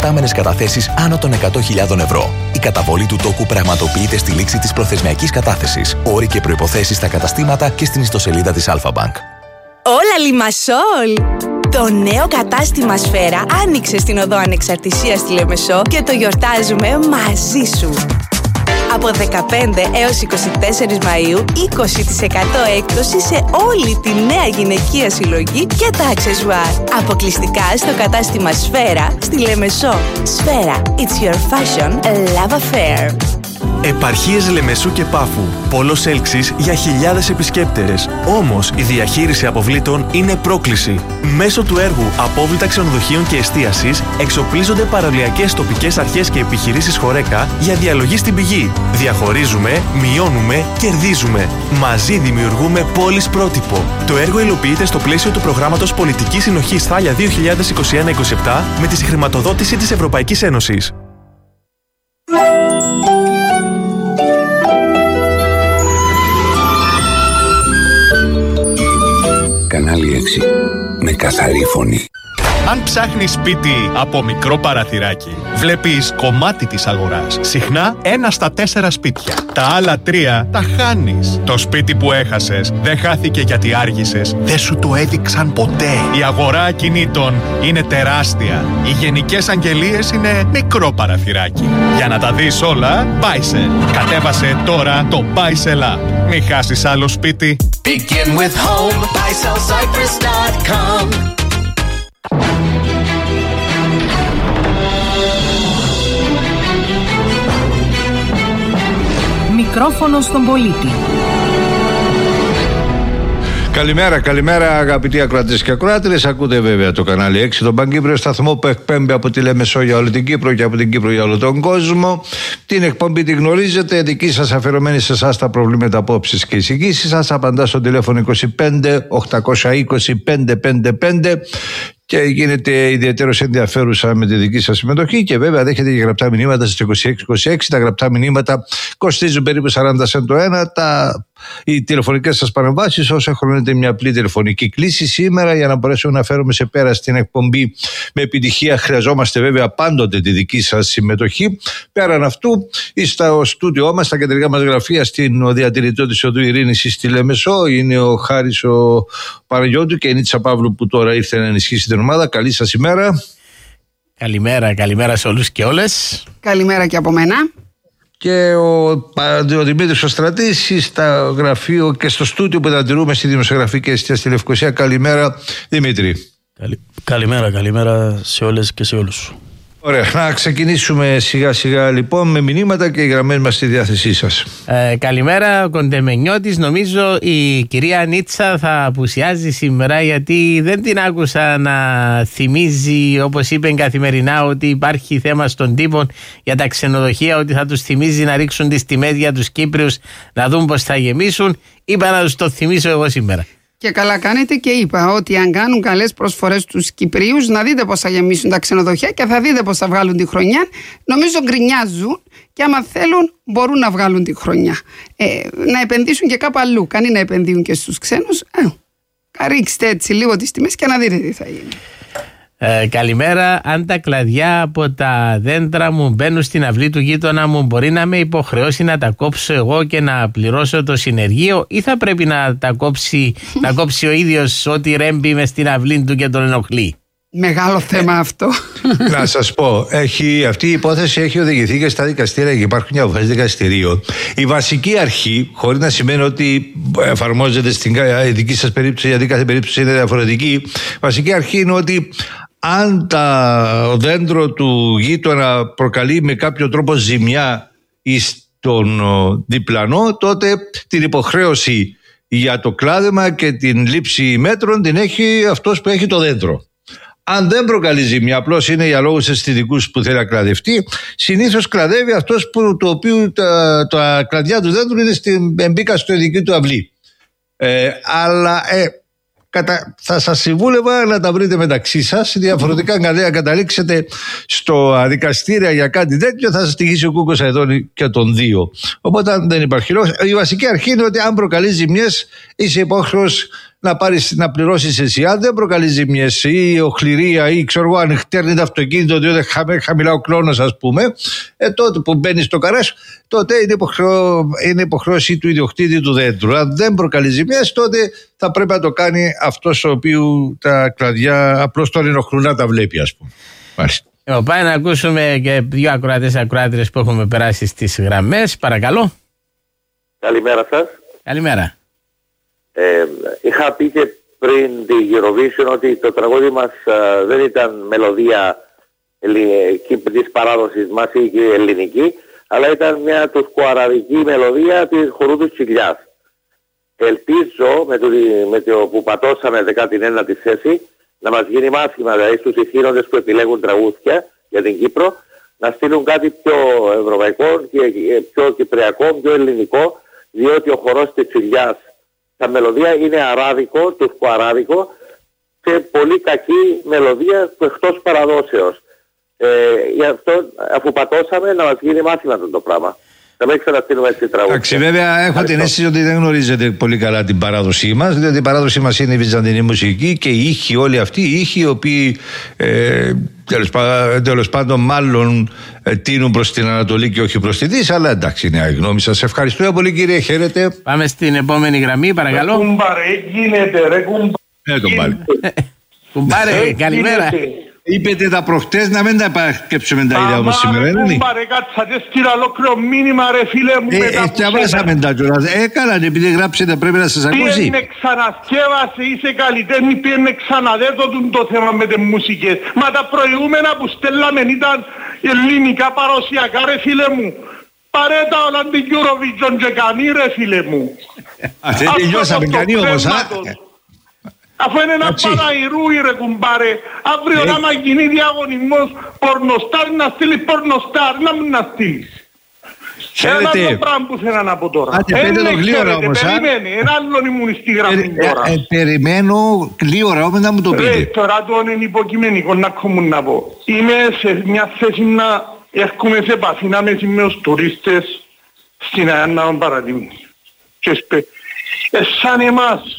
προϊστάμενες καταθέσεις άνω των 100.000 ευρώ. Η καταβολή του τόκου πραγματοποιείται στη λήξη της προθεσμιακής κατάθεσης. Όροι και προϋποθέσεις στα καταστήματα και στην ιστοσελίδα της Αλφα-Bank. Όλα Λιμασόλ! Το νέο κατάστημα Σφαίρα άνοιξε στην Οδό Ανεξαρτησίας στη Λεμεσό και το γιορτάζουμε μαζί σου. Από 15 έως 24 Μαΐου, 20% έκπτωση σε όλη τη νέα γυναικεία συλλογή και τα αξεσουάρ. Αποκλειστικά στο κατάστημα Σφαίρα στη Λεμεσό. Σφαίρα, it's your fashion love affair. Επαρχίες Λεμεσού και Πάφου. Πόλος έλξης για χιλιάδες επισκέπτες. Όμως η διαχείριση αποβλήτων είναι πρόκληση. Μέσω του έργου Απόβλητα Ξενοδοχείων και Εστίασης εξοπλίζονται παραλιακές τοπικές αρχές και επιχειρήσεις Χορέκα για διαλογή στην πηγή. Διαχωρίζουμε, μειώνουμε, κερδίζουμε. Μαζί δημιουργούμε πόλεις πρότυπο. Το έργο υλοποιείται στο πλαίσιο του προγράμματος Πολιτικής Συνοχής Θάλια 2021-27 με τη συγχρηματοδότηση της Ευρωπαϊκής Ένωσης. Κανάλι 6. Με καθαρή φωνή. Αν ψάχνεις σπίτι από μικρό παραθυράκι, βλέπεις κομμάτι της αγοράς. Συχνά 1 στα 4 σπίτια. Τα άλλα 3 τα χάνεις. Το σπίτι που έχασες δεν χάθηκε γιατί άργησες. Δεν σου το έδειξαν ποτέ. Η αγορά ακινήτων είναι τεράστια. Οι γενικές αγγελίες είναι μικρό παραθυράκι. Για να τα δεις όλα, Buysell. Κατέβασε τώρα το Buysell App. Μην χάσεις άλλο σπίτι. Begin with home. BuysellCyprus.com. Μικρόφωνο στον πολίτη. Καλημέρα αγαπητοί ακροατές και ακροάτριες. Ακούτε βέβαια το κανάλι 6, τον Παγκύπριο σταθμό που εκπέμπει από τη Λεμεσό για όλη την Κύπρο και από την Κύπρο για όλο τον κόσμο. Την εκπομπή τη γνωρίζετε, δική σας αφιερωμένη σε εσάς τα προβλήματα, απόψεις και εισηγήσεις σας. Απαντά στο τηλέφωνο 25 820 555 και γίνεται ιδιαίτερος ενδιαφέρουσα με τη δική σας συμμετοχή και βέβαια δέχεται και γραπτά μηνύματα στις 2626. Τα γραπτά μηνύματα κοστίζουν περίπου 40 σεντ το ένα. Οι τηλεφωνικές σας παρεμβάσεις όσο χρονίζεται μια απλή τηλεφωνική κλήση. Σήμερα για να μπορέσουμε να φέρουμε σε πέρα στην εκπομπή με επιτυχία χρειαζόμαστε βέβαια πάντοτε τη δική σας συμμετοχή. Πέραν αυτού στο στούντιό μας, στα κεντρικά μας γραφεία στην διατηρητό της Οδού Ειρήνης στη Λεμεσό είναι ο Χάρης ο Παναγιώτου και η Νίτσα Παύλου που τώρα ήρθε να ενισχύσει την ομάδα. Καλή σας ημέρα. Καλημέρα σε όλους και όλες. Καλημέρα και από μένα. Και ο Δημήτρης ο Στρατής στα γραφείο και στο στούντιο που διατηρούμε στη δημοσιογραφική εστία στη Λευκοσία. Καλημέρα Δημήτρη. Καλημέρα σε όλες και σε όλους. Ωραία, να ξεκινήσουμε σιγά σιγά λοιπόν με μηνύματα και οι γραμμές μας στη διάθεσή σας. Καλημέρα, ο Κοντεμενιώτης. Νομίζω η κυρία Νίτσα θα απουσιάζει σήμερα γιατί δεν την άκουσα να θυμίζει, όπως είπε καθημερινά, ότι υπάρχει θέμα στον τύπο για τα ξενοδοχεία, ότι θα τους θυμίζει να ρίξουν τις τιμές για τους Κύπριους να δουν πως θα γεμίσουν. Είπα να τους το θυμίσω εγώ σήμερα. Και καλά κάνετε και είπα ότι αν κάνουν καλές προσφορές στους Κυπρίους, να δείτε πώς θα γεμίσουν τα ξενοδοχεία και θα δείτε πώς θα βγάλουν τη χρονιά. Νομίζω γκρινιάζουν και άμα θέλουν μπορούν να βγάλουν τη χρονιά. Να επενδύσουν και κάπου αλλού. Κανεί να επενδύουν και στους ξένους. Ρίξτε έτσι λίγο τις τιμές και να δείτε τι θα γίνει. Καλημέρα. Αν τα κλαδιά από τα δέντρα μου μπαίνουν στην αυλή του γείτονα μου, μπορεί να με υποχρεώσει να τα κόψω εγώ και να πληρώσω το συνεργείο, ή θα πρέπει να τα κόψει ο ίδιος ό,τι ρέμπει μες στην αυλή του και τον ενοχλεί? Μεγάλο θέμα αυτό. Να σας πω, αυτή η υπόθεση έχει οδηγηθεί και στα δικαστήρια και υπάρχουν μια αποφάση δικαστηρίου. Η βασική αρχή, χωρίς να σημαίνει ότι εφαρμόζεται στην δική σας περίπτωση, γιατί κάθε περίπτωση είναι διαφορετική, η βασική αρχή είναι ότι αν το δέντρο του γείτονα προκαλεί με κάποιο τρόπο ζημιά στον διπλανό, τότε την υποχρέωση για το κλάδεμα και την λήψη μέτρων την έχει αυτός που έχει το δέντρο. Αν δεν προκαλεί ζημιά, απλώς είναι για λόγους αισθητικούς που θέλει να κλαδευτεί, συνήθως κλαδεύει αυτός το οποίο τα κλαδιά του δέντρου είναι στην εμπίκα στο ειδική του αυλή. Αλλά θα σας συμβούλευα να τα βρείτε μεταξύ σας. Διαφορετικά, αν καταλήξετε στο δικαστήρια για κάτι τέτοιο, θα σας τυχήσει ο κούκος εδώ και των δύο. Οπότε δεν υπάρχει λόγος. Η βασική αρχή είναι ότι αν προκαλεί ζημιές, είσαι υπόχρεος να πληρώσεις εσύ. Αν δεν προκαλεί ζημιές ή οχληρία ή ξέρω εγώ, αν χτέρνει το αυτοκίνητο διότι χαμηλά ο κλόνος, ας πούμε, τότε που μπαίνει στο καράζ, τότε είναι υποχρέωση του ιδιοκτήτη του δέντρου. Αν δεν προκαλεί ζημιές, τότε θα πρέπει να το κάνει αυτός ο οποίος τα κλαδιά απλώς τον ενοχλούν να τα βλέπει, ας πούμε. Μάλιστα. Πάμε να ακούσουμε και δύο ακροατές που έχουμε περάσει στις γραμμές. Παρακαλώ. Καλημέρα σας. Καλημέρα. Είχα πει και πριν τη Eurovision ότι το τραγούδι μας δεν ήταν μελωδία της παράδοσης μας ή και ελληνική, αλλά ήταν μια τουρκοαραβική μελωδία της χορού του Τσιλιάς. Ελπίζω με το που πατώσαμε 19η θέση να μας γίνει μάθημα, δηλαδή στους ηθήνοντες που επιλέγουν τραγούδια για την Κύπρο, να στείλουν κάτι πιο ευρωπαϊκό και πιο κυπριακό, πιο ελληνικό, διότι ο χορός της Τσιλιάς, τα μελωδία είναι αράβικο, τουρκοαράβικο και πολύ κακή μελωδία εκτός παραδόσεως. Γι' αυτό αφού πατώσαμε να μας γίνει μάθημα αυτό το πράγμα. Θα μην ξαναστείλουμε έτσι τραγούδια. Εντάξει, βέβαια έχω την αίσθηση ότι δεν γνωρίζετε πολύ καλά την παράδοσή μας, διότι η παράδοσή μας είναι η βυζαντινή μουσική και οι ήχοι όλοι αυτοί, οι ήχοι οι οποίοι τέλος πάντων μάλλον τείνουν προς την Ανατολή και όχι προς τη Δύση, αλλά εντάξει είναι η γνώμη σας. Ευχαριστούμε πολύ κύριε, χαίρετε. Πάμε στην επόμενη γραμμή, παρακαλώ. Κουμπάρε, γίνεται ρε κουμπάρε, καλημέρα. Είπετε τα προχτές να μην τα επαρκέψουμε τα ίδια όμως σήμερα, είναι. Κουμπάρε, κάτσατε στήρα ολόκληρο μήνυμα ρε φίλε μου. Έτσι αβάσαμε τα κιόλας. Έκαναν επειδή γράψετε πρέπει να σας ακούσει. Πήγαινε ξανασκεύασε, είσαι καλλιτέχνη, πήγαινε ξαναδέτω το θέμα με τις μουσικές. Μα τα προηγούμενα που στέλναμε ήταν ελληνικά παροσιακά ρε φίλε μου. Παρέτα όλα την Eurovision και κανεί ρε φίλε μου. Δεν τελειώσαμε κανεί όμως. Αφού είναι ένα Παναϊρούι ρε κουμπάρε, αύριο να μα γίνει διαγωνισμός πορνοστάρ, να στείλει πορνοστάρ, να μην να στείλεις. Ένα άλλο πράγμα που θέλω να πω τώρα. Πέντε το γλύωρα όμως. Περιμένε, ένα άλλο ήμουν στη γραμμή τώρα. Περιμένω γλύωρα όμως να μου το πείτε. Τώρα το είναι υποκειμενικό να κομμούν να πω. Είμαι σε μια θέση να έρχομαι σε επαφή να με με τους τουρίστες στην Αγιάννα Παραδείγνη. Και σαν εμάς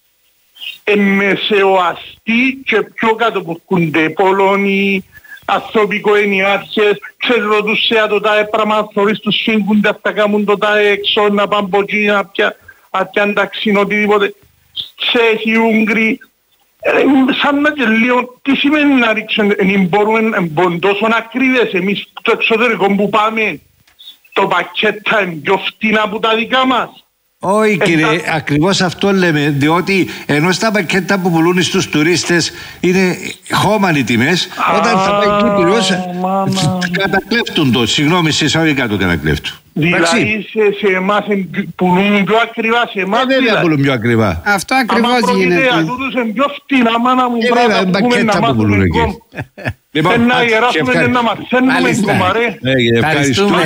μεσαιοαστοί και πιο κάτω που έρχονται Πολωνοί, ανθρωπικοενιάρχες, ξέρω τους σε ατοτά έπραμα, θωρείς τους σύγκονται αυτά κάνουν τοτά έξω, να πάνε από εκεί, να πιάνε ταξίν, οτιδήποτε. Τσέχοι, Ούγγροι, σαν να και λίγο, τι σημαίνει να ρίξουν, μπορούμε τόσο ακριβές εμείς το εξωτερικό που πάμε, το πακέτα είναι πιο φτηνά από τα δικά μας. Όχι κύριε, ακριβώς αυτό λέμε, διότι ενώ στα πακέτα που πουλούν στους τουρίστες είναι χώμανοι τιμές, όταν θα πάει Κύπριος κατακλέφτουν το, συγγνώμη σε εισαγωγικά το κατακλέφτουν. Δηλαδή σε εμάς πουλούν πιο ακριβά, σε εμάς δεν πουλούν πιο ακριβά. Αυτό ακριβώς γίνεται. Αν τούτους είναι πιο φτηνά, μάνα μου πράγμα που πούμε να μάθουμε εκεί. Να γεράσουμε και να μαθαίνουμε κομμαρέ. Ευχαριστούμε,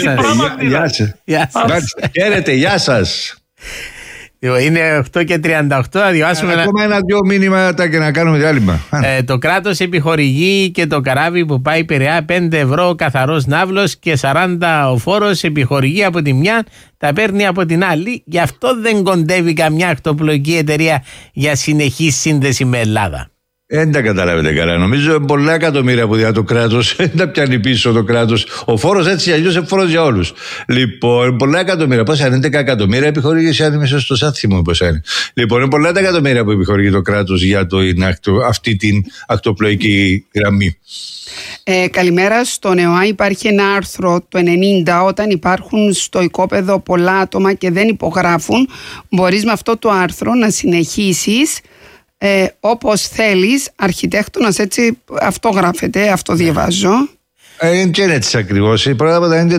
γεια σας. Χαίρετε, γεια σας. Είναι 8:38, θα διαβάσουμε ακόμα ένα-δυο μήνυματα και να κάνουμε διάλειμμα. Το κράτος επιχορηγεί και το καράβι που πάει Πειραιά 5 ευρώ καθαρός ναύλος και 40 ο φόρος, επιχορηγεί από τη μια, τα παίρνει από την άλλη. Γι' αυτό δεν κοντεύει καμιά ακτοπλοϊκή εταιρεία για συνεχή σύνδεση με Ελλάδα. Δεν τα καταλάβετε καλά. Νομίζω πολλά εκατομμύρια που διά το κράτος δεν τα πιάνει πίσω το κράτος. Ο φόρος έτσι αλλιώς είναι φόρος για όλους. Λοιπόν, πολλά εκατομμύρια. Πόσα είναι, 10 εκατομμύρια επιχορήγηση, αν είμαι σωστός, αν θυμούμαι πόσα είναι. Λοιπόν, είναι πολλά τα εκατομμύρια που επιχορηγεί το κράτος για αυτή την ακτοπλοϊκή γραμμή. Καλημέρα. Στο ΝΕΟΑ υπάρχει ένα άρθρο το 90, όταν υπάρχουν στο οικόπεδο πολλά άτομα και δεν υπογράφουν, μπορείς με αυτό το άρθρο να συνεχίσεις όπως θέλεις, αρχιτέκτονας, έτσι αυτό γράφεται, αυτό διαβάζω. Και είναι έτσι ακριβώς. Η πράγματα είναι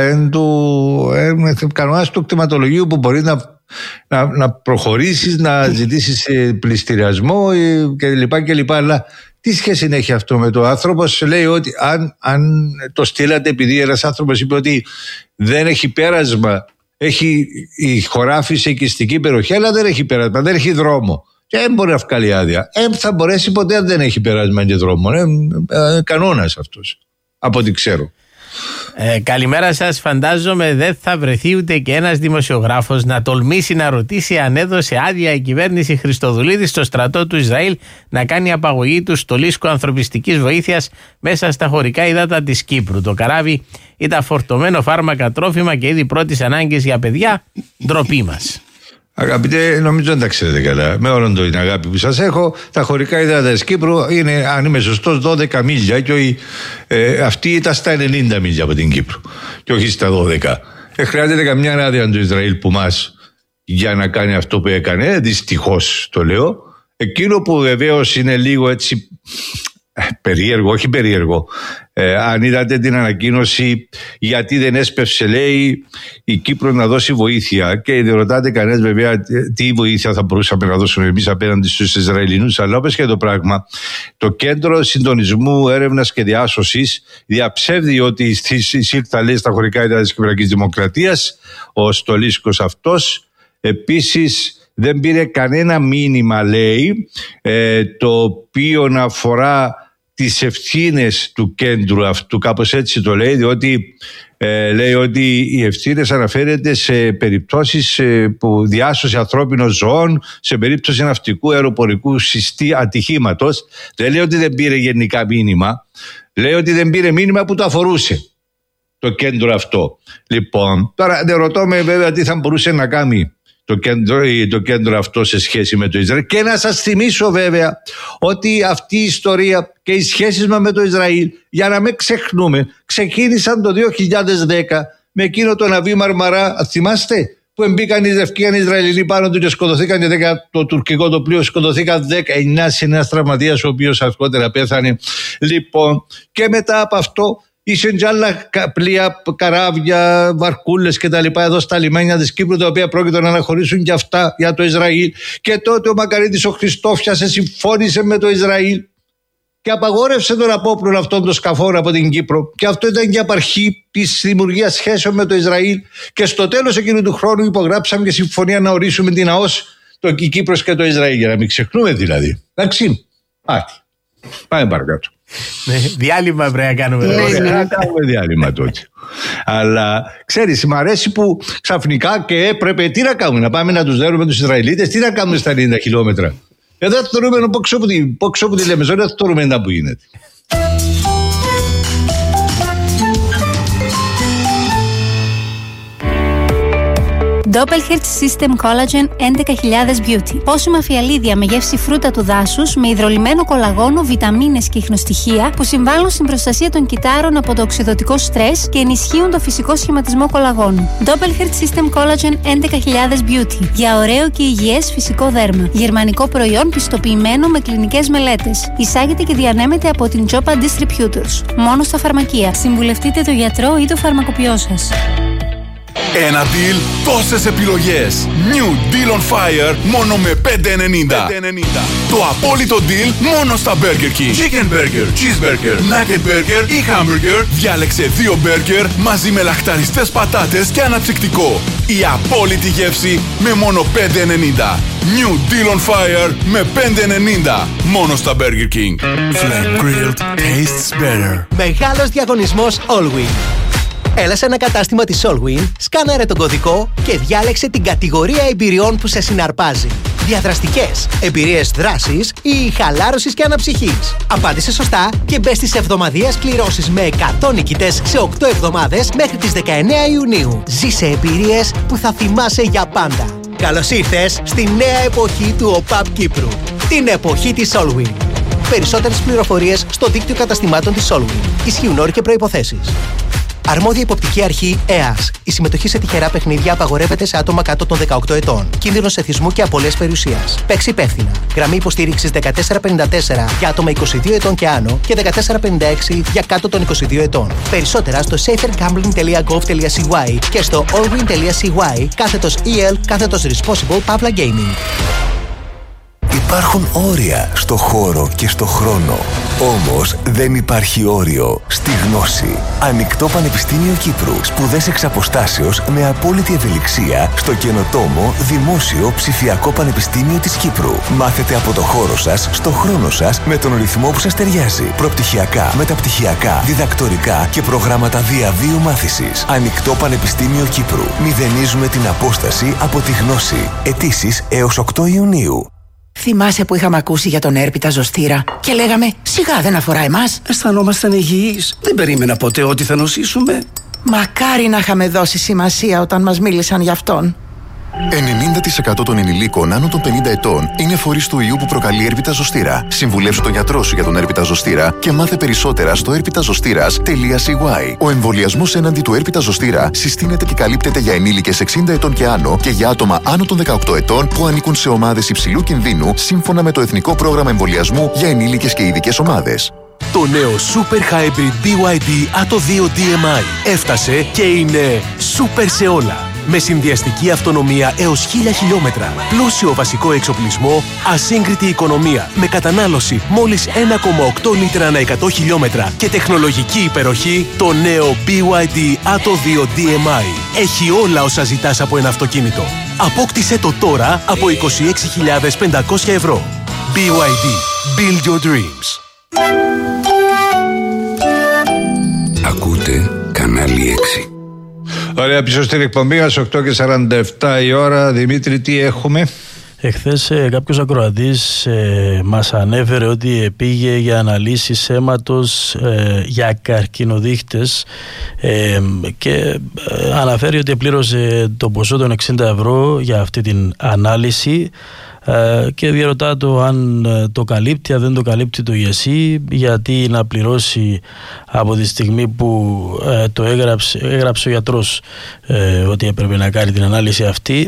του κανόνας του κτηματολογίου που μπορεί να προχωρήσεις, να ζητήσεις πληστηριασμό κλπ. Αλλά τι σχέση έχει αυτό με το άνθρωπο? Λέει ότι αν το στείλατε επειδή ένας άνθρωπος είπε ότι δεν έχει πέρασμα, έχει η χωράφη σε οικιστική περιοχή, αλλά δεν έχει πέρασμα, δεν έχει δρόμο. Και δεν μπορεί να βγάλει άδεια. Θα μπορέσει ποτέ αν δεν έχει περάσμα και δρόμο. Κανόνας αυτός, από ό,τι ξέρω. Καλημέρα σας. Φαντάζομαι δεν θα βρεθεί ούτε και ένας δημοσιογράφος να τολμήσει να ρωτήσει αν έδωσε άδεια η κυβέρνηση Χριστοδουλίδη στο στρατό του Ισραήλ να κάνει απαγωγή του στολίσκου ανθρωπιστικής βοήθειας μέσα στα χωρικά υδάτα της Κύπρου. Το καράβι ήταν φορτωμένο φάρμακα, τρόφιμα και είδη πρώτης ανάγκης για παιδιά. Ντροπή μας. Αγαπητέ, νομίζω δεν τα ξέρετε καλά. Με όλον την αγάπη που σας έχω, τα χωρικά υδάτα της Κύπρου είναι, αν είμαι σωστός, 12 μίλια και αυτή ήταν στα 90 μίλια από την Κύπρο και όχι στα 12. Χρειάζεται καμιά άδεια του Ισραήλ που μας για να κάνει αυτό που έκανε, δυστυχώς το λέω. Εκείνο που βεβαίως είναι λίγο έτσι περίεργο, όχι περίεργο, αν είδατε την ανακοίνωση γιατί δεν έσπευσε, λέει, η Κύπρο να δώσει βοήθεια, και δεν ρωτάτε κανένας βέβαια τι βοήθεια θα μπορούσαμε να δώσουμε εμείς απέναντι στους Ισραηλινούς, αλλά όπως και το πράγμα, το Κέντρο Συντονισμού Έρευνας και Διάσωσης διαψεύδει ότι εισήλθα, λέει, στα χωρικά υδάτα της Κυπριακής Δημοκρατίας ο στολίσκος αυτός. Επίσης δεν πήρε κανένα μήνυμα, λέει, το οποίο να αφορά τις ευθύνες του κέντρου αυτού, κάπως έτσι το λέει, διότι λέει ότι οι ευθύνες αναφέρεται σε περιπτώσεις που διάσωση ανθρώπινων ζώων, σε περίπτωση ναυτικού αεροπορικού ατυχήματος. Δεν λέει ότι δεν πήρε γενικά μήνυμα, λέει ότι δεν πήρε μήνυμα που το αφορούσε το κέντρο αυτό. Λοιπόν, τώρα δεν ρωτώ με βέβαια τι θα μπορούσε να κάνει το κέντρο αυτό σε σχέση με το Ισραήλ. Και να σας θυμίσω βέβαια ότι αυτή η ιστορία και οι σχέσεις μας με το Ισραήλ, για να μην ξεχνούμε, ξεκίνησαν το 2010 με εκείνο το ναβί Μαρμαρά, θυμάστε, που εμπήκαν οι Δευκίαν Ισραηλινοί πάνω του και σκοτωθήκαν, και το τουρκικό το πλοίο σκοτωθήκαν 19 συν ένας τραυματίας, ο οποίος αργότερα πέθανε. Λοιπόν, και μετά από αυτό ήσαν και άλλα πλοία, καράβια, βαρκούλες και τα λοιπά εδώ στα λιμάνια της Κύπρου, τα οποία πρόκειται να αναχωρήσουν και αυτά για το Ισραήλ. Και τότε ο Μακαρίτης ο Χριστόφιας συμφώνησε με το Ισραήλ και απαγόρευσε τον απόπλων αυτών των σκαφών από την Κύπρο. Και αυτό ήταν και απαρχή της δημιουργίας σχέσεων με το Ισραήλ. Και στο τέλος εκείνου του χρόνου υπογράψαμε και συμφωνία να ορίσουμε την ΑΟΣ, η Κύπρος και το Ισραήλ. Για να μην ξεχνούμε δηλαδή. Εντάξει. Πάμε παρακάτω. Διάλειμμα πρέπει να κάνουμε. Να κάνουμε διάλειμμα τότε. Αλλά ξέρεις, μ' αρέσει που ξαφνικά και έπρεπε τι να κάνουμε, να πάμε να τους δέρουμε τους Ισραηλίτες, τι να κάνουμε στα 90 χιλιόμετρα. Εδώ θα θεωρούμε να πω που τη Λεμεσό, δεν θα θεωρούμε να που γίνεται. Doppelherz System Collagen 11.000 Beauty. Πόσιμα φιαλίδια με γεύση φρούτα του δάσους, με υδρολυμμένο κολαγόνο, βιταμίνες και ιχνοστοιχεία που συμβάλλουν στην προστασία των κυτάρων από το οξυδωτικό στρες και ενισχύουν το φυσικό σχηματισμό κολαγόνου. Doppelherz System Collagen 11.000 Beauty. Για ωραίο και υγιές φυσικό δέρμα. Γερμανικό προϊόν πιστοποιημένο με κλινικές μελέτες. Εισάγεται και διανέμεται από την Jopa Distributors. Μόνο στα φαρμακεία. Συμβουλευτείτε τον γιατρό ή το φαρμακοποιό σας. Ένα deal, τόσες επιλογές. New Deal on Fire μόνο με 5,90. Το απόλυτο deal μόνο στα Burger King. Chicken Burger, Cheeseburger, Nugget Burger ή Hamburger. Διάλεξε 2 burger μαζί με λαχταριστές πατάτες και αναψυκτικό. Η απόλυτη γεύση με μόνο 5,90. New Deal on Fire με 5,90. Μόνο στα Burger King. Flame Grilled tastes better. Μεγάλος διαγωνισμός Allwyn. Έλα σε ένα κατάστημα της Allwyn, σκάναρε τον κωδικό και διάλεξε την κατηγορία εμπειριών που σε συναρπάζει. Διαδραστικές, εμπειρίες δράσης ή χαλάρωσης και αναψυχής. Απάντησε σωστά και μπες στις εβδομαδιαίες κληρώσεις με 100 νικητές σε 8 εβδομάδες μέχρι τις 19 Ιουνίου. Ζήσε εμπειρίες που θα θυμάσαι για πάντα. Καλώς ήρθες στη νέα εποχή του ΟΠΑΠ Κύπρου. Την εποχή της Allwyn. Περισσότερες πληροφορίες στο δίκτυο καταστημάτων της Allwyn. Ισχύουν όροι και προϋποθέσεις. Αρμόδια υποπτική αρχή ΕΑΣ. Η συμμετοχή σε τυχερά παιχνίδια απαγορεύεται σε άτομα κάτω των 18 ετών. Κίνδυνος εθισμού και απώλειας περιουσίας. Παίξει υπεύθυνα. Γραμμή υποστήριξης 1454 για άτομα 22 ετών και άνω και 1456 για κάτω των 22 ετών. Περισσότερα στο safergambling.gov.cy και στο allwyn.cy /EL/responsible Pavla Gaming. Υπάρχουν όρια στο χώρο και στο χρόνο. Όμως δεν υπάρχει όριο στη γνώση. Ανοιχτό Πανεπιστήμιο Κύπρου. Σπουδές εξ αποστάσεως με απόλυτη ευελιξία στο καινοτόμο Δημόσιο Ψηφιακό Πανεπιστήμιο της Κύπρου. Μάθετε από το χώρο σας, στο χρόνο σας, με τον ρυθμό που σας ταιριάζει. Προπτυχιακά, μεταπτυχιακά, διδακτορικά και προγράμματα διαβίου μάθησης. Ανοιχτό Πανεπιστήμιο Κύπρου. Μηδενίζουμε την απόσταση από τη γνώση. Αιτήσεις έως 8 Ιουνίου. Θυμάσαι που είχαμε ακούσει για τον έρπιτα ζωστήρα και λέγαμε σιγά δεν αφορά εμάς. Αισθανόμασταν υγιείς. Δεν περίμενα ποτέ ότι θα νοσήσουμε. Μακάρι να είχαμε δώσει σημασία όταν μας μίλησαν γι' αυτόν. 90% των ενηλίκων άνω των 50 ετών είναι φορείς του ιού που προκαλεί έρπιτα ζωστήρα. Συμβουλεύσου τον γιατρό σου για τον έρπιτα ζωστήρα και μάθε περισσότερα στο erpitazostira.cy. Ο εμβολιασμός έναντι του έρπιτα ζωστήρα συστήνεται και καλύπτεται για ενήλικες 60 ετών και άνω και για άτομα άνω των 18 ετών που ανήκουν σε ομάδες υψηλού κινδύνου σύμφωνα με το Εθνικό Πρόγραμμα Εμβολιασμού για ενήλικες και ειδικές ομάδες. Το νέο Super Hybrid BYD Atto 2 DMI έφτασε και είναι super σε όλα. Με συνδυαστική αυτονομία έως 1000 χιλιόμετρα, πλούσιο βασικό εξοπλισμό, ασύγκριτη οικονομία, με κατανάλωση μόλις 1,8 λίτρα ανά 100 χιλιόμετρα και τεχνολογική υπεροχή, το νέο BYD Atto 2 DMI έχει όλα όσα ζητάς από ένα αυτοκίνητο. Απόκτησε το τώρα από 26.500 ευρώ. BYD. Build your dreams. Ακούτε κανάλι 6. Ωραία, πίσω στην εκπομπή μας, 8:47 η ώρα. Δημήτρη, τι έχουμε? Εχθές κάποιος ακροατής μας ανέφερε ότι πήγε για αναλύσεις αίματος για καρκινοδείχτες και αναφέρει ότι πλήρωσε το ποσό των 60 ευρώ για αυτή την ανάλυση και διαρωτά το αν το καλύπτει, αν δεν το καλύπτει το ΙΕΣΥ, γιατί να πληρώσει από τη στιγμή που το έγραψε ο γιατρός ότι έπρεπε να κάνει την ανάλυση αυτή.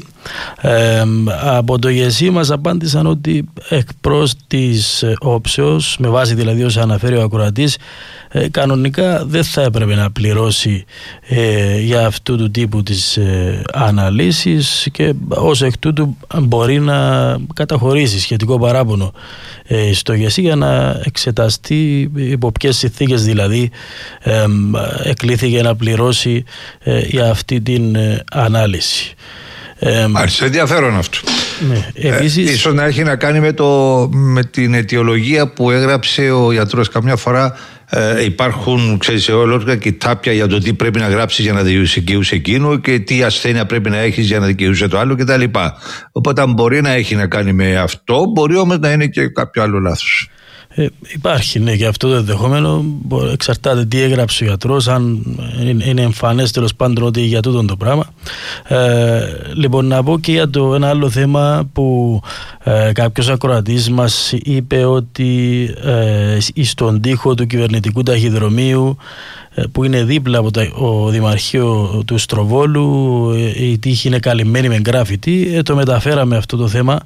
Από το ΙΕΣΥ μας απάντησαν ότι εκ προς της όψεως, με βάση δηλαδή όσα αναφέρει ο ακροατής, κανονικά δεν θα έπρεπε να πληρώσει για αυτού του τύπου τις αναλύσεις και ως εκ τούτου μπορεί να καταχωρήσει σχετικό παράπονο στο ΙΕΣΥ για να εξεταστεί υπό ποιες συνθήκες δηλαδή εκλήθηκε να πληρώσει για αυτή την ανάλυση. Άρχισε ενδιαφέρον αυτό. Ναι, επίσης, ίσως να έχει να κάνει με την αιτιολογία που έγραψε ο γιατρός. Καμιά φορά υπάρχουν, ξέρεις, ολόκληρα κοιτάπια για το τι πρέπει να γράψεις για να δικαιούσε εκείνο και τι ασθένεια πρέπει να έχεις για να δικαιούσε το άλλο κτλ. Οπότε μπορεί να έχει να κάνει με αυτό, μπορεί όμως να είναι και κάποιο άλλο λάθος. Υπάρχει, ναι, και αυτό το ενδεχόμενο. Εξαρτάται τι έγραψε ο γιατρός, αν είναι εμφανές τέλος πάντων ότι για τούτο το πράγμα. Λοιπόν, να πω και για το ένα άλλο θέμα που κάποιος ακροατής μας είπε ότι στον τοίχο του κυβερνητικού ταχυδρομείου που είναι δίπλα από το Δημαρχείο του Στροβόλου η τύχη είναι καλυμμένη με γκράφιτι. Το μεταφέραμε αυτό το θέμα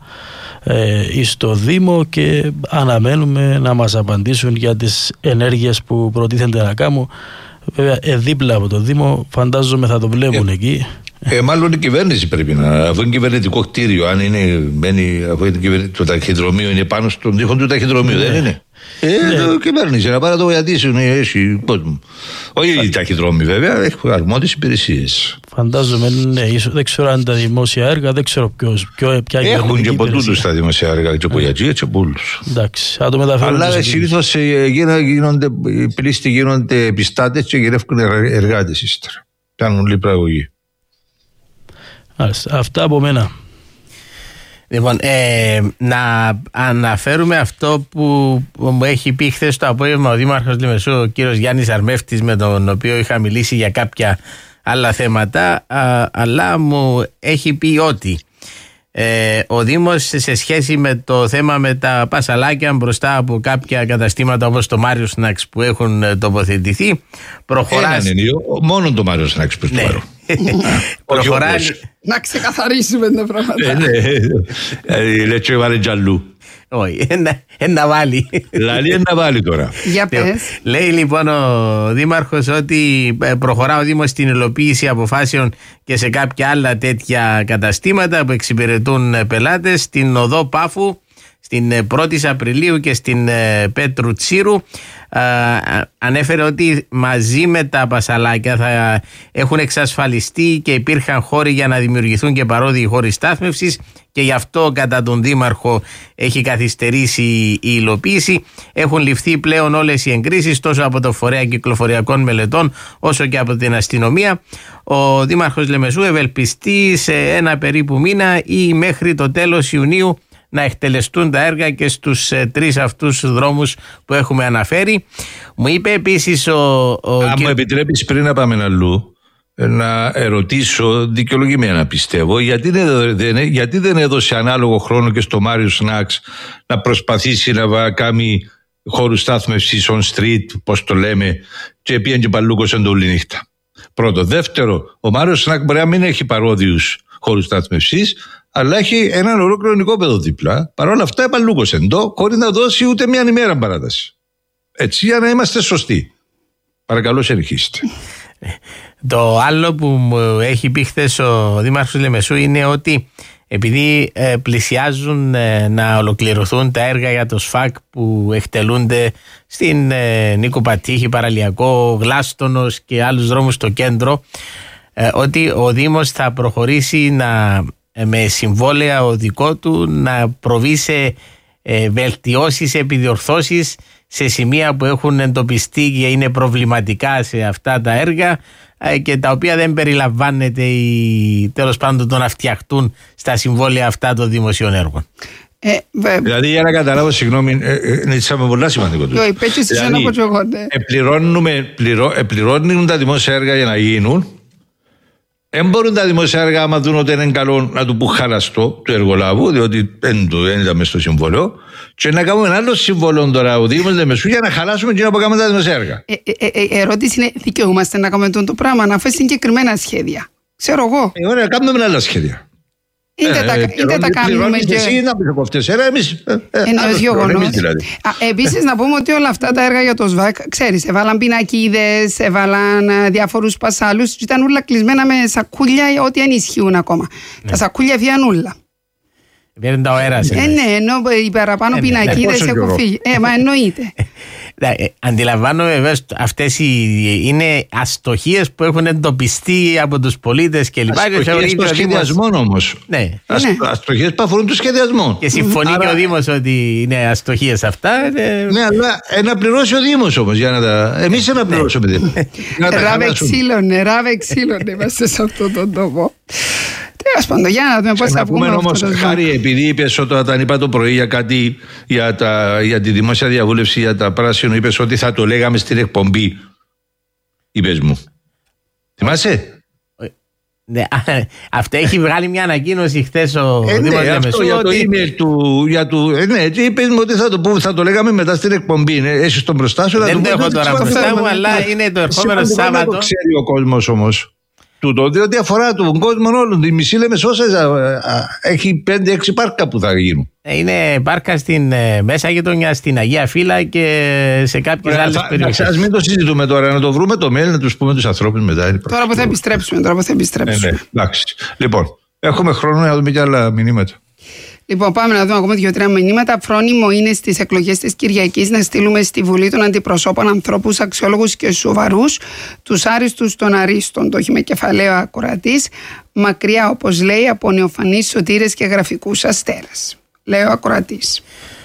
στο Δήμο και αναμένουμε να μας απαντήσουν για τις ενέργειες που προτίθενται να κάνουν. Βέβαια δίπλα από το Δήμο φαντάζομαι θα το βλέπουν εκεί. Μάλλον η κυβέρνηση πρέπει να, αφού είναι κυβερνητικό κτίριο, αν είναι, το ταχυδρομείο είναι πάνω στον τοίχο του ταχυδρομείου, δεν είναι? Το κυβέρνηση να πάρει να το βοηθήσουν, έχει κόσμο. Όχι οι ταχυδρόμοι βέβαια, έχουν αρμόδιες υπηρεσίες. Φαντάζομαι, ναι, δεν ξέρω αν τα δημόσια έργα, δεν ξέρω ποια έχουν και από τούτους τα δημόσια έργα, και από γιατροί και από όλους. Εντάξει, θα το μεταφέρουμε. Αλλά συνήθως οι πλήστοι γίνονται επιστάτες και γυρεύουν εργάτες ύστερα. Κάνουν λίγη πραγωγή. Αυτά από μένα. Λοιπόν, να αναφέρουμε αυτό που μου έχει πει χθες το απόγευμα ο Δήμαρχος Λεμεσού, ο κύριος Γιάννης Αρμεύτης, με τον οποίο είχα μιλήσει για κάποια άλλα θέματα, αλλά μου έχει πει ότι ο Δήμος σε σχέση με το θέμα με τα πασαλάκια μπροστά από κάποια καταστήματα όπως το Μάριο Snacks που έχουν τοποθετηθεί προχωρά. Μόνο το Μάριο Snacks που προχωράει. Να ξεκαθαρίσουμε τα πράγματα. Λέτσι βάλει τζαλού. Όχι, ένα βάλει. Δηλαδή ένα βάλει τώρα. Για πες. Λέει λοιπόν ο Δήμαρχος ότι προχωρά ο Δήμος στην υλοποίηση αποφάσεων και σε κάποια άλλα τέτοια καταστήματα που εξυπηρετούν πελάτες στην οδό Πάφου, στην 1η Απριλίου και στην Πέτρου Τσίρου. Ανέφερε ότι μαζί με τα πασαλάκια θα έχουν εξασφαλιστεί και υπήρχαν χώροι για να δημιουργηθούν και παρόδιοι χώροι στάθμευσης, και γι' αυτό κατά τον Δήμαρχο έχει καθυστερήσει η υλοποίηση. Έχουν ληφθεί πλέον όλες οι εγκρίσεις τόσο από το Φορέα Κυκλοφοριακών Μελετών όσο και από την αστυνομία. Ο Δήμαρχος Λεμεσού ευελπιστεί σε ένα περίπου μήνα ή μέχρι το τέλος Ιουνίου να εκτελεστούν τα έργα και στους 3 αυτούς δρόμους που έχουμε αναφέρει. Μου είπε επίσης αν μου επιτρέπεις, πριν να πάμε αλλού, να ερωτήσω δικαιολογημένα, πιστεύω, γιατί δεν έδωσε ανάλογο χρόνο και στο Μάριο Σνάξ να προσπαθήσει να κάνει χώρους στάθμευσης on street, πώς το λέμε, και πήγαν και παλούκωσαν το όλη νύχτα. Πρώτο. Δεύτερο, ο Μάριο Σνάξ μπορεί να μην έχει παρόδιους χώρους στάθμευσης, αλλά έχει έναν ολόκληρο νοικόπεδο δίπλα. Παρ' όλα αυτά επαλούκωσε το, χωρίς να δώσει ούτε μία ημέρα παράταση. Έτσι, για να είμαστε σωστοί. Παρακαλώ, συνεχίστε. Το άλλο που μου έχει πει χθες ο Δήμαρχος Λεμεσού είναι ότι επειδή πλησιάζουν να ολοκληρωθούν τα έργα για το ΣΦΑΚ που εκτελούνται στην Νίκου Πατήχη, Παραλιακό, Γλάστονος και άλλους δρόμους στο κέντρο, ότι ο Δήμος θα προχωρήσει με συμβόλαια οδικό του να προβεί σε βελτιώσεις, επιδιορθώσεις σε σημεία που έχουν εντοπιστεί και είναι προβληματικά σε αυτά τα έργα και τα οποία δεν περιλαμβάνεται τέλος πάντων το να φτιαχτούν στα συμβόλαια αυτά των δημοσίων έργων. Δηλαδή, για να καταλάβω, συγγνώμη, είναι πολύ σημαντικό. Δηλαδή, πληρώνουν τα δημόσια έργα για να γίνουν. Δεν μπορούν τα δημόσια έργα, άμα δουν ότι είναι καλό, να του πούν χαλαστό του εργολάβου, διότι δεν ήταν μέσα στο συμβόλαιο, και να κάνουμε ένα άλλο συμβόλαιο τώρα ο Δήμος Λεμεσού για να χαλάσουμε και να κάνουμε τα δημόσια έργα. Ερώτηση είναι, δικαιούμαστε να κάνουμε το πράγμα, να φέρει συγκεκριμένα σχέδια. Ξέρω εγώ. Ωραία, κάνουμε άλλα σχέδια. Είτε τα κάνουμε και... Εσύ να πεις από αυτές, εμείς... Επίσης να πούμε ότι όλα αυτά τα έργα για το ΣΒΑΚ, ξέρεις, έβαλαν πινακίδες, έβαλαν διάφορους πασάλους, ήταν όλα κλεισμένα με σακούλια, ό,τι αν ισχύουν ακόμα. Τα σακούλια βγαίνουν όλα. Βγαίνουν τα αέρας. Ναι, ενώ οι παραπάνω πινακίδες έχουν φύγει. Μα εννοείται. Αντιλαμβάνω βεβαίως αυτές είναι αστοχίες που έχουν εντοπιστεί από τους πολίτες και λοιπά. Αστοχίες στο σχεδιασμό όμως. Ναι. Αστοχίες που αφορούν το σχεδιασμό. Και συμφωνεί και ο Δήμος ότι είναι αστοχίες αυτά. Ναι, αλλά να πληρώσει ο Δήμος όμως για να τα... Εμείς να πληρώσουμε. Νεράβε ξύλων είμαστε σε αυτόν τον τόπο. Τέλος πάντων, για να δούμε πώς θα βγούμε. Όμως, Χάρη, επειδή είπες όταν είπα το πρωί για κάτι για τη δημόσια διαβούλευση για τα πράσινα, είπες ότι θα το λέγαμε στην εκπομπή. Είπες μου. Θυμάσαι? Ναι, αυτό έχει βγάλει μια ανακοίνωση χθες ο Δήμος Λεμεσού. Για το email του. Ναι, είπες μου ότι θα το λέγαμε μετά στην εκπομπή. Έχεις τον μπροστά σου. Δεν το έχω τώρα μπροστά μου, αλλά είναι το ερχόμενο Σάββατο. Δεν το ξέρει ο κόσμος όμως. Διότι αφορά τον κόσμο όλων. Η μισή Λεμεσό έχει 5-6 πάρκα που θα γίνουν. Είναι πάρκα στην Μέσα Γειτονιά, στην Αγία Φύλλα και σε κάποιες άλλες περιοχές. Ας μην το συζητούμε τώρα, να το βρούμε το mail, να τους πούμε τους ανθρώπους μετά. Τώρα που θα επιστρέψουμε. Εντάξει. Λοιπόν, έχουμε χρόνο να δούμε και άλλα μηνύματα. Λοιπόν, πάμε να δούμε ακόμα 2-3 μηνύματα. Φρόνιμο είναι στις εκλογές της Κυριακής να στείλουμε στη Βουλή των Αντιπροσώπων ανθρώπους αξιόλογους και σοβαρούς, τους άριστους των αρίστων. Το έχει με κεφαλαίο ακροατής. Μακριά, όπως λέει, από νεοφανείς σωτήρες και γραφικούς αστέρας. Λέει ο ακροατής.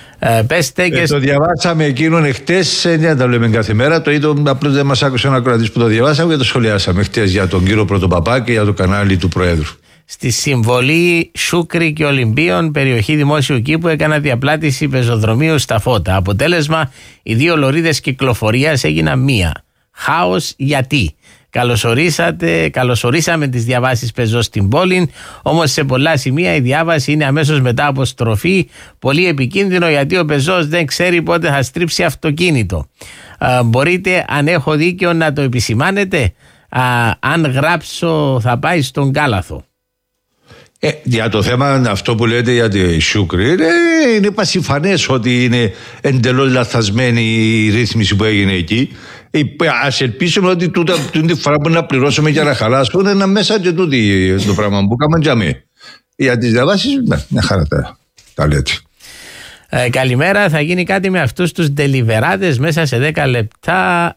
Το διαβάσαμε εκείνον εχθές, δεν τα λέμε κάθε μέρα. Το είδαμε, απλώς δεν μας άκουσε ένα ακροατής που το διαβάσαμε και το σχολιάσαμε χθες για τον κύριο Πρωτοπαπά και για το κανάλι του Προέδρου. Στη συμβολή Σούκρη και Ολυμπίων, περιοχή δημόσιου κήπου, έκανα διαπλάτηση πεζοδρομίου στα Φώτα. Αποτέλεσμα, οι 2 λωρίδες κυκλοφορίας έγιναν μία. Χάος γιατί? Καλωσορίσαμε τις διαβάσεις πεζό στην πόλη, όμως σε πολλά σημεία η διάβαση είναι αμέσως μετά από στροφή. Πολύ επικίνδυνο γιατί ο πεζός δεν ξέρει πότε θα στρίψει αυτοκίνητο. Μπορείτε, αν έχω δίκιο, να το επισημάνετε? Αν γράψω θα πάει στον Κάλαθο. Για το θέμα αυτό που λέτε για τη Σούκρη, είναι πασιφανές ότι είναι εντελώς λαθασμένη η ρύθμιση που έγινε εκεί. Ας ελπίσουμε ότι τη φορά που να πληρώσουμε για να χαλάσουν είναι μέσα και τούτη το πράγμα που κάνουμε για μí. Για τις διαβάσεις, μια χαρά τα λέτε. Καλημέρα, θα γίνει κάτι με αυτούς τους ντελιβεράτες μέσα σε 10 λεπτά.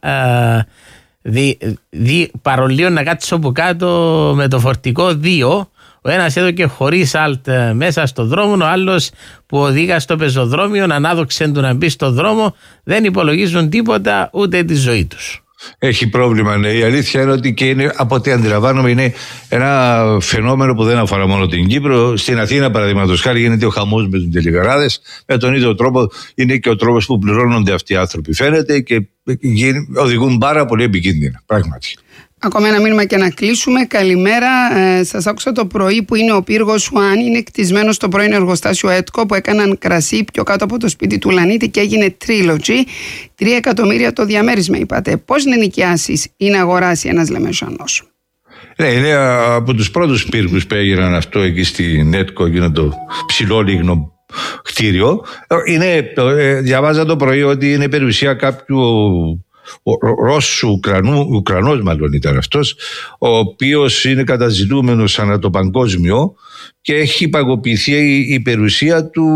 Παρολίων να κάτσει όπου κάτω με το φορτικό 2. Ο ένας έδωκε χωρίς αλτ μέσα στο δρόμο, ο άλλος που οδήγα στο πεζοδρόμιο ανάδοξε του να μπει στο δρόμο. Δεν υπολογίζουν τίποτα ούτε τη ζωή τους. Έχει πρόβλημα, ναι. Η αλήθεια είναι ότι, και είναι, από ό,τι αντιλαμβάνομαι, είναι ένα φαινόμενο που δεν αφορά μόνο την Κύπρο. Στην Αθήνα, παραδείγματος χάρη, γίνεται ο χαμός με τους τελιγαράδες. Με τον ίδιο τρόπο είναι και ο τρόπος που πληρώνονται αυτοί οι άνθρωποι, φαίνεται, και οδηγούν πάρα πολύ επικίνδυνα. Πράγματι. Ακόμα ένα μήνυμα και να κλείσουμε. Καλημέρα. Σας άκουσα το πρωί που είναι ο πύργος One. Είναι κτισμένο στο πρώην εργοστάσιο ΕΤΚΟ που έκαναν κρασί πιο κάτω από το σπίτι του Λανίτη και έγινε Trilogy. 3 εκατομμύρια το διαμέρισμα, είπατε. Πώς να νοικιάσεις ή να αγοράσει ένας Λεμεσανός? Ναι, είναι από τους πρώτους πύργους που έγιναν αυτό εκεί στην ΕΤΚΟ, εκείνο το ψηλόλιγνο κτίριο. Διαβάζα το πρωί ότι είναι περιουσία κάποιου Ρώσου Ουκρανός μάλλον ήταν αυτός, ο οποίος είναι καταζητούμενος ανά το παγκόσμιο και έχει παγωποιηθεί η περιουσία του,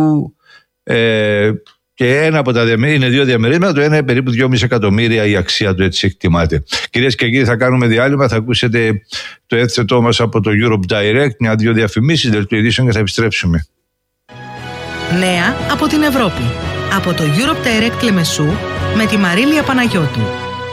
και ένα από τα είναι 2 διαμερίσματα, το ένα είναι περίπου 2,5 εκατομμύρια η αξία του, έτσι εκτιμάται. Κυρίες και κύριοι, θα κάνουμε διάλειμμα, θα ακούσετε το έθετό μας από το Europe Direct, 1-2 διαφημίσεις, δελτίο ειδήσεων και θα επιστρέψουμε. Νέα από την Ευρώπη. Από το Europe Direct Λεμεσού με τη Μαρίλια Παναγιώτου.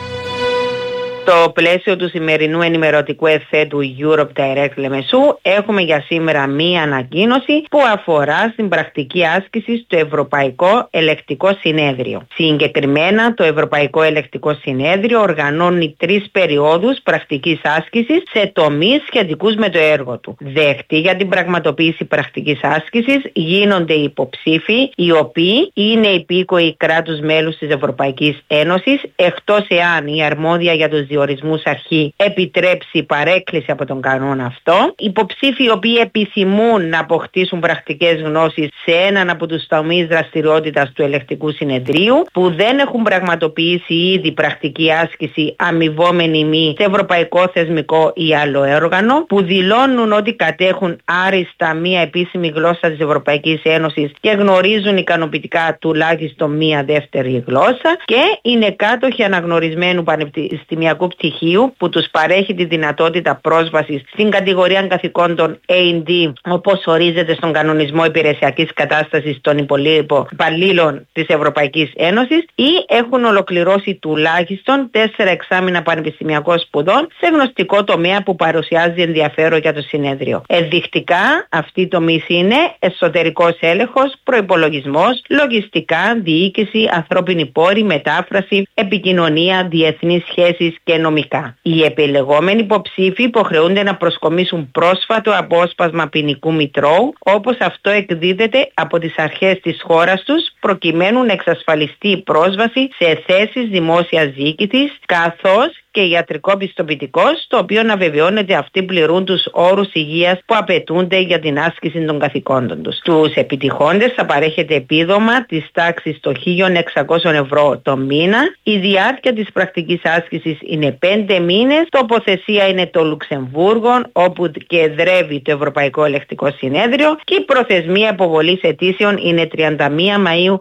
Στο πλαίσιο του σημερινού ενημερωτικού ευθέ του Europe Direct Λεμεσού έχουμε για σήμερα μία ανακοίνωση που αφορά στην πρακτική άσκηση στο Ευρωπαϊκό Ελεκτικό Συνέδριο. Συγκεκριμένα, το Ευρωπαϊκό Ελεκτικό Συνέδριο οργανώνει 3 περιόδους πρακτικής άσκησης σε τομείς σχετικούς με το έργο του. Δεκτοί για την πραγματοποίηση πρακτικής άσκησης γίνονται οι υποψήφοι οι οποίοι είναι υπήκοοι κράτους μέλους της Ευρωπαϊκής Ένωσης, εκτός εάν η αρμόδια για τους διορισμούς αρχή επιτρέψει παρέκκληση από τον κανόνα αυτό. Υποψήφοι οι οποίοι επιθυμούν να αποκτήσουν πρακτικές γνώσεις σε έναν από τους τομείς δραστηριότητας του Ελεκτικού Συνεδρίου, που δεν έχουν πραγματοποιήσει ήδη πρακτική άσκηση αμοιβόμενη μη σε ευρωπαϊκό θεσμικό ή άλλο όργανο, που δηλώνουν ότι κατέχουν άριστα μία επίσημη γλώσσα της Ευρωπαϊκής Ένωσης και γνωρίζουν ικανοποιητικά τουλάχιστον μία δεύτερη γλώσσα και είναι κάτοχοι αναγνωρισμένου πανεπιστημιακού πτυχίου που τους παρέχει τη δυνατότητα πρόσβασης στην κατηγορία καθηκόντων A&D, όπως ορίζεται στον κανονισμό υπηρεσιακής κατάστασης των υπαλλήλων της Ευρωπαϊκής Ένωσης, ή έχουν ολοκληρώσει τουλάχιστον 4 εξάμηνα πανεπιστημιακών σπουδών σε γνωστικό τομέα που παρουσιάζει ενδιαφέρον για το συνέδριο. Ενδεικτικά αυτοί οι τομείς είναι εσωτερικός έλεγχος, προϋπολογισμός, λογιστικά, διοίκηση, ανθρώπινη πόρη, μετάφραση, επικοινωνία, διεθνείς σχέσεις και νομικά. Οι επιλεγόμενοι υποψήφοι υποχρεούνται να προσκομίσουν πρόσφατο απόσπασμα ποινικού μητρώου, όπως αυτό εκδίδεται από τις αρχές της χώρας τους, προκειμένου να εξασφαλιστεί η πρόσβαση σε θέσεις δημόσιας διοίκησης, καθώς και ιατρικό πιστοποιητικό, στο οποίο να βεβαιώνεται αυτοί πληρούν τους όρους υγείας που απαιτούνται για την άσκηση των καθηκόντων τους. Στους επιτυχόντες θα παρέχεται επίδομα της τάξης των 1.600 ευρώ το μήνα. Η διάρκεια της πρακτικής άσκησης είναι 5 μήνες. Τοποθεσία είναι το Λουξεμβούργο, όπου κεντρεύει το Ευρωπαϊκό Ελεκτικό Συνέδριο, και η προθεσμία υποβολής αιτήσεων είναι 31 Μαΐου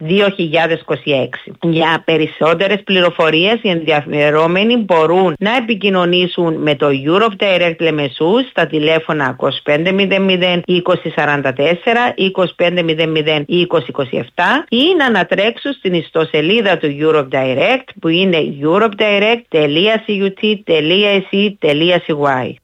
2026. Για περισσότερες πληροφορίες, οι ενδιαφερόμενοι μπορούν να επικοινωνήσουν με το Europe Direct Λεμεσού στα τηλέφωνα 2500 2044, 2500 2027 ή να ανατρέξουν στην ιστοσελίδα του Europe Direct, που είναι europedirect.cut.ac.cy.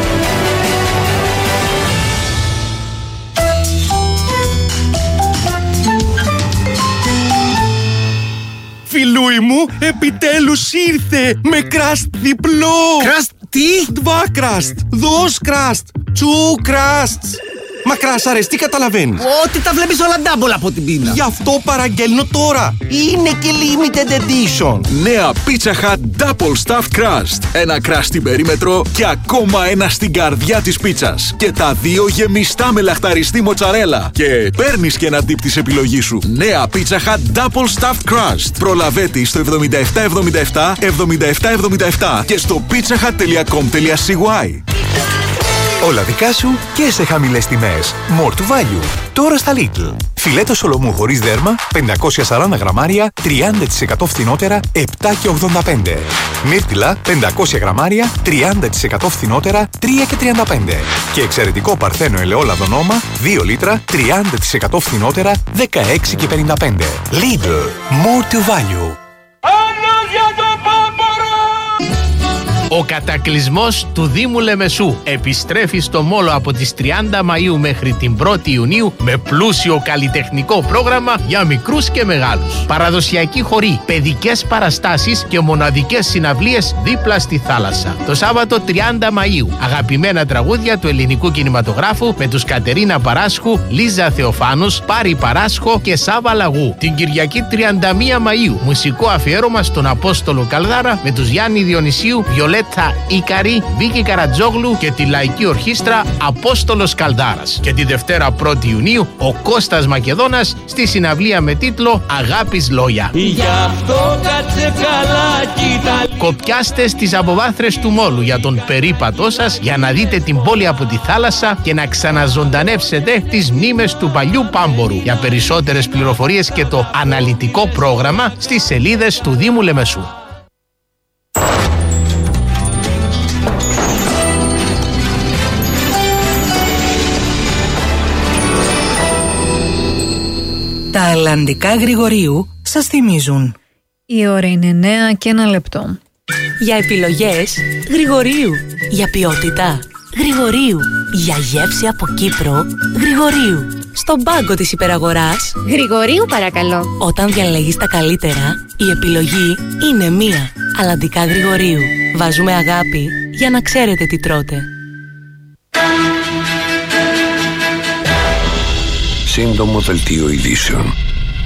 Φιλούι μου, επιτέλους ήρθε! Με κραστ διπλό! Κραστ τι? Δβα κραστ, δος κραστ, τσου κραστ. Μα κράσαρες, τι καταλαβαίνεις? Ότι τα βλέπεις όλα double από την πείνα. Γι' αυτό παραγγέλνω τώρα. Είναι και limited edition. Νέα Pizza Hut Double Stuffed Crust. Ένα κραστ στην περίμετρο και ακόμα ένα στην καρδιά της πίτσας. Και τα 2 γεμιστά με λαχταριστή μοτσαρέλα. Και παίρνεις και ένα dip της επιλογής σου. Νέα Pizza Hut Double Stuffed Crust. Προλαβέτη στο 7777 7777 και στο pizzahut.com.cy. Όλα δικά σου και σε χαμηλές τιμές. More to value. Τώρα στα Lidl. Φιλέτο σολομού χωρίς δέρμα, 540 γραμμάρια, 30% φθηνότερα, 7,85. Μύρτιλα, 500 γραμμάρια, 30% φθηνότερα, 3,35. Και εξαιρετικό παρθένο ελαιόλαδο νόμα, 2 λίτρα, 30% φθηνότερα, 16,55. Lidl. More to value. Ο κατακλυσμός του Δήμου Λεμεσού επιστρέφει στο Μόλο από τις 30 Μαΐου μέχρι την 1η Ιουνίου με πλούσιο καλλιτεχνικό πρόγραμμα για μικρούς και μεγάλους. Παραδοσιακοί χοροί, παιδικές παραστάσεις και μοναδικές συναυλίες δίπλα στη θάλασσα. Το Σάββατο 30 Μαΐου, αγαπημένα τραγούδια του ελληνικού κινηματογράφου με τους Κατερίνα Παράσχου, Λίζα Θεοφάνους, Πάρη Παράσχο και Σάβα Λαγού. Την Κυριακή 31 Μαΐου, μουσικό αφιέρωμα στον Απόστολο Καλδάρα με τους Γιάννη Διονυσίου, Βιολέτα Ίκαρη, Βίκη Καρατζόγλου και τη Λαϊκή Ορχήστρα Απόστολος Καλδάρας. Και τη Δευτέρα 1η Ιουνίου ο Κώστας Μακεδόνας στη συναυλία με τίτλο «Αγάπης Λόγια». Γι' αυτό κάτσε καλά κοίτα. Κοπιάστε στις αποβάθρες του Μόλου για τον περίπατό σας για να δείτε την πόλη από τη θάλασσα και να ξαναζωντανεύσετε τις μνήμες του παλιού Πάμπορου. Για περισσότερες πληροφορίες και το αναλυτικό πρόγραμμα στις σελίδες του Δήμου Λεμεσού. Τα αλλαντικά Γρηγορίου σας θυμίζουν. Η ώρα είναι 9 και 1 λεπτό. Για επιλογές Γρηγορίου. Για ποιότητα Γρηγορίου. Για γεύση από Κύπρο Γρηγορίου. Στον πάγκο της υπεραγοράς Γρηγορίου παρακαλώ. Όταν διαλέγεις τα καλύτερα, η επιλογή είναι μία. Αλλαντικά Γρηγορίου. Βάζουμε αγάπη για να ξέρετε τι τρώτε. Σύντομο δελτίο ειδήσεων.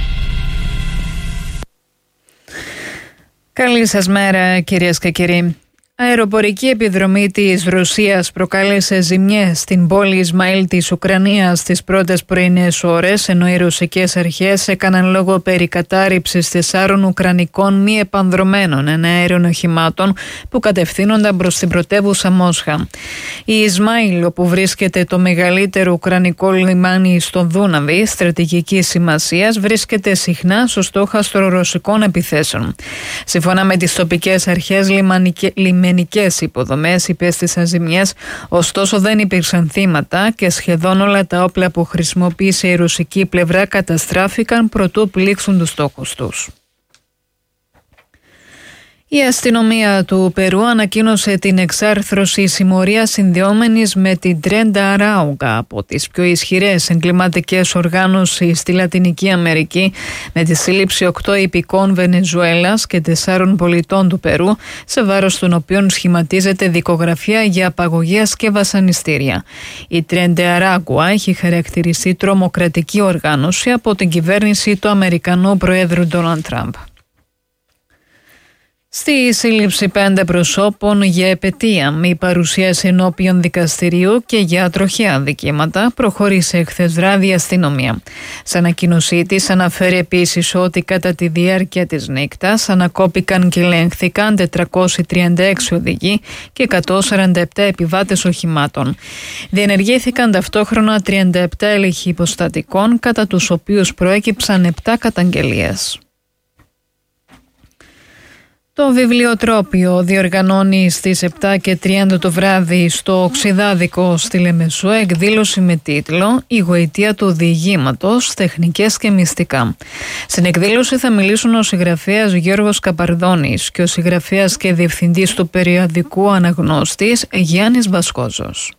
Καλή σας μέρα κυρίες και κύριοι. Αεροπορική επιδρομή της Ρωσίας προκάλεσε ζημιές στην πόλη Ισμαήλ της Ουκρανίας τις πρώτες πρωινές ώρες, ενώ οι ρωσικές αρχές έκαναν λόγο περί κατάρριψης 4 ουκρανικών μη επανδρωμένων εναέριων οχημάτων που κατευθύνονταν προς την πρωτεύουσα Μόσχα. Η Ισμαήλ, όπου βρίσκεται το μεγαλύτερο ουκρανικό λιμάνι στο Δούναβι στρατηγικής σημασίας, βρίσκεται συχνά στο στόχαστρο ρωσικών επιθέσεων. Σύμφωνα με τις τοπικές αρχές, λιμενικές υποδομές υπέστησαν ζημιές, ωστόσο δεν υπήρξαν θύματα και σχεδόν όλα τα όπλα που χρησιμοποίησε η ρωσική πλευρά καταστράφηκαν προτού πλήξουν τους στόχους τους. Η αστυνομία του Περού ανακοίνωσε την εξάρθρωση συμμορίας συνδεόμενης με την Τρέντα Αράουγκα, από τις πιο ισχυρές εγκληματικές οργάνωσεις στη Λατινική Αμερική, με τη σύλληψη 8 υπηκών Βενεζουέλας και 4 πολιτών του Περού, σε βάρος των οποίων σχηματίζεται δικογραφία για απαγωγές και βασανιστήρια. Η Τρέντα Αράουγκα έχει χαρακτηριστεί τρομοκρατική οργάνωση από την κυβέρνηση του Αμερικανού Προέδρου Ντόναλντ Τραμπ. Στη σύλληψη 5 προσώπων για επετεία, μη παρουσίαση ενώπιον δικαστηρίου και για τροχαία αδικήματα προχώρησε χθες βράδυ η αστυνομία. Σε ανακοίνωσή της αναφέρει επίσης ότι κατά τη διάρκεια της νύκτας ανακόπηκαν και ελέγχθηκαν 436 οδηγοί και 147 επιβάτες οχημάτων. Διενεργήθηκαν ταυτόχρονα 37 έλεγχοι υποστατικών, κατά τους οποίους προέκυψαν 7 καταγγελίες. Το βιβλιοτρόπιο διοργανώνει στις 7:30 το βράδυ στο Οξυδάδικο στη Λεμεσό εκδήλωση με τίτλο «Η γοητεία του διηγήματος, τεχνικές και μυστικά». Στην εκδήλωση θα μιλήσουν ο συγγραφέας Γιώργος Καπαρδώνης και ο συγγραφέας και διευθυντής του περιοδικού Αναγνώστης Γιάννης Βασκόζος.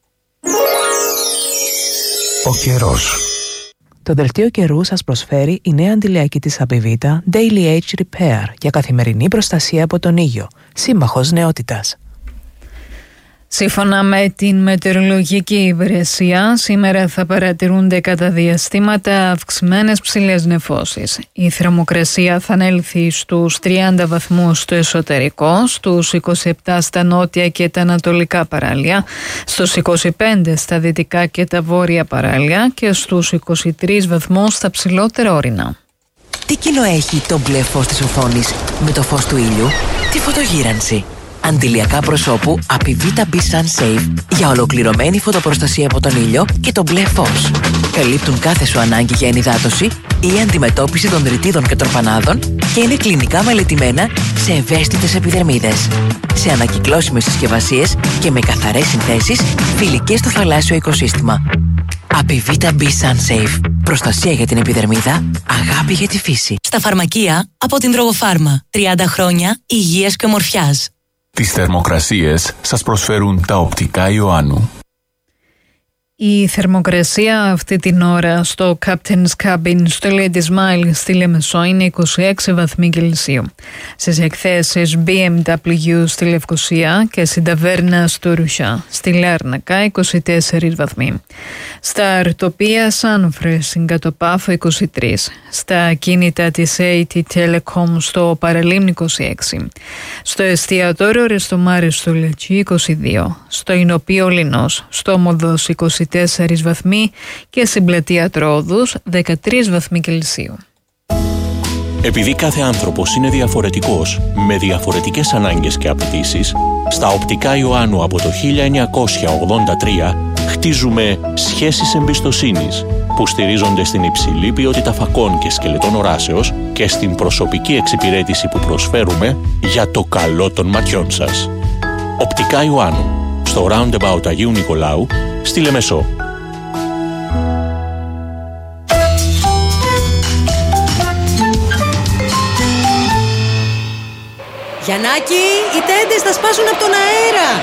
Ο καιρός. Το δελτίο καιρού σας προσφέρει η νέα αντιλιακή της Απιβίτα Daily Age Repair για καθημερινή προστασία από τον ήλιο. Σύμμαχος νεότητας. Σύμφωνα με την μετεωρολογική υπηρεσία, σήμερα θα παρατηρούνται κατά διαστήματα αυξημένες ψηλές νεφώσεις. Η θερμοκρασία θα ανέλθει στους 30 βαθμούς στο εσωτερικό, στους 27 στα νότια και τα ανατολικά παράλια, στους 25 στα δυτικά και τα βόρεια παράλια και στους 23 βαθμούς στα ψηλότερα ορεινά. Τι κοινό έχει το μπλε φως της οθόνης με το φως του ήλιου? Τη φωτογύρανση. Αντιλιακά προσώπου Apivita B Sun Safe για ολοκληρωμένη φωτοπροστασία από τον ήλιο και το μπλε φως. Καλύπτουν κάθε σου ανάγκη για ενυδάτωση ή αντιμετώπιση των ρητίδων και τροπανάδων και είναι κλινικά μελετημένα σε ευαίσθητες επιδερμίδες. Σε ανακυκλώσιμες συσκευασίες και με καθαρές συνθέσεις φιλικές στο θαλάσσιο οικοσύστημα. Apivita B Sun Safe. Προστασία για την επιδερμίδα, αγάπη για τη φύση. Στα φαρμακεία από την Τρογοφάρμα. 30 χρόνια υγείας και ομορφιάς. Τις θερμοκρασίες σας προσφέρουν τα οπτικά Ιωάννου. Η θερμοκρασία αυτή την ώρα στο Captain's Cabin στο Lady Smile στη Λεμεσό είναι 26 βαθμοί Κελσίου. Στις εκθέσεις BMW στη Λευκοσία και στην ταβέρνα στο Ρουσιά στη Λάρνακα 24 βαθμοί. Στα αρτοπία Σάνφρε στην Κατοπάφο 23. Στα ακίνητα της AT Telecom στο Παραλίμνη 26. Στο εστιατόριο Ρεστομάρι στο Λετσί 22. Στο Ινοπείο Λινός στο Μοδός 24 βαθμοί και στην πλατεία Τρόδους 13 βαθμοί Κελσίου. Επειδή κάθε άνθρωπος είναι διαφορετικός, με διαφορετικές ανάγκες και απαιτήσεις, στα οπτικά Ιωάννου από το 1983 χτίζουμε σχέσεις εμπιστοσύνης που στηρίζονται στην υψηλή ποιότητα φακών και σκελετών οράσεως και στην προσωπική εξυπηρέτηση που προσφέρουμε για το καλό των ματιών σας. Οπτικά Ιωάννου, στο Roundabout Αγίου Νικολάου, στη Λεμεσό. Γιαννάκη, οι τέντες θα σπάσουν από τον αέρα.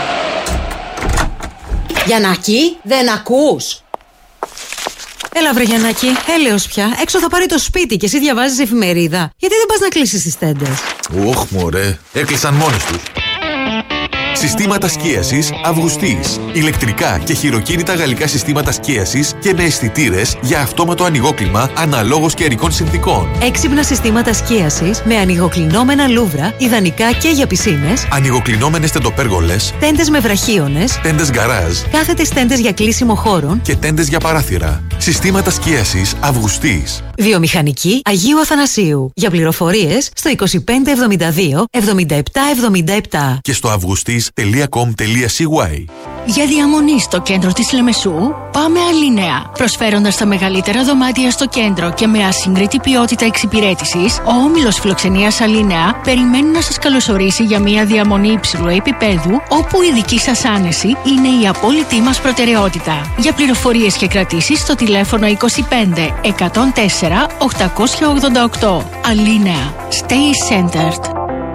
Γιαννάκη, δεν ακούς? Έλα βρε Γιαννάκη, έλεος πια. Έξω θα πάρει το σπίτι και εσύ διαβάζεις εφημερίδα. Γιατί δεν πας να κλείσεις τις τέντες? Ωχ μωρέ, έκλεισαν μόνες τους. Συστήματα σκίασης Αυγουστής. Ηλεκτρικά και χειροκίνητα γαλλικά συστήματα σκίασης και με αισθητήρες για αυτόματο ανοιγόκλιμα αναλόγως καιρικών συνθηκών. Έξυπνα συστήματα σκίασης με ανοιγοκλεινόμενα λούβρα, ιδανικά και για πισίνες. Ανοιγοκλεινόμενες τεντοπέργολες. Τέντες με βραχίονες. Τέντες γκαράζ. Κάθετες τέντες για κλείσιμο χώρων. Και τέντες για παράθυρα. Συστήματα σκίασης Αυγουστής. Βιομηχανική Αγίου Αθανασίου. Για πληροφορίες στο 2572 7777. Και στο augustis.com.cy. Για διαμονή στο κέντρο της Λεμεσού, πάμε Αλίνεα. Προσφέροντας τα μεγαλύτερα δωμάτια στο κέντρο και με ασύγκριτη ποιότητα εξυπηρέτησης, ο όμιλος φιλοξενίας Αλίνεα περιμένει να σας καλωσορίσει για μια διαμονή υψηλού επίπεδου, όπου η δική σας άνεση είναι η απόλυτη μας προτεραιότητα. Για πληροφορίες και κρατήσεις στο τηλέφωνο 25 104 888. Αλίνεα. Stay centered.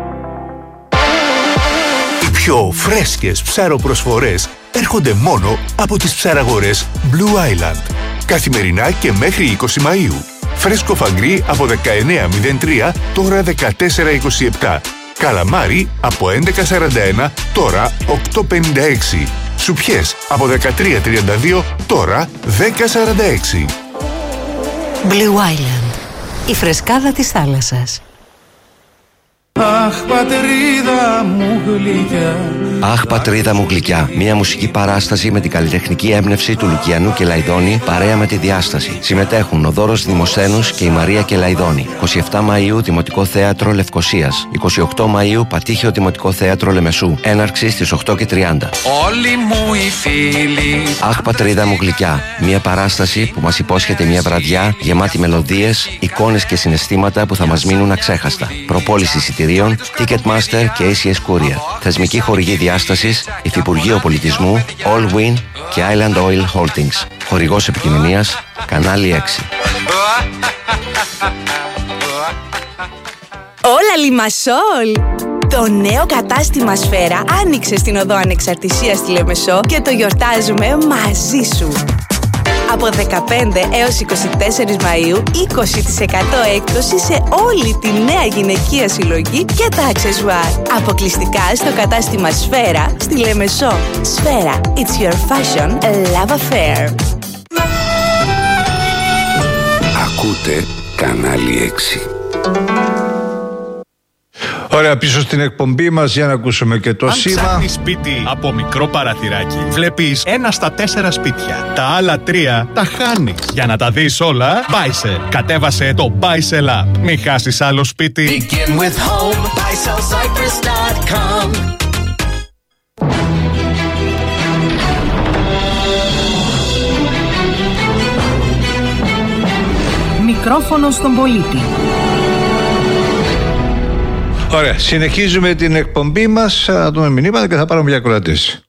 Οι πιο φρέσκες ψαροπροσφορές έρχονται μόνο από τις ψαραγορές Blue Island. Καθημερινά και μέχρι 20 Μαΐου. Φρέσκο φαγκρί από 19.03, τώρα 14.27. Καλαμάρι από 11.41, τώρα 8.56. Σουπιές από 13.32, τώρα 10.46. Blue Island. Η φρεσκάδα της θάλασσας. Αχ, πατρίδα μου γλυκιά. Αχ, πατρίδα μου γλυκιά. Μια μουσική παράσταση με την καλλιτεχνική έμπνευση του Λουκιανού Κελαϊδόνη παρέα με τη διάσταση. Συμμετέχουν ο Δώρος Δημοσθένους και η Μαρία Κελαϊδόνη. 27 Μαΐου Δημοτικό Θέατρο Λευκοσίας. 28 Μαΐου Πατήχιο Δημοτικό Θέατρο Λεμεσού. Έναρξη στις 8:30. Όλοι μου οι φίλοι. Αχ, πατρίδα μου γλυκιά. Μια παράσταση που μας υπόσχεται μια βραδιά γεμάτη μελωδίες, εικόνες και συναισθήματα που θα μας μείνουν αξέχαστα. Προπόληση εισιτηρίων Ticketmaster και ACS Courier. Θεσμική χορηγή διάστασης, Υφυπουργείο Πολιτισμού, Allwin και Island Oil Holdings. Χορηγός επικοινωνίας, κανάλι 6. Όλα Λιμασόλ! Το νέο κατάστημα Σφαίρα άνοιξε στην Οδό Ανεξαρτησίας στη Λεμεσό και το γιορτάζουμε μαζί σου. Από 15 έως 24 Μαΐου, 20% έκπτωση σε όλη τη νέα γυναικεία συλλογή και τα αξεσουάρ. Αποκλειστικά στο κατάστημα Σφαίρα στη Λεμεσό. Σφαίρα, it's your fashion love affair. Ακούτε κανάλι 6. Ωραία, πίσω στην εκπομπή μας για να ακούσουμε και το σήμα. Αν ψάχνεις σπίτι από μικρό παραθυράκι, βλέπεις 1 στα 4 σπίτια. Τα άλλα 3 τα χάνεις. Για να τα δεις όλα, Buysell. Κατέβασε το Buysell App. Μην χάσεις άλλο σπίτι. Begin with home, buysellcyprus.com. μικρόφωνο στον πολίτη. Ωραία, συνεχίζουμε την εκπομπή μας. Θα δούμε μηνύματα και θα πάρουμε για ακροατές.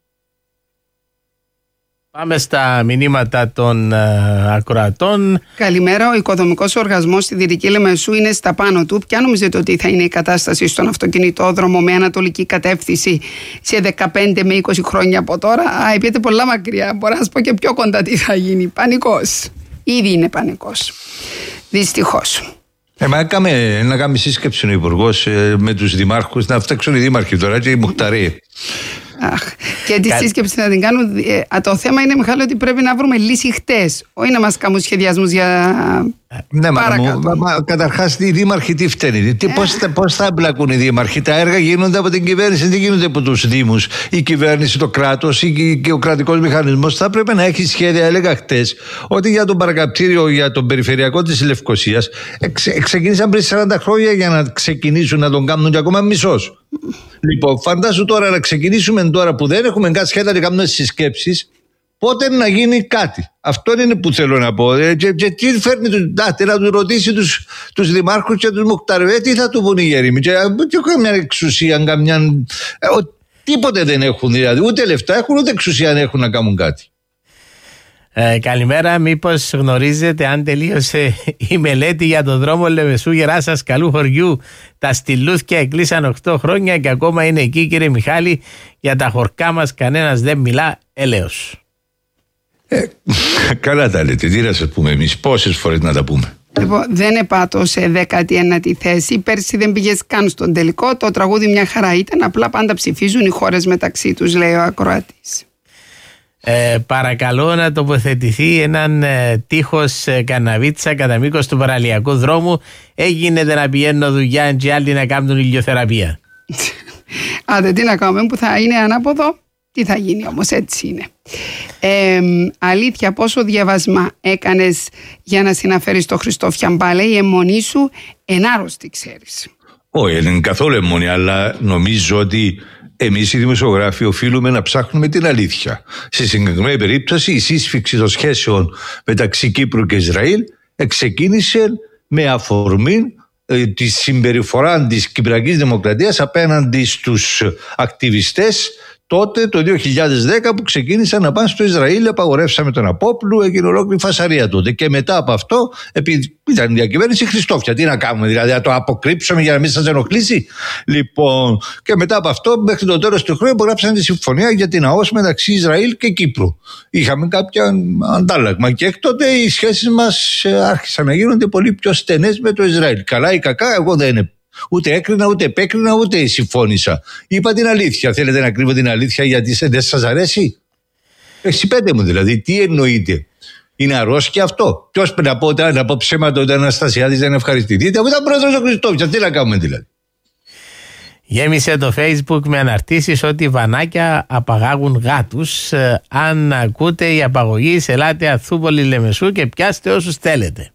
Πάμε στα μηνύματα των ακροατών. Καλημέρα. Ο οικοδομικός οργασμός στη Δυτική Λεμεσού είναι στα πάνω του. Ποια νομίζετε ότι θα είναι η κατάσταση στον αυτοκινητόδρομο με ανατολική κατεύθυνση σε 15 με 20 χρόνια από τώρα? Επειδή πολλά μακριά, μπορώ να σας πω και πιο κοντά τι θα γίνει. Πανικός. Ήδη είναι πανικός. Δυστυχώς. Να κάνουμε σύσκεψη ο Υπουργός με τους δημάρχους, να φτιάξουν οι δήμαρχοι τώρα και οι μουχταροί. Και τη σύσκεψη να την κάνουν. Το θέμα είναι, Μιχάλη, ότι πρέπει να βρούμε λύση χτες. Όχι να μας κάνουν σχεδιασμούς για. Ναι, καταρχάς οι δήμαρχοι τι φταίνουν? Πώς θα εμπλακούν οι δήμαρχοι? Τα έργα γίνονται από την κυβέρνηση, δεν γίνονται από τους δήμους. Η κυβέρνηση, το κράτος και ο κρατικός μηχανισμός θα πρέπει να έχει σχέδια. Έλεγα χτες ότι για τον παρακαπτήριο, για τον περιφερειακό της Λευκωσίας, ξεκίνησαν πριν 40 χρόνια για να ξεκινήσουν να τον κάνουν και ακόμα μισός. Λοιπόν, φαντάσου τώρα να ξεκινήσουμε τώρα που δεν έχουμε κάτι σχέδια να κάνουμε συσκέψεις. Πότε να γίνει κάτι? Αυτό είναι που θέλω να πω. Και τι φέρνει να του ρωτήσει τους δημάρχους και τους μοκταρβέ, τι θα του πούν οι γερήμοι? Και καμιά εξουσία, τίποτε δεν έχουν, δηλαδή ούτε λεφτά έχουν ούτε εξουσία να έχουν να κάνουν κάτι. Καλημέρα, μήπως γνωρίζετε αν τελείωσε η μελέτη για τον δρόμο Λεμεσού Γεράσας Καλού Χωριού? Τα στυλούθια εκλείσαν 8 χρόνια και ακόμα είναι εκεί, κύριε Μιχάλη. Για τα χορκά μας κανένας δεν μιλά, έλεος. Καλά τα λέτε, τι να σας πούμε εμείς, πόσες φορές να τα πούμε. Λοιπόν, δεν επάτω σε 19η θέση. Πέρσι δεν πήγες καν στον τελικό. Το τραγούδι μια χαρά ήταν. Απλά πάντα ψηφίζουν οι χώρες μεταξύ τους, λέει ο ακροατής. Παρακαλώ να τοποθετηθεί έναν τείχος καναβίτσα κατά μήκος του παραλιακού δρόμου. Έγινε να πηγαίνουν δουλειά και άλλοι να κάνουν ηλιοθεραπεία. Άντε, τι να κάνουμε που θα είναι ανάποδο? Τι θα γίνει όμως, έτσι είναι. Αλήθεια, πόσο διαβάσμα έκανες για να συναφέρεις το Χριστό Φιαμπάλε? Η αιμονή σου ενάρρωστη, ξέρεις. Όχι, δεν είναι καθόλου αιμονή, αλλά νομίζω ότι εμείς οι δημοσιογράφοι οφείλουμε να ψάχνουμε την αλήθεια. Στη συγκεκριμένη περίπτωση, η σύσφυξη των σχέσεων μεταξύ Κύπρου και Ισραήλ ξεκίνησε με αφορμή τη συμπεριφορά της Κυπριακής Δημοκρατίας απέναντι στους ακτιβιστές τότε το 2010 που ξεκίνησαν να πάνε στο Ισραήλ, απαγορεύσαμε τον Απόπλου, έγινε ολόκληρη φασαρία τότε. Και μετά από αυτό, επειδή ήταν η διακυβέρνηση Χριστόφια, τι να κάνουμε, δηλαδή να το αποκρύψουμε για να μην σας ενοχλήσει? Λοιπόν, και μετά από αυτό, μέχρι το τέλος του χρόνου, υπογράψαμε τη συμφωνία για την ΑΟΣ μεταξύ Ισραήλ και Κύπρου. Είχαμε κάποια αντάλλαγμα και εκ τότε οι σχέσεις μας άρχισαν να γίνονται πολύ πιο στενές με το Ισραήλ. Καλά ή κακά, εγώ δεν ούτε έκρινα, ούτε επέκρινα, ούτε συμφώνησα. Είπα την αλήθεια. Θέλετε να κρύβω την αλήθεια γιατί δεν σας αρέσει? Πέτε μου δηλαδή, τι εννοείτε? Είναι αρρώσκια αυτό? Ποιος πρέπει να πω ψέματα ότι ο Αναστασιάδης δεν ευχαριστηθείτε? Αφού ήταν πρόεδρος ο Χριστόφιας, τι να κάνουμε δηλαδή? Γέμισε το Facebook με αναρτήσεις ότι βανάκια απαγάγουν γάτους. Αν ακούτε η απαγωγή, ελάτε Αθούπολη Λεμεσού και πιάστε όσους θέλετε.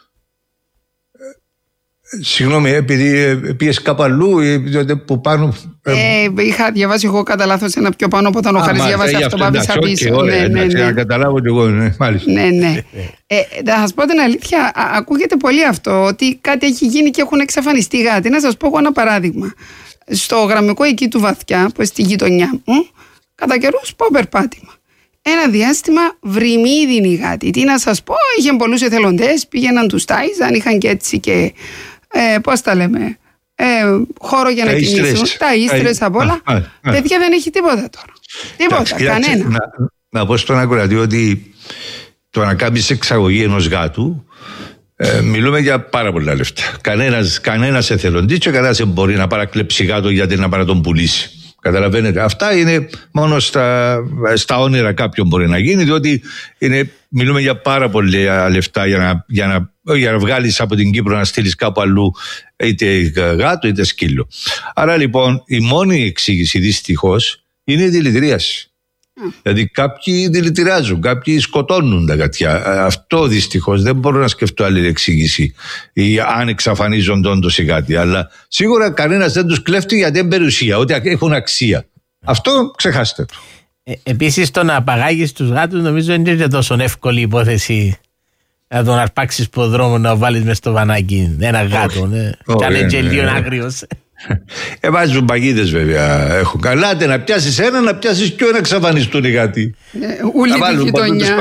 Συγγνώμη, επειδή πήγες κάπου αλλού που πάνω. Είχα διαβάσει εγώ κατά λάθος ένα πιο πάνω, όταν ο Χάρης διάβασε αυτό που άφησα πίσω. Ναι, να καταλάβω και εγώ, μάλιστα. Ναι. Θα σας πω την αλήθεια, ακούγεται πολύ αυτό, ότι κάτι έχει γίνει και έχουν εξαφανιστεί γάτοι. Να σας πω εγώ ένα παράδειγμα. Στο γραμμικό εκεί του Βαθιά, που στη γειτονιά μου, κατά καιρούς πάω περπάτημα. Ένα διάστημα βρυμίδινοι οι γάτοι. Τι να σας πω, είχαν πολλούς εθελοντές, πήγαιναν τους τάιζαν, είχαν και έτσι και. Πώς τα λέμε, χώρο για να κινηθούν, τα ίστρες απ' όλα. Παιδιά, δεν έχει τίποτα τώρα. Τίποτα, κανένα. Να πω στον ακροατή ότι το να κάνεις εξαγωγή ενός γάτου, μιλούμε για πάρα πολλά λεφτά. Κανένας εθελοντής και κανένας δεν μπορεί να παρακλέψει γάτο γιατί να πάρει να τον πουλήσει. Καταλαβαίνετε, αυτά είναι μόνο στα όνειρα κάποιον μπορεί να γίνει, διότι μιλούμε για πάρα πολλά λεφτά για να βγάλεις από την Κύπρο να στείλεις κάπου αλλού είτε γάτο είτε σκύλο. Άρα λοιπόν η μόνη εξήγηση δυστυχώς είναι η δηλητηρίαση. Δηλαδή κάποιοι δηλητηράζουν, κάποιοι σκοτώνουν τα γατιά. Αυτό δυστυχώς δεν μπορώ να σκεφτώ άλλη εξήγηση ή αν εξαφανίζονται όντως οι γάτοι. Αλλά σίγουρα κανένας δεν τους κλέφτει γιατί δεν περιουσία, ότι έχουν αξία. Αυτό ξεχάστε το. Επίσης το να απαγάγεις τους γάτους νομίζω δεν είναι τόσο εύκολη υπόθεση. Να τον αρπάξεις από δρόμο να βάλεις μες στο βανάκι ένα γάτο. Κάνε και λίγο άγριος. Βάζουν παγίδες βέβαια. Έχω καλάτε να πιάσεις ένα, να πιάσεις και να εξαφανιστούν οι γάτοι. Ούλη τη γειτονιά.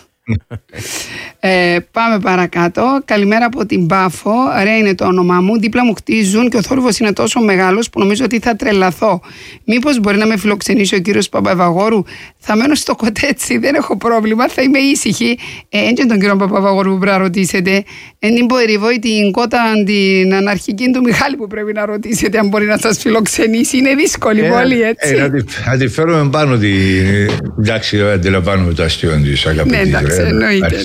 Πάμε παρακάτω. Καλημέρα από την Πάφο. Ρέα είναι το όνομά μου. Δίπλα μου χτίζουν και ο θόρυβος είναι τόσο μεγάλος που νομίζω ότι θα τρελαθώ. Μήπως μπορεί να με φιλοξενήσει ο κύριος Παπαβαγόρου? Θα μένω στο κοτέτσι, δεν έχω πρόβλημα, θα είμαι ήσυχη. Έτσι τον κύριο Παπαβαγόρου που πρέπει να ρωτήσετε. Εν μπορεί την κότα την αναρχική του Μιχάλη που πρέπει να ρωτήσετε αν μπορεί να σας φιλοξενήσει. Είναι δύσκολη πολύ, έτσι. Να τη φέρουμε πάνω τη. Εντάξει, αντιλαμβάνομαι το αστείο της αγαπητής. Ναι, εντάξει, εννοείται.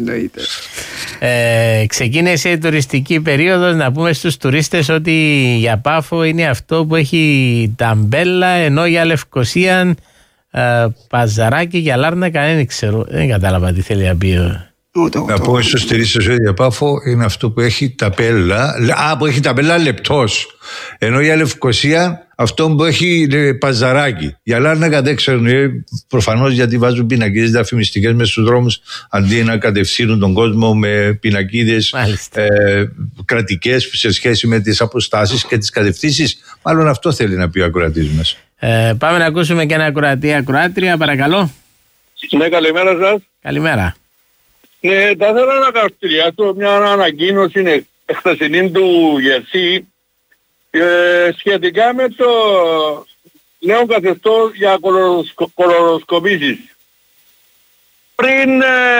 Ξεκίνησε η τουριστική περίοδος. Να πούμε στους τουρίστες ότι για Πάφο είναι αυτό που έχει ταμπέλα, ενώ για Λευκοσία, Παζαράκι, για Λάρνακα δεν ξέρω. Δεν κατάλαβα τι θέλει να πει. Να πούμε στους τουρίστες ότι για Πάφο είναι αυτό που έχει ταμπέλα. Που έχει ταμπέλα λεπτός. Ενώ για Λευκοσία αυτό που έχει Παζαράκι. Για Λάρνακα δεν ξέρουν, προφανώς γιατί βάζουν πινακίδες διαφημιστικές μέσα στους δρόμους αντί να κατευθύνουν τον κόσμο με πινακίδες κρατικές σε σχέση με τις αποστάσεις και τις κατευθύνσεις. Μάλλον αυτό θέλει να πει ο ακροατής μας. Πάμε να ακούσουμε και ένα ακροάτρια, παρακαλώ. Ναι, καλημέρα σας. Καλημέρα. Ναι, θα ήθελα να καρτηριάσω μια ανακοίνωση εχθεσινή του Γερσή σχετικά με το νέο καθεστώς για κολονοσκοπήσεις. Πριν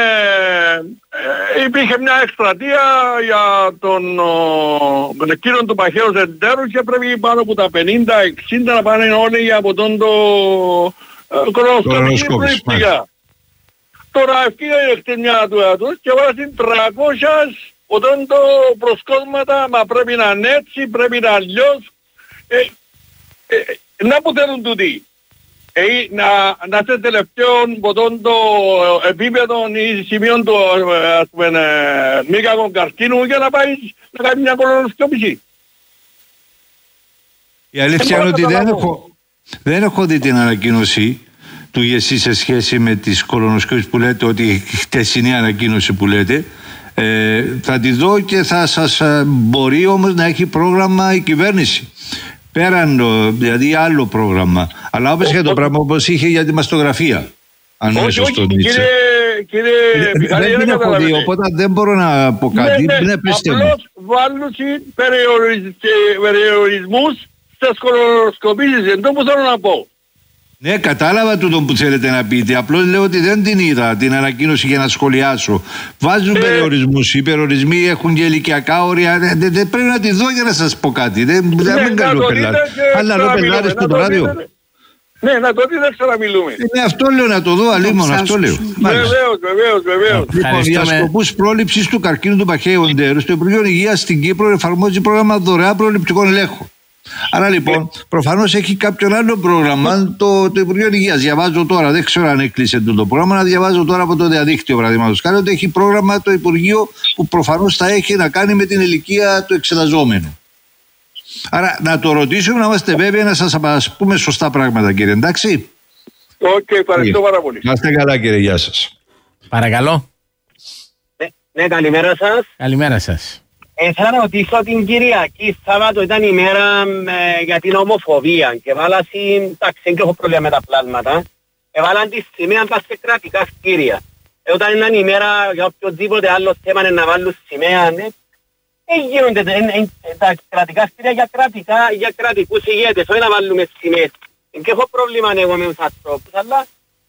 υπήρχε μια εκστρατεία για τον κύριο του παχαίους εταίρους και πρέπει πάνω από τα 50-60 να πάνε όλοι από τον το κολονοσκοπική. Τώρα ευκαιρία μια του έτους και βάζει 300 όταν το προσκόσματα, μα πρέπει να είναι έτσι, πρέπει να αλλιώς. Να που θέλουν τούτοι. Να σε τελευταίων ποτών το επίπεδο ή σημείων του μη κακών καρκίνου για να πάει να κάνει μια κολονοσκόπηση. Η αλήθεια είναι ότι δεν έχω δει την ανακοίνωση του ΓΕΣΥ σε σχέση με τις κολονοσκόπησεις που λέτε, ότι η χτεσινή ανακοίνωση που λέτε. Θα τη δω και θα σας μπορεί όμως να έχει πρόγραμμα η κυβέρνηση. Πέραν, δηλαδή άλλο πρόγραμμα. Αλλά όπως είχε το πράγμα όπως είχε για τη μαστογραφία. Αν είναι σωστό. Κύριε Μιχάλη, δεν έχω δει, οπότε δεν μπορώ να πω κάτι. Ναι, πέστε μου. Απλώς βάλουν περιορισμούς στις κολονοσκοπήσεις. Εν τω που θέλω να πω. Ναι, κατάλαβα τούτο που θέλετε να πείτε. Απλώς λέω ότι δεν την είδα την ανακοίνωση για να σχολιάσω. Βάζουν περιορισμούς. Οι περιορισμοί έχουν και ηλικιακά όρια. Δεν πρέπει να τη δω για να σας πω κάτι. Δεν καλό πελάτη. Αλλά λέω πελάτες στο ράδιο. Ναι, να το δείτε, ξαναμιλούμε. Ναι, αυτό λέω να το δω, αλίμον, αυτό λέω. Βεβαίως. Λοιπόν, για σκοπούς πρόληψης του καρκίνου του παχαίου εντέρου, το Υπουργείο Υγείας στην Κύπρο εφαρμόζει πρόγραμμα δωρεάν προληπτικών ελέγχων. Άρα λοιπόν, προφανώς έχει κάποιον άλλο πρόγραμμα το Υπουργείο Υγείας. Διαβάζω τώρα, δεν ξέρω αν έκλεισε το πρόγραμμα, να διαβάζω τώρα από το διαδίκτυο παραδείγματος χάρη ότι έχει πρόγραμμα το Υπουργείο που προφανώς θα έχει να κάνει με την ηλικία του εξεταζόμενου. Άρα να το ρωτήσουμε, να είμαστε βέβαιοι να σας πούμε σωστά πράγματα, κύριε, εντάξει. Ευχαριστώ πάρα πολύ. Να είστε καλά, κύριε, γεια σας. Παρακαλώ. Ναι, καλημέρα σας. Καλημέρα σας. Θα ρωτήσω την Κυριακή, Σάββατο ήταν η μέρα για την ομοφοβία και βάλα εντάξει, δεν έχω πρόβλημα με τα πλάσματα. Έβαλαν τη σημαία πας σε κρατικά κτίρια. Όταν ήταν η μέρα για οποιοδήποτε άλλο θέμα να βάλουν σημαία, γίνονται τα κρατικά κτίρια για κρατικούς ηγέτες, όχι να βάλουμε σημαίες. Και έχω πρόβλημα εγώ με τους ανθρώπους, αλλά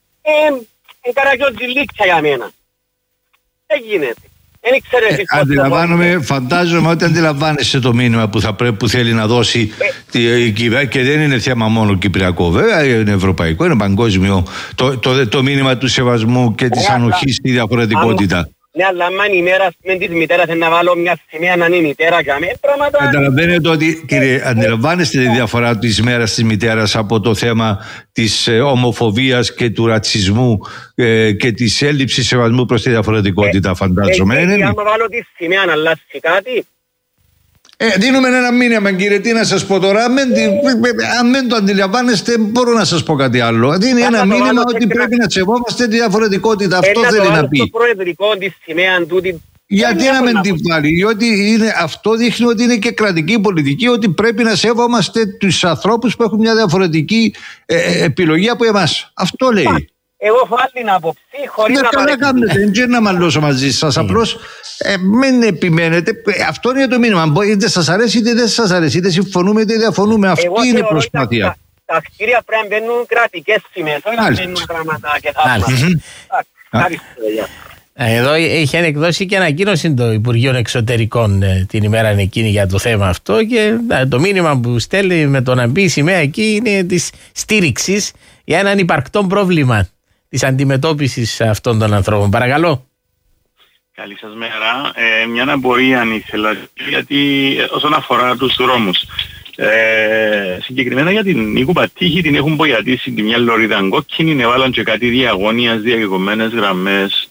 καρακιότσι λίξα για μένα. Δεν γίνεται. Αντιλαμβάνομαι, φαντάζομαι ότι αντιλαμβάνεσαι το μήνυμα που θέλει να δώσει η κυβέρνηση, και δεν είναι θέμα μόνο κυπριακό, βέβαια, είναι ευρωπαϊκό, είναι παγκόσμιο το μήνυμα του σεβασμού και της ανοχής στη διαφορετικότητα. Ναι, αλλά αν η μέρα με της μητέρας να βάλω μια σημαία να είναι η μητέρα για μένα, πράγματα... Καταλαβαίνετε ότι, κύριε, αντιλαμβάνεστε τη διαφορά της μέρας της μητέρας από το θέμα της ομοφοβίας και του ρατσισμού και της έλλειψης σεβασμού προς τη διαφορετικότητα, φαντάζομαι. Άμα βάλω τη σημαία να αλλάξει κάτι... Δίνουμε ένα μήνυμα, κύριε, τι να σας πω τώρα. Αν δεν το αντιλαμβάνεστε, μπορώ να σας πω κάτι άλλο. Δίνει ένα μήνυμα ότι πρέπει να σεβόμαστε τη διαφορετικότητα. Αυτό θέλει να πει. Στο προεδρικό τη σημαία τούτη Γιατί να μην την βάλει? Διότι αυτό δείχνει ότι είναι και κρατική πολιτική, ότι πρέπει να σέβομαστε τους ανθρώπους που έχουν μια διαφορετική επιλογή από εμάς. Αυτό λέει. Εγώ έχω άλλη άποψη χωρίς να παρέχετε. Δεν να μαλώσω μαζί σας. Απλώς μην επιμένετε. Αυτό είναι το μήνυμα. Είτε σας αρέσει είτε δεν σας αρέσει. Είτε συμφωνούμε είτε διαφωνούμε. Αυτή είναι η προσπάθεια. Τα κτίρια πρέπει να μπαίνουν κρατικές σημαίες. Όχι να μπαίνουν πράγματα και θαύματα. Εδώ είχε εκδώσει και ανακοίνωση το Υπουργείο Εξωτερικών την ημέρα εκείνη για το θέμα αυτό και το μήνυμα που στέλνει με το να μπει η σημαία εκεί είναι της στήριξης για έναν υπαρκτό πρόβλημα της αντιμετώπισης αυτών των ανθρώπων. Παρακαλώ. Καλή σας μέρα. Μια απορία αν ήθελα, γιατί όσον αφορά τους δρόμους. Συγκεκριμένα για την Νίκου Πατήχη την έχουν μποιατήσει τη μια λωρίδα κόκκινη, έβαλαν και κάτι διαγώνιας, διαγεγωμένες γραμμές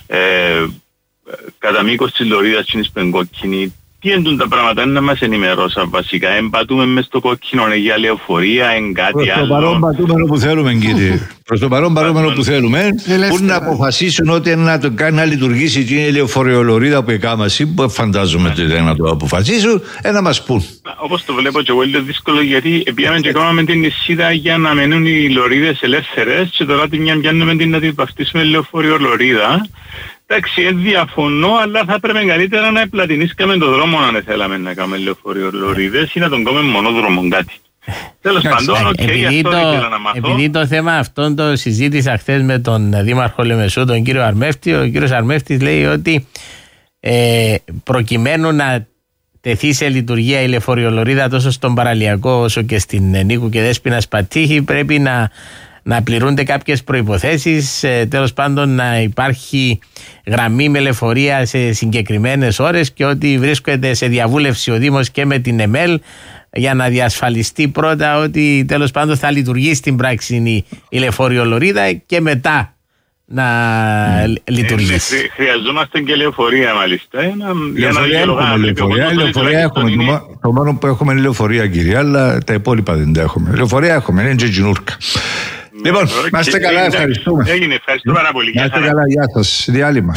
κατά μήκος της λωρίδας της κόκκινη. Τι εντούν τα πράγματα, είναι να μας ενημερώσαν βασικά. Εμπατούμε μες στο κόκκινο για λεωφορεία, κάτι άλλο. Προς το παρόν πατούμενο που θέλουμε, κύριε. Προς το παρόν πατούμενο που θέλουμε, που να αποφασίσουν ότι να το κάνει να λειτουργήσει και είναι η λεωφορειολωρίδα που εκάμαση, που φαντάζομαι ότι δεν να το αποφασίσουν, να μας πούν. Όπως το βλέπω και εγώ είναι δύσκολο, γιατί πήγαμε και κάναμε την νησίδα για να μένουν οι λωρίδες ελεύθερες και τώρα τη μια πιάνουμε την να την βαφτίσουμε λεωφορειολωρίδα. Εντάξει, διαφωνώ, αλλά θα έπρεπε καλύτερα να επλατινίσκαμε τον δρόμο αν θέλαμε να κάνουμε λεωφορειολωρίδες ή να τον κάνουμε μονόδρομο κάτι. Τέλος πάντων, επειδή το θέμα αυτό το συζήτησα χθες με τον Δήμαρχο Λεμεσού, τον κύριο Αρμέφτη, ο κύριος Αρμέφτης λέει ότι προκειμένου να τεθεί σε λειτουργία η λεωφορειολωρίδα τόσο στον Παραλιακό όσο και στην Νίκου και Δέσποινας Πατήχη πρέπει να πληρούνται κάποιες προϋποθέσεις, τέλος πάντων να υπάρχει γραμμή με λεωφορεία σε συγκεκριμένες ώρες και ότι βρίσκεται σε διαβούλευση ο Δήμος και με την ΕΜΕΛ για να διασφαλιστεί πρώτα ότι τέλος πάντων θα λειτουργήσει στην πράξη η λεωφορειολωρίδα και μετά να λειτουργήσει. Χρειαζόμαστε και λεωφορεία μάλιστα. Λεωφορεία έχουμε. Το μόνο που έχουμε είναι λεωφορεία, κύριε, αλλά τα υπόλοιπα δεν τα έχουμε. Λεωφορεία έχουμε, είναι τζιτζινούρκα. Λοιπόν, να είστε καλά, ευχαριστούμε. Έγινε, ευχαριστώ πάρα πολύ. Να είστε καλά, γεια σας. Διάλειμμα.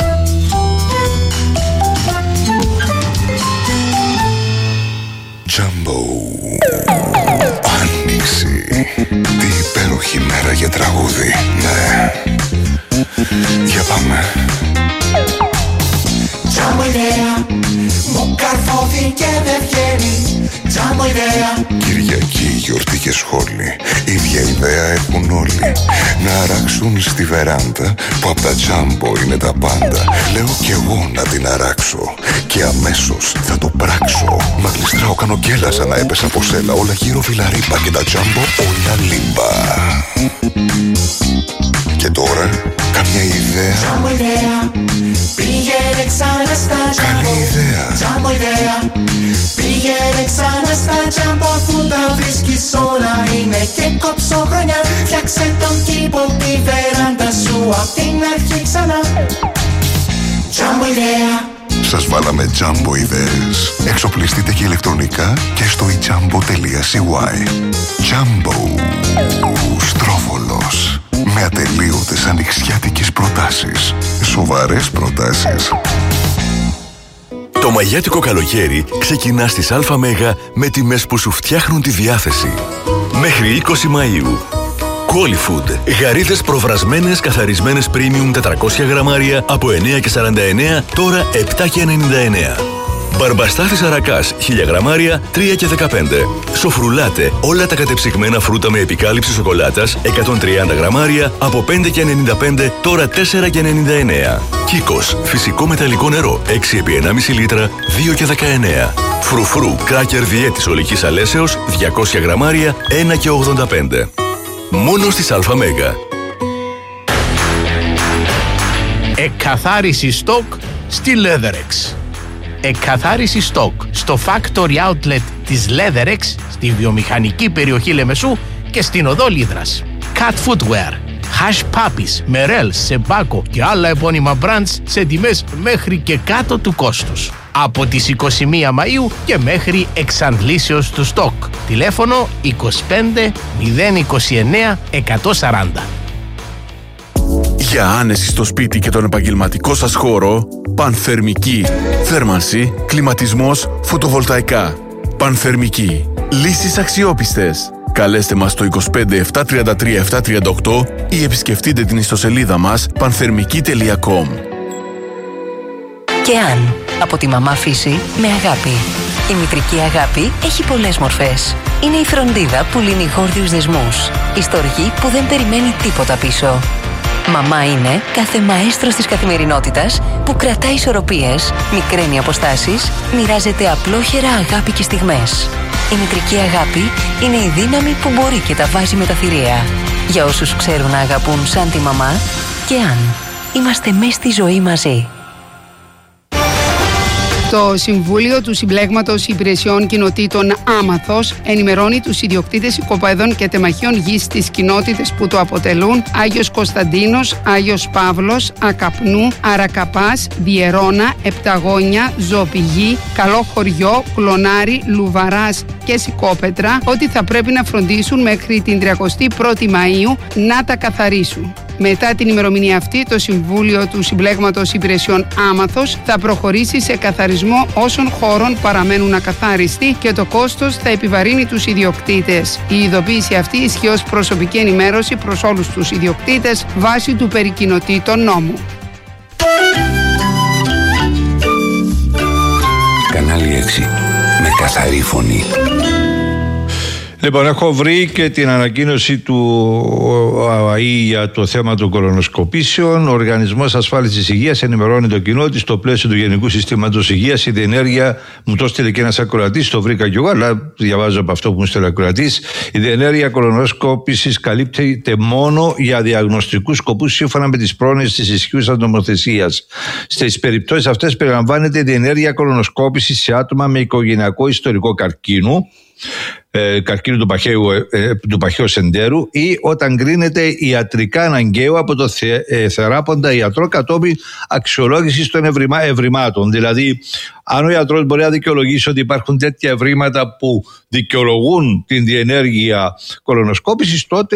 Τζάμπο. Άνοιξη. Τι υπέροχη μέρα για τραγούδι. Ναι. Για πάμε. Τζάμπο ιδέα. Μου καρφώθηκε δεν βγαίνει. Τζάμπο ιδέα. Κυριακή, γιορτή και σχόλη. Ίδια ιδέα έχουν όλοι. Να αράξουν στη βεράντα που απ' τα Τζάμπο είναι τα πάντα. Λέω κι εγώ να την αράξω και αμέσως θα το πράξω. Μα γλιστράω, κάνω γκέλα σαν να έπεσα από σέλα. Όλα γύρω φιλαρίπα και τα Τζάμπο όλα λίμπα. Και τώρα, καμιά ιδέα? Τζάμπο ιδέα. Πήγαινε ξανά στα Τζάμπο. Καλή ιδέα. Τζάμπο ιδέα. Πήγαινε ξανά στα Τζάμπο αφού τα βρίσκεις όλα είναι και κόψω χρονιά. Φτιάξε τον κήπο, τη βεράντα σου απ' την αρχή ξανά. Τζάμπο ιδέα. Σας βάλαμε Τζάμπο ιδέες. Εξοπλιστείτε και ηλεκτρονικά και στο ijambo.cy. Τζάμπο. Στρόβολος. Με ατελείωτες ανοιξιάτικες προτάσεις. Σοβαρές προτάσεις. Το μαγιάτικο καλοκαίρι ξεκινά στις ΑΜ με τιμές που σου φτιάχνουν τη διάθεση. Μέχρι 20 Μαΐου. Qualifood. Γαρίδες προβρασμένες, καθαρισμένες premium 400 γραμμάρια από 9,49, τώρα 7,99. Μπαρμπαστάθης Αρακάς, 1000 γραμμάρια, 3,15. Σοφρουλάτε, όλα τα κατεψυγμένα φρούτα με επικάλυψη σοκολάτας, 130 γραμμάρια, από 5,95, τώρα 4,99. Κίκος, φυσικό μεταλλικό νερό, 6x1,5 λίτρα, 2,19. Φρουφρού, κράκερ διέτης ολικής αλέσεως, 200 γραμμάρια, 1,85. Μόνο στις ΑΜ. Εκκαθάριση στόκ στη Leatherex. Εκκαθάριση στόκ στο Factory Outlet της Leatherex στη βιομηχανική περιοχή Λεμεσού και στην οδό Λίδρας. Cat Footwear, Hash Puppies, Merrell, Sebaco και άλλα επώνυμα brands σε τιμές μέχρι και κάτω του κόστους. Από τις 21 Μαΐου και μέχρι εξαντλήσεως του στόκ. Τηλέφωνο 25 029 140. Για άνεση στο σπίτι και τον επαγγελματικό σας χώρο, Πανθερμική. Θέρμανση, κλιματισμός, φωτοβολταϊκά. Πανθερμική. Λύσεις αξιόπιστες. Καλέστε μας στο 25 733 738 ή επισκεφτείτε την ιστοσελίδα μας πανθερμική.com. Και αν, από τη μαμά φύση με αγάπη. Η μητρική αγάπη έχει πολλές μορφές. Είναι η φροντίδα που λύνει γόρδιους δεσμούς. Η στοργή που δεν περιμένει τίποτα πίσω. Μαμά είναι κάθε μαέστρος της καθημερινότητας που κρατάει ισορροπίες, μικραίνει αποστάσεις, μοιράζεται απλόχερα αγάπη και στιγμές. Η μητρική αγάπη είναι η δύναμη που μπορεί και τα βάζει με τα θηρία. Για όσους ξέρουν να αγαπούν σαν τη μαμά, και αν είμαστε μες στη ζωή μαζί. Το Συμβούλιο του Συμπλέγματος Υπηρεσιών Κοινοτήτων Άμαθος ενημερώνει τους ιδιοκτήτες οικοπαίδων και τεμαχίων γης στις κοινότητες που το αποτελούν: Άγιος Κωνσταντίνος, Άγιος Παύλος, Ακαπνού, Αρακαπάς, Διερώνα, Επταγόνια, Ζωοπηγή, Καλό Χωριό, Κλονάρι, Λουβαράς και Σικόπετρα, ότι θα πρέπει να φροντίσουν μέχρι την 31η Μαΐου να τα καθαρίσουν. Μετά την ημερομηνία αυτή, το Συμβούλιο του Συμπλέγματος Υπηρεσιών Άμαθος θα προχωρήσει σε καθαρισμό όσων χώρων παραμένουν ακαθάριστοι και το κόστος θα επιβαρύνει τους ιδιοκτήτες. Η ειδοποίηση αυτή ισχύει ως προσωπική ενημέρωση προς όλους τους ιδιοκτήτες βάσει του περί κοινοτήτων νόμου. Κανάλι 6. Με καθαρή φωνή. Λοιπόν, έχω βρει και την ανακοίνωση του ΑΑΗ για το θέμα των κολονοσκοπήσεων. Ο Οργανισμός Ασφάλισης Υγείας ενημερώνει το κοινό ότι στο πλαίσιο του Γενικού Συστήματος Υγείας η διενέργεια, μου το στείλε και ένας ακροατής, το βρήκα κι εγώ, αλλά διαβάζω από αυτό που μου στείλε ο ακροατής, η διενέργεια κολονοσκόπησης καλύπτεται μόνο για διαγνωστικούς σκοπούς σύμφωνα με τις πρόνοιες της ισχύουσας νομοθεσίας. Στις περιπτώσεις αυτές περιλαμβάνεται η διενέργεια κολονοσκόπησης σε άτομα με οικογενειακό ιστορικό καρκίνου, καρκίνου του παχαίου σεντέρου, ή όταν κρίνεται ιατρικά αναγκαίο από το θεράποντα ιατρό κατόπιν αξιολόγησης των ευρημάτων. Δηλαδή, αν ο ιατρός μπορεί να δικαιολογήσει ότι υπάρχουν τέτοια ευρήματα που δικαιολογούν την διενέργεια κολονοσκόπησης, τότε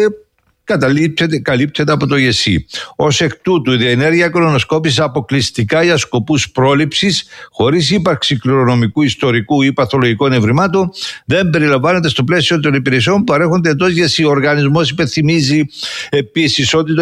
καλύπτεται από το ΓΕΣΥ. Ως εκ τούτου, η διενέργεια κολονοσκόπησης αποκλειστικά για σκοπούς πρόληψης, χωρίς ύπαρξη κληρονομικού, ιστορικού ή παθολογικών ευρημάτων, δεν περιλαμβάνεται στο πλαίσιο των υπηρεσιών που παρέχονται εντός ΓΕΣΥ. Ο οργανισμός υπενθυμίζει επίσης ότι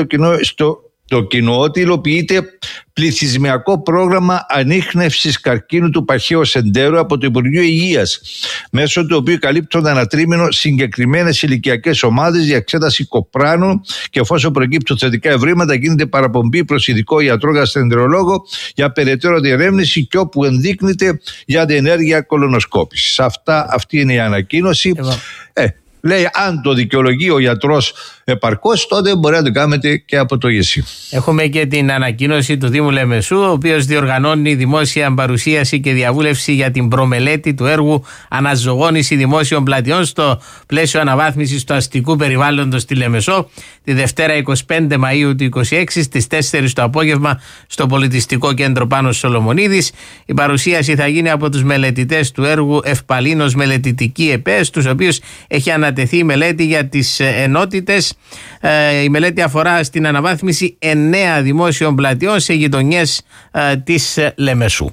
το κοινό ότι υλοποιείται πληθυσμιακό πρόγραμμα ανίχνευσης καρκίνου του παχαίου σεντέρου από το Υπουργείο Υγείας, μέσω του οποίου καλύπτονται ένα τρίμηνο συγκεκριμένες ηλικιακές ομάδες για εξέταση κοπράνων, και εφόσον προκύπτουν θετικά ευρήματα γίνεται παραπομπή προς ειδικό ιατρό γαστρεντερολόγο για περαιτέρω διερεύνηση και όπου ενδείκνυται για διενέργεια κολονοσκόπησης. Αυτή είναι η ανακοίνωση. Λέει, αν το δικαιολογεί ο γιατρός επαρκώς, τότε μπορεί να το κάνετε και από το ΓΕΣΥ. Έχουμε και την ανακοίνωση του Δήμου Λεμεσού, ο οποίος διοργανώνει δημόσια παρουσίαση και διαβούλευση για την προμελέτη του έργου αναζωογόνηση δημόσιων πλατιών στο πλαίσιο αναβάθμισης του αστικού περιβάλλοντος στη Λεμεσό, τη Δευτέρα 25 Μαΐου του 2026 στις 4 το απόγευμα στο Πολιτιστικό Κέντρο Πάνος Σολομονίδης. Η παρουσίαση θα γίνει από τους μελετητές του έργου Ευπαλίνος Μελετητική ΕΠΕ, στους οποίους έχει ανατεθεί η μελέτη για τις ενότητες. Η μελέτη αφορά στην αναβάθμιση 9 δημόσιων πλατιών σε γειτονιές της Λεμεσού.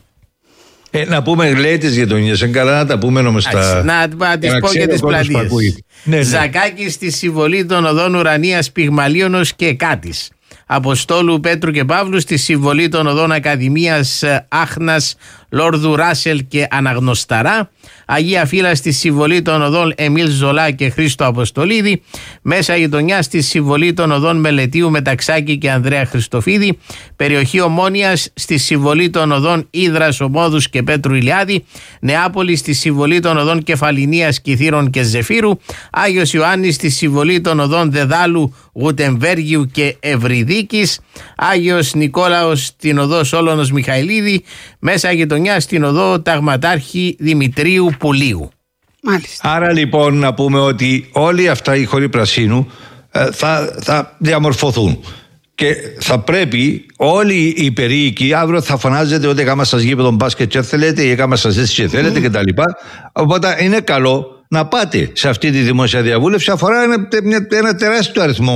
Να πούμε, λέει, τις γειτονιές, είναι καλά να τα πούμε όμως να τις πω και τις πλατείες. Ναι. Ζακάκη στη συμβολή των οδών Ουρανίας, Πυγμαλίωνος και Κάτης. Αποστόλου Πέτρου και Παύλου στη συμβολή των οδών Ακαδημίας, Άχνας, Λόρδου Ράσελ και Αναγνωσταρά. Αγία Φύλλα στη συμβολή των οδών Εμίλ Ζολά και Χρήστο Αποστολίδη. Μέσα γειτονιά στη συμβολή των οδών Μελετίου, Μεταξάκη και Ανδρέα Χριστοφίδη. Περιοχή Ομόνιας στη συμβολή των οδών Ύδρας, Ομόδους και Πέτρου Ηλιάδη. Νεάπολη στη συμβολή των οδών Κεφαλινίας, Κιθήρων και Ζεφύρου. Άγιος Ιωάννης στη συμβολή των οδών Δεδάλου, Γουτεμβέργιου και Ευρυδίκης. Άγιος Νικόλαος στην οδό Σόλωνος Μιχαηλίδη. Μέσα γειτονιά στην οδό Ταγματάρχη Δημητρίου Πουλίου. Μάλιστα. Άρα λοιπόν να πούμε ότι όλοι αυτά οι χώροι πρασίνου θα διαμορφωθούν. Και θα πρέπει όλοι οι περίοικοι, αύριο θα φωνάζετε ότι έκανα σας γήπεδο μπάσκετ και θέλετε ή έκανα σας έτσι και θέλετε κτλ. Οπότε είναι καλό να πάτε σε αυτή τη δημόσια διαβούλευση. Αφορά ένα τεράστιο αριθμό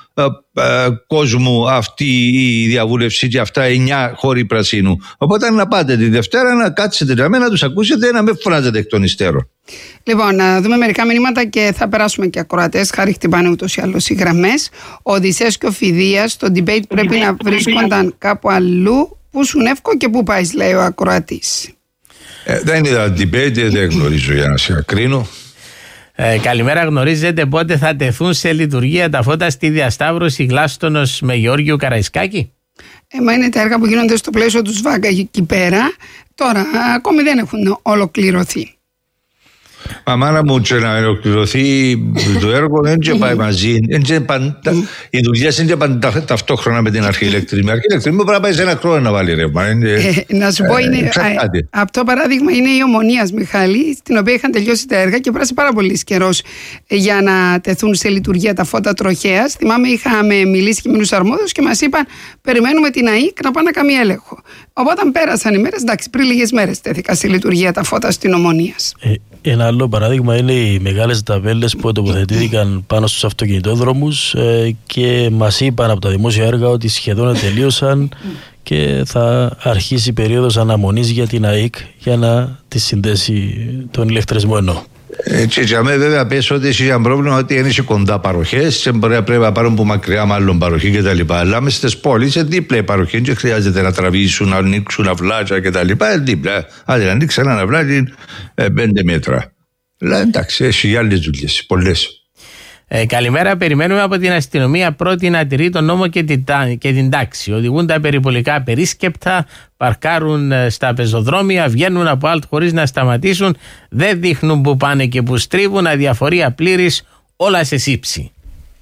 κόσμου αυτή η διαβούλευση και αυτά 9 χώροι πρασίνου. Οπότε να πάτε τη Δευτέρα να κάτσετε να τους ακούσετε, να με φράζετε εκ των υστέρων. Λοιπόν, να δούμε μερικά μηνύματα και θα περάσουμε και ακροατές. Χάρη χτυπάνε ούτως ή άλλως οι γραμμές. Ο Οδυσσέας και ο Φιδίας στο debate πρέπει να βρίσκονταν κάπου αλλού. Πού σου Νεύκο και πού πάει, λέει ο ακροατής. Δεν είδα debate, δεν γνωρίζω για να σε κρίνω. Καλημέρα, γνωρίζετε πότε θα τεθούν σε λειτουργία τα φώτα στη διασταύρωση Γλάστονος με Γεώργιο Καραϊσκάκη? Μα είναι τα έργα που γίνονται στο πλαίσιο του ΣΒΑΚΑ εκεί πέρα. Τώρα ακόμη δεν έχουν ολοκληρωθεί. Μάνα μου, και να ολοκληρωθεί το έργο δεν πάει μαζί. Οι δουλειές είναι πάντα ταυτόχρονα με την αρχιελεκτρική. Η αρχιελεκτρική πρέπει να πάει σε ένα χρόνο να βάλει ρεύμα. Να σου πω, αυτό παράδειγμα είναι η Ομονίας, Μιχάλη, στην οποία είχαν τελειώσει τα έργα και πέρασε πάρα πολύ καιρό για να τεθούν σε λειτουργία τα φώτα τροχέας. Θυμάμαι, είχαμε μιλήσει και με τους αρμόδιους και μας είπαν περιμένουμε την ΑΕΚ να πάνε να κάνει έλεγχο. Οπότε πέρασαν οι μέρες, εντάξει, πριν λίγες μέρες τέθηκαν σε λειτουργία τα φώτα στην Ομονίας. Ένα άλλο παράδειγμα είναι οι μεγάλες ταβέλες που τοποθετήθηκαν πάνω στους αυτοκινητόδρομους και μας είπαν από τα δημόσια έργα ότι σχεδόν τελείωσαν και θα αρχίσει η περίοδος αναμονής για την ΑΕΚ για να τη συνδέσει τον ηλεκτρισμό εννοώ. Και για μένα βέβαια πες ότι έχει ένα πρόβλημα ότι είναι σε κοντά παροχές και πρέπει να πάρουν από μακριά μάλλον παροχή κτλ. Αλλά μέσα στις πόλεις είναι δίπλα η παροχή και χρειάζεται να τραβήσουν, να ανοίξουν αυλάκια κτλ. Δίπλα. Αν δεν ανοίξει ένα αυλάκι 5 μέτρα. Αλλά εντάξει, έχει άλλες δουλειές, πολλές. Καλημέρα. Περιμένουμε από την αστυνομία πρώτη να τηρεί τον νόμο και την τάξη. Οδηγούν τα περιπολικά απερίσκεπτα, παρκάρουν στα πεζοδρόμια, βγαίνουν από alt χωρίς να σταματήσουν, δεν δείχνουν που πάνε και που στρίβουν, αδιαφορία πλήρης, όλα σε σύψη.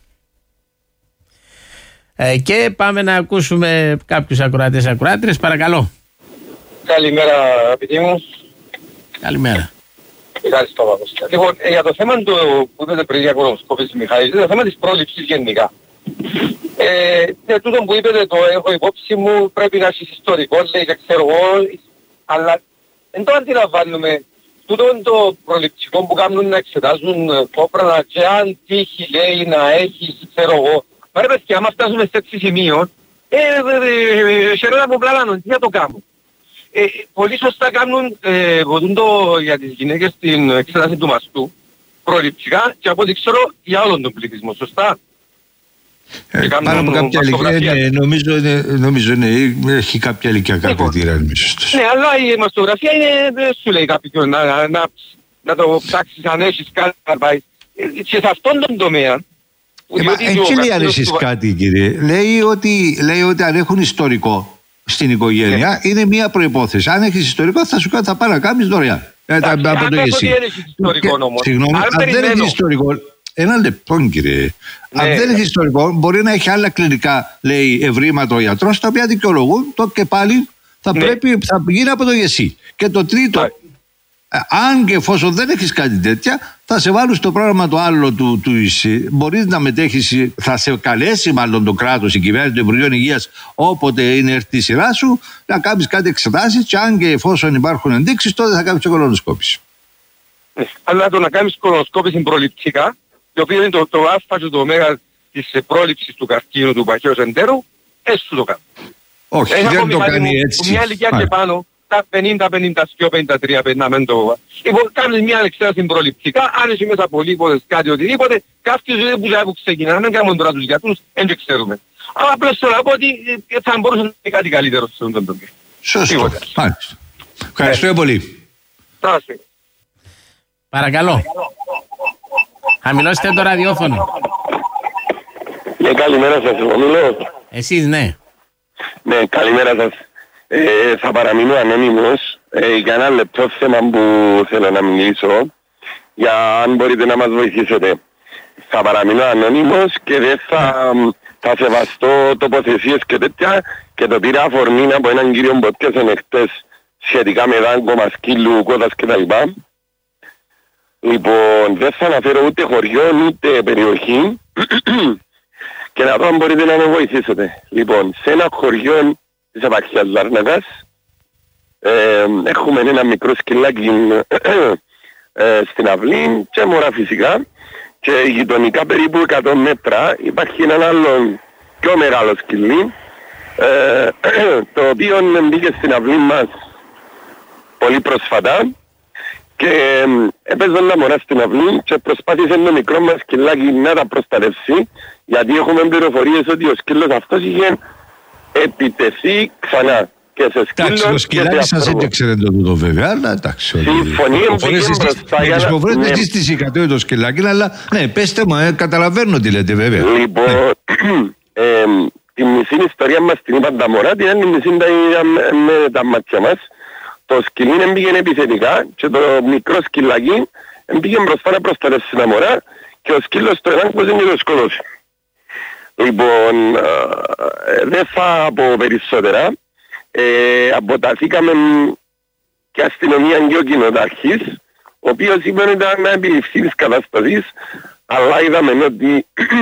Και πάμε να ακούσουμε κάποιους ακροατές-ακροάτρες. Παρακαλώ. Καλημέρα, αγαπητοί μου. Καλημέρα. Ευχαριστώ, Παπαδόστα. Λοιπόν, για το θέμα του που είπατε πριν για κολοσκόπηση, Μιχάλη, το θέμα της πρόληψης γενικά. Τούτο που είπατε το έχω υπόψη μου, πρέπει να έχει ιστορικό, λέει, και ξέρω εγώ, αλλά δεν το αντιλαμβάνουμε. Τούτο το προληπτικό που κάνουν να εξετάζουν κόπρανα και αν τύχει, λέει, να έχει, ξέρω εγώ. Πρέπει και άμα φτάσουμε σε έτσι σημείο, χαιρόνα από πλάνο, τι να το κάνουν. Πολύ σωστά κάνουν για τις γυναίκες την εξέταση του μαστού προληπτικά και από ό,τι ξέρω για όλον τον πληθυσμό, σωστά. Πάνω από κάποια ηλικία, νομίζω έχει κάποια ηλικιακά κριτήρια. Ναι, αλλά η μαστογραφία δεν σου λέει κάποιον να το ψάξεις αν έχεις κάτι να πάει. Και σε αυτόν τον τομέα. Έτσι λέει αν έχεις κάτι, κύριε. Λέει ότι αν έχουν ιστορικό στην οικογένεια είναι μια προϋπόθεση. Αν έχεις ιστορικό θα πάει να κάνεις δωρεάν. Αν δεν έχεις ιστορικό όμως. Αν δεν έχεις ιστορικό, ένα λεπτό κύριε. Αν δεν έχεις ιστορικό μπορεί να έχει άλλα κλινικά, λέει, ευρήματα ο γιατρός, τα οποία δικαιολογούν το και πάλι θα γίνει από το ΓΕΣΥ. Και το τρίτο, αν και εφόσον δεν έχεις κάτι τέτοια, θα σε βάλουν στο πρόγραμμα το άλλο του ΙΣΥ. Μπορείς να μετέχεις, θα σε καλέσει μάλλον το κράτος, η κυβέρνηση των Υπουργείων Υγείας, όποτε είναι έρθει η σειρά σου, να κάνεις κάτι εξετάσεις και αν και εφόσον υπάρχουν ενδείξεις, τότε θα κάνεις κολονοσκόπηση. Αλλά το να κάνεις κολονοσκόπηση προληπτικά, το οποίο είναι το α και το ω της πρόληψης του καρκίνου του παχαίου εντέρου, έτσι σου το κάνω. Όχι, δεν το κάνει έτσι. Μια ηλικία και πάνω, τα 50, 52, 53, 50, το. Λοιπόν, κάνεις μια εξέταση προληπτικά, αν έχει μέσα πολύποδες κάτι οτιδήποτε, κάποιοι που ξεκινάνε, δεν κάνουν τώρα τους γιατρούς, δεν ξέρουμε. Αλλά απλώς θέλω να πω ότι θα μπορούσε να είναι κάτι καλύτερο σε αυτόν τον τομέα. Σωστό. Ευχαριστώ πολύ. Παρακαλώ. Χαμηλώστε το ραδιόφωνο. Καλημέρα σας, ομιλώ. Εσείς, ναι. Ναι, καλημέρα σας. Θα παραμείνω ανώνυμος για ένα λεπτό θέμα που θέλω να μιλήσω, για αν μπορείτε να μας βοηθήσετε. Θα παραμείνω ανώνυμος και δεν θα σεβαστώ τοποθεσίες και τέτοια, και το πήρα αφορμή από έναν κύριο που έπιασε χτες σχετικά με δάγκωμα σκύλου, κότας κτλ. Λοιπόν, δεν θα αναφέρω ούτε χωριό ούτε περιοχή και να δω αν μπορείτε να με βοηθήσετε. Λοιπόν, σε ένα χωριό της επαρχίας Λάρνακας έχουμε ένα μικρό σκυλάκι στην αυλή και μωρά φυσικά, και γειτονικά περίπου 100 μέτρα υπάρχει ένα άλλο πιο μεγάλο σκυλί, το οποίο μπήκε στην αυλή μας πολύ πρόσφατα και έπαιζαν τα μωρά στην αυλή και προσπάθησε το μικρό μας σκυλάκι να τα προστατεύσει, γιατί έχουμε πληροφορίες ότι ο σκύλος αυτός είχε επιτεθεί ξανά και σε σκύλο. Εντάξει, το σκυλάκι σας δεν ξέρετε το τούτο βέβαια, αλλά εντάξει. Συμφωνεί μπροστά για να... Συμφωνείτε εσείς τις εκατό το σκυλάκι, αλλά ναι, πέστε μου, καταλαβαίνω τι λέτε βέβαια. Λοιπόν, τη μισή ιστορία μας την είπαν τα μωρά, την άλλη μισή τα είδαμε με τα μάτια μας. Το σκυλί έμπηγε επιθετικά και το μικρό σκυλάκι έμπηγε μπροστά να προστατεύσει τα μωρά και ο σκύλος το ενάγκωσε και το σκοτώσει. Λοιπόν, δεν θα πω περισσότερα. Αποταθήκαμε και αστυνομία και ο κοινοτάρχης, ο οποίος είπε ότι ήταν να επιληφθεί της κατάστασης, αλλά είδαμε ότι...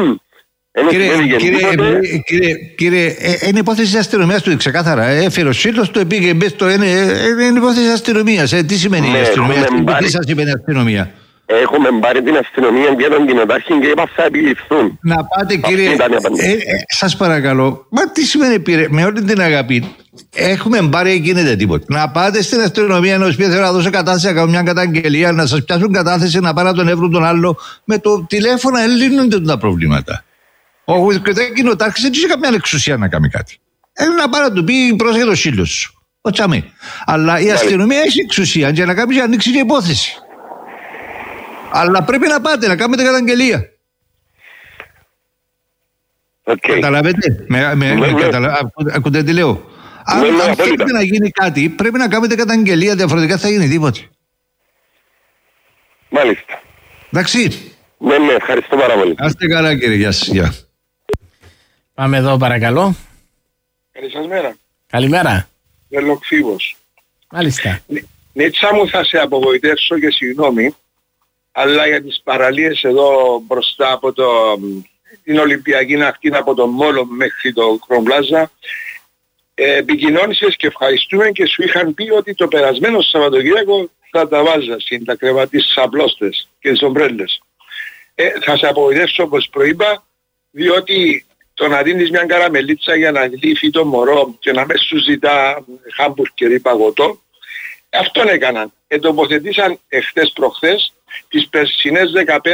Κύριε, είναι υπόθεση της αστυνομίας του ξεκάθαρα. Έφερε ο σύλλος του, πήγε μπες στο... Είναι υπόθεση της αστυνομίας. Τι σημαίνει η αστυνομία, τι σας είπε η αστυνομία? Έχουμε πάρει την αστυνομία και τον κοινοτάρχη και είπα θα επιληφθούν. Να πάτε κύριε, σας παρακαλώ, μα τι σημαίνει πήρε, με όλη την αγάπη, έχουμε πάρει, γίνεται τίποτα. Να πάτε στην αστυνομία να πει θέλω να δώσω κατάθεση, να κάνω μια καταγγελία, να σας πιάσουν κατάθεση, να πάνε να τον εύρουν τον άλλο. Με το τηλέφωνο λύνονται τα προβλήματα. Ο κοινοτάρχης δεν είχε καμιά εξουσία να κάνει κάτι. Να πάει να του πει πρόσεχε το σύλλος σου. Ο τσαμί. Αλλά η αστυνομία έχει εξουσία για να κάνει ανοίξει και υπόθεση. Αλλά πρέπει να πάτε να κάνετε καταγγελία. Καταλαβαίνετε. Ακούτε τι λέω. Αν θέλετε να γίνει κάτι, πρέπει να κάνετε καταγγελία, διαφορετικά θα γίνει τίποτα. Μάλιστα. Εντάξει. Ναι, ευχαριστώ πάρα πολύ. Άστε καλά κύριε, γεια σας. Πάμε εδώ παρακαλώ. Καλησπέρα. Καλημέρα. Βελοξίβος. Μάλιστα. Νίτσα μου, θα σε απογοητεύσω και συγγνώμη, αλλά για τις παραλίες εδώ μπροστά από την Ολυμπιακή Ακτή, από τον Μόλο μέχρι το Κρομπλάζα, επικοινώνησες και ευχαριστούμε και σου είχαν πει ότι το περασμένο Σαββατοκύριακο θα τα βάζα στην τα κρεβατή στις απλώστες και τις ομπρέλες. Θα σε απογοητεύσω όπως προείπα, διότι το να δίνεις μια καραμελίτσα για να λύφει το μωρό και να μέσα σου ζητά χάμπουργκερ ή παγωτό, αυτόν έκαναν. Τοποθετήσαν εχθές προχθές τις περσινές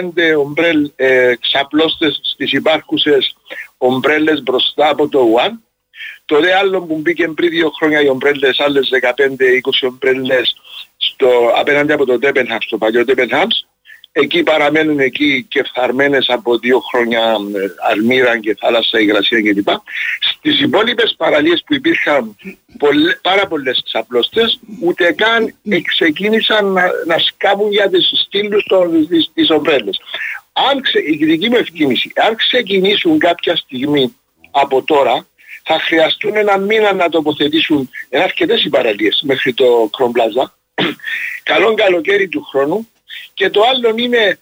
15 ξαπλώστες στις υπάρχουσες ομπρέλες μπροστά από το ΟΑΝ. Το δε άλλο που μπήκε πριν 2 χρόνια οι ομπρέλες, άλλες 15-20 ομπρέλες απέναντι από το Debenhams, το παλιό Debenhams, εκεί παραμένουν εκεί και φθαρμένες από 2 χρόνια αρμύρα και θάλασσα, υγρασία κλπ. Στις υπόλοιπες παραλίες που υπήρχαν πάρα πολλές ξαπλώστες, ούτε καν ξεκίνησαν να σκάβουν για τις στήλους της ομπρέλες. Η δική μου εκτίμηση, αν ξεκινήσουν κάποια στιγμή από τώρα, θα χρειαστούν 1 μήνα να τοποθετήσουν αρκετές οι παραλίες μέχρι το Κρομπλάζα, καλό καλοκαίρι του χρόνου. Και το άλλο είναι,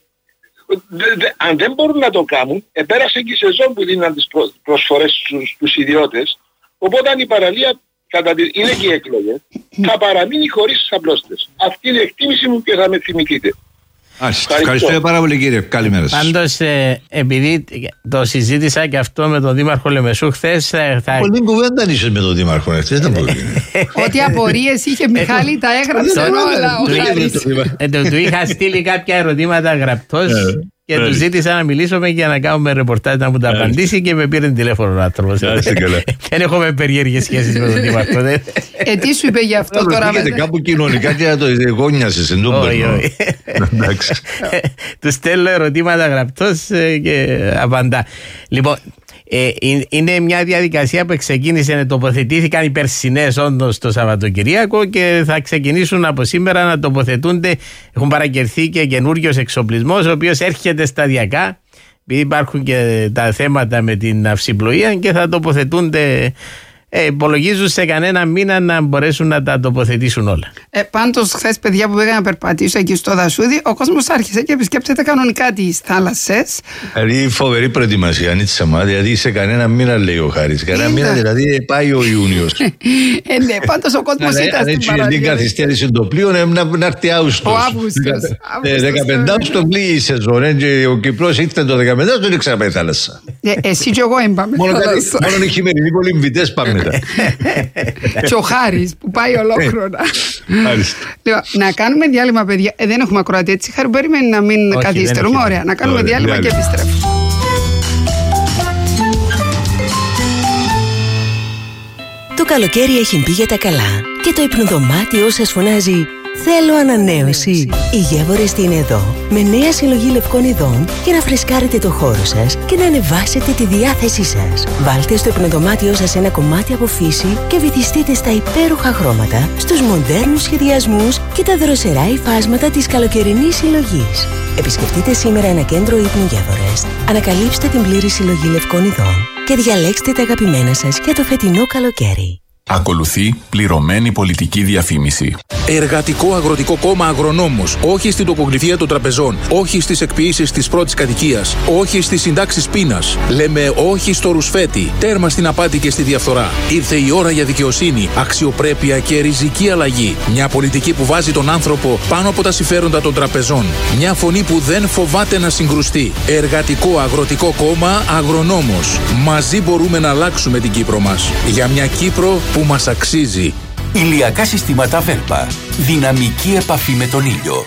αν δεν μπορούν να το κάνουν, πέρασε και η σεζόν που δίναν τις προσφορές στους ιδιώτες, οπότε η παραλία, είναι και οι εκλογές, θα παραμείνει χωρίς τις απλώστες. Αυτή είναι η εκτίμηση μου και θα με θυμηθείτε. Ευχαριστώ πάρα πολύ κύριε. Καλημέρα σας. Πάντως, επειδή το συζήτησα και αυτό με τον Δήμαρχο Λεμεσού χθες. Πολύ κουβέντα ίσως με τον Δήμαρχο χθες. Ό,τι απορίες είχε Μιχάλη τα έγραψε όλα ο Χάρης. Του είχα στείλει κάποια ερωτήματα γραπτός και του ζήτησα να μιλήσουμε για να κάνουμε ρεπορτάζ να μου τα απαντήσει και με πήρε τηλέφωνο ο άνθρωπος. Δεν έχουμε περίεργες σχέσεις με τον Δήμαρχο. Τι σου είπε γι' αυτό τώρα? Κάπου κοινωνικά και να το γόνιασες. Όχι. Του στέλνω ερωτήματα γραπτός και απαντά. Λοιπόν, είναι μια διαδικασία που ξεκίνησε, τοποθετήθηκαν οι περσινές όντως το Σαββατοκυριακό και θα ξεκινήσουν από σήμερα να τοποθετούνται. Έχουν παραγγελθεί και καινούριος εξοπλισμός, ο οποίος έρχεται σταδιακά, επειδή υπάρχουν και τα θέματα με την αυσιπλοεία, και θα τοποθετούνται υπολογίζουν σε κανένα μήνα να μπορέσουν να τα τοποθετήσουν όλα. Πάντως, χθες, παιδιά, που πήγα να περπατήσω εκεί στο Δασούδι, ο κόσμος άρχισε και επισκέπτεται κανονικά τις θάλασσες. Δηλαδή, φοβερή προετοιμασία, Νίτσα μα. Δηλαδή, σε κανένα μήνα, λέει ο Χάρης. Κανένα μήνα, δηλαδή, πάει ο Ιούνιος. Ναι, πάντως ο κόσμος ήταν στην παραλία. Αν έτσι καθυστέρησε το πλοίο, να έρθει Αύγουστος. Ο Αύγουστος. 15 Αύγουστο πλήγει η σεζόν. Και ο Κυπρός ήρθε το 15 Αύγουστο, δεν ήξερα πάει θάλασσα. Εσύ και εγώ έμπαμε θάλασσα. Μόνο οι χειμερινοί κολυμβητές πάμε μετά. Και ο Χάρης που πάει ολόκληρονα. Να κάνουμε διάλειμμα, παιδιά. Δεν έχουμε ακροατή, έτσι. Χάρη, περιμένει να μην καθυστερούμε. Ωραία, να κάνουμε διάλειμμα και επιστρέφουμε. Το καλοκαίρι έχει μπει για τα καλά και το υπνοδωμάτιό σας φωνάζει «Θέλω ανανέωση». Οι Γεύορες είναι εδώ με νέα συλλογή λευκών ειδών για να φρεσκάρετε το χώρο σας και να ανεβάσετε τη διάθεσή σας. Βάλτε στο υπνοδωμάτιό σας ένα κομμάτι από φύση και βυθιστείτε στα υπέροχα χρώματα, στους μοντέρνους σχεδιασμούς και τα δροσερά υφάσματα της καλοκαιρινής συλλογής. Επισκεφτείτε σήμερα ένα κέντρο ύπνου Γεύορες, ανακαλύψτε την πλήρη συλλογή λευκών ειδών και διαλέξτε τα αγαπημένα σας για το φετινό καλοκαίρι. Ακολουθεί πληρωμένη πολιτική διαφήμιση. Εργατικό Αγροτικό Κόμμα Αγρονόμος. Όχι στην τοκογλυφία των τραπεζών. Όχι στις εκποίησεις της πρώτης κατοικίας. Όχι στις συντάξεις πείνας. Λέμε όχι στο ρουσφέτη. Τέρμα στην απάτη και στη διαφθορά. Ήρθε η ώρα για δικαιοσύνη, αξιοπρέπεια και ριζική αλλαγή. Μια πολιτική που βάζει τον άνθρωπο πάνω από τα συμφέροντα των τραπεζών. Μια φωνή που δεν φοβάται να συγκρουστεί. Εργατικό Αγροτικό Κόμμα Αγρονόμος. Μαζί μπορούμε να αλλάξουμε την Κύπρο μας. Για μια Κύπρο που μας αξίζει. Ηλιακά συστήματα Βέλπα. Δυναμική επαφή με τον ήλιο.